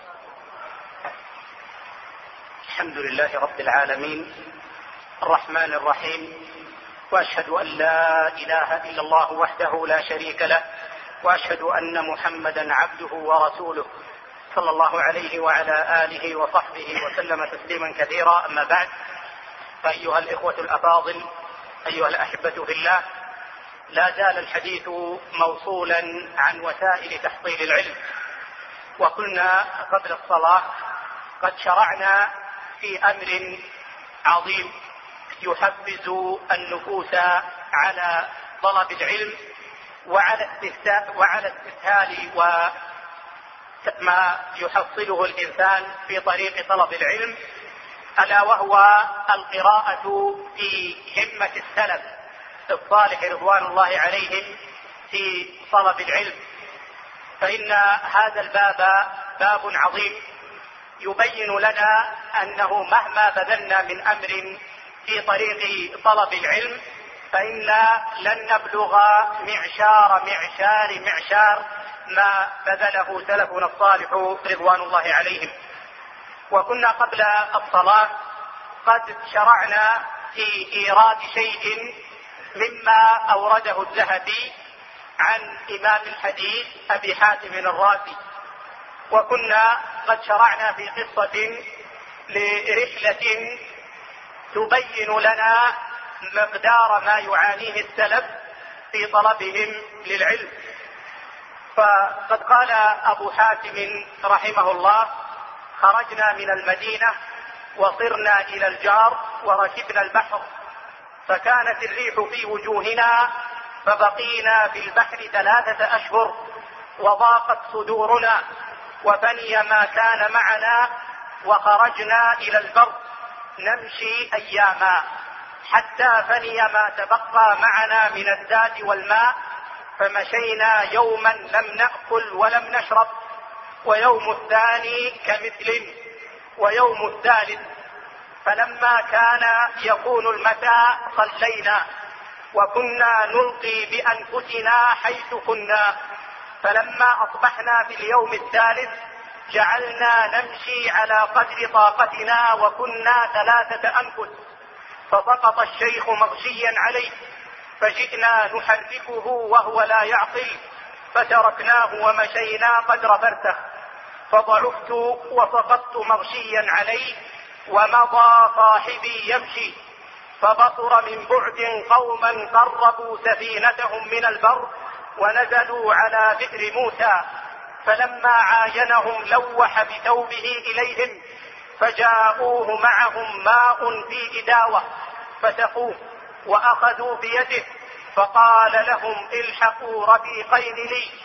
الحمد لله رب العالمين الرحمن الرحيم وأشهد أن لا إله إلا الله وحده لا شريك له وأشهد أن محمدا عبده ورسوله صلى الله عليه وعلى آله وصحبه وسلم تسليما كثيرا. أما بعد فأيها الإخوة الأفاضل أيها الأحبة في الله لا زال الحديث موصولا عن وسائل تحصيل العلم وقلنا قبل الصلاة قد شرعنا في أمر عظيم يحفز النفوس على طلب العلم وعلى وعلى استسهال وما يحصله الإنسان في طريق طلب العلم ألا وهو القراءة في همة السلف الصالح رضوان الله عليهم في طلب العلم. فإن هذا الباب باب عظيم يبين لنا أنه مهما بذلنا من أمر في طريق طلب العلم فإنا لن نبلغ معشار معشار معشار ما بذله سلفنا الصالح رضوان الله عليهم. وكنا قبل الصلاة قد شرعنا في إيراد شيء مما أورده الذهبي عن إمام الحديث أبي حاتم الرازي، وكنا قد شرعنا في قصة لرحلة تبين لنا مقدار ما يعانيه السلف في طلبهم للعلم. فقد قال أبو حاتم رحمه الله خرجنا من المدينة وصرنا إلى الجار وركبنا البحر فكانت الريح في وجوهنا فبقينا في البحر ثلاثة أشهر وضاقت صدورنا وفني ما كان معنا وخرجنا إلى البر نمشي أياما حتى فني ما تبقى معنا من الزاد والماء فمشينا يوما لم نأكل ولم نشرب ويوم الثاني كمثل ويوم الثالث فلما كان يكون المساء صلينا وكنا نلقي بأنفسنا حيث كنا فلما أصبحنا في اليوم الثالث جعلنا نمشي على قدر طاقتنا وكنا ثلاثة أنفس فسقط الشيخ مغشيا عليه فجئنا نحركه وهو لا يعقل فتركناه ومشينا قدر فرسخ فضعفت وسقطت مغشيا عليه ومضى صاحبي يمشي فبصر من بعد قوما قربوا سفينتهم من البر ونزلوا على بئر موسى فلما عاينهم لوح بثوبه إليهم فجاءوه معهم ماء في إداوة فسقوه وأخذوا بيده فقال لهم الحقوا رفيقين لي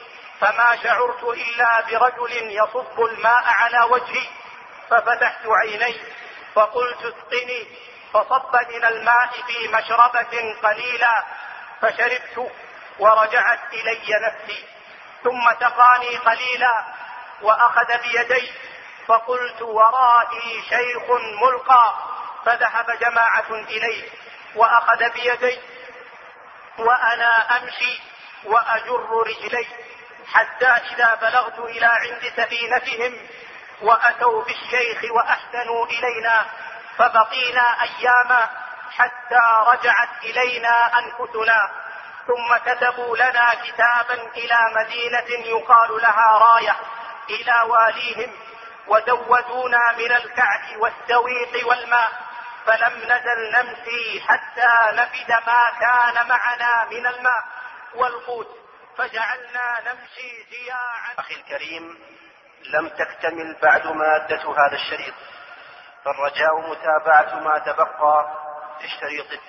فما شعرت إلا برجل يصب الماء على وجهي، ففتحت عيني فقلت اسقني، فصب من الماء في مشربة قليلا فشربت ورجعت إلي نفسي، ثم سقاني قليلا وأخذ بيدي، فقلت ورائي شيخ ملقى، فذهب جماعة إليه وأخذ بيدي وأنا أمشي وأجر رجلي، حتى إذا بلغت إلى عند سفينتهم وأتوا بالشيخ وأحسنوا إلينا، فبقينا أياما حتى رجعت إلينا أنفسنا، ثم كتبوا لنا كتابا إلى مدينة يقال لها راية إلى واليهم، وزودونا من الكعك والسويق والماء، فلم نزل نمشي حتى نفد ما كان معنا من الماء والقوت، فجعلنا نمشي ضياعا. أخي الكريم، لم تكتمل بعد مادة هذا الشريط، فالرجاء متابعة ما تبقى في الشريط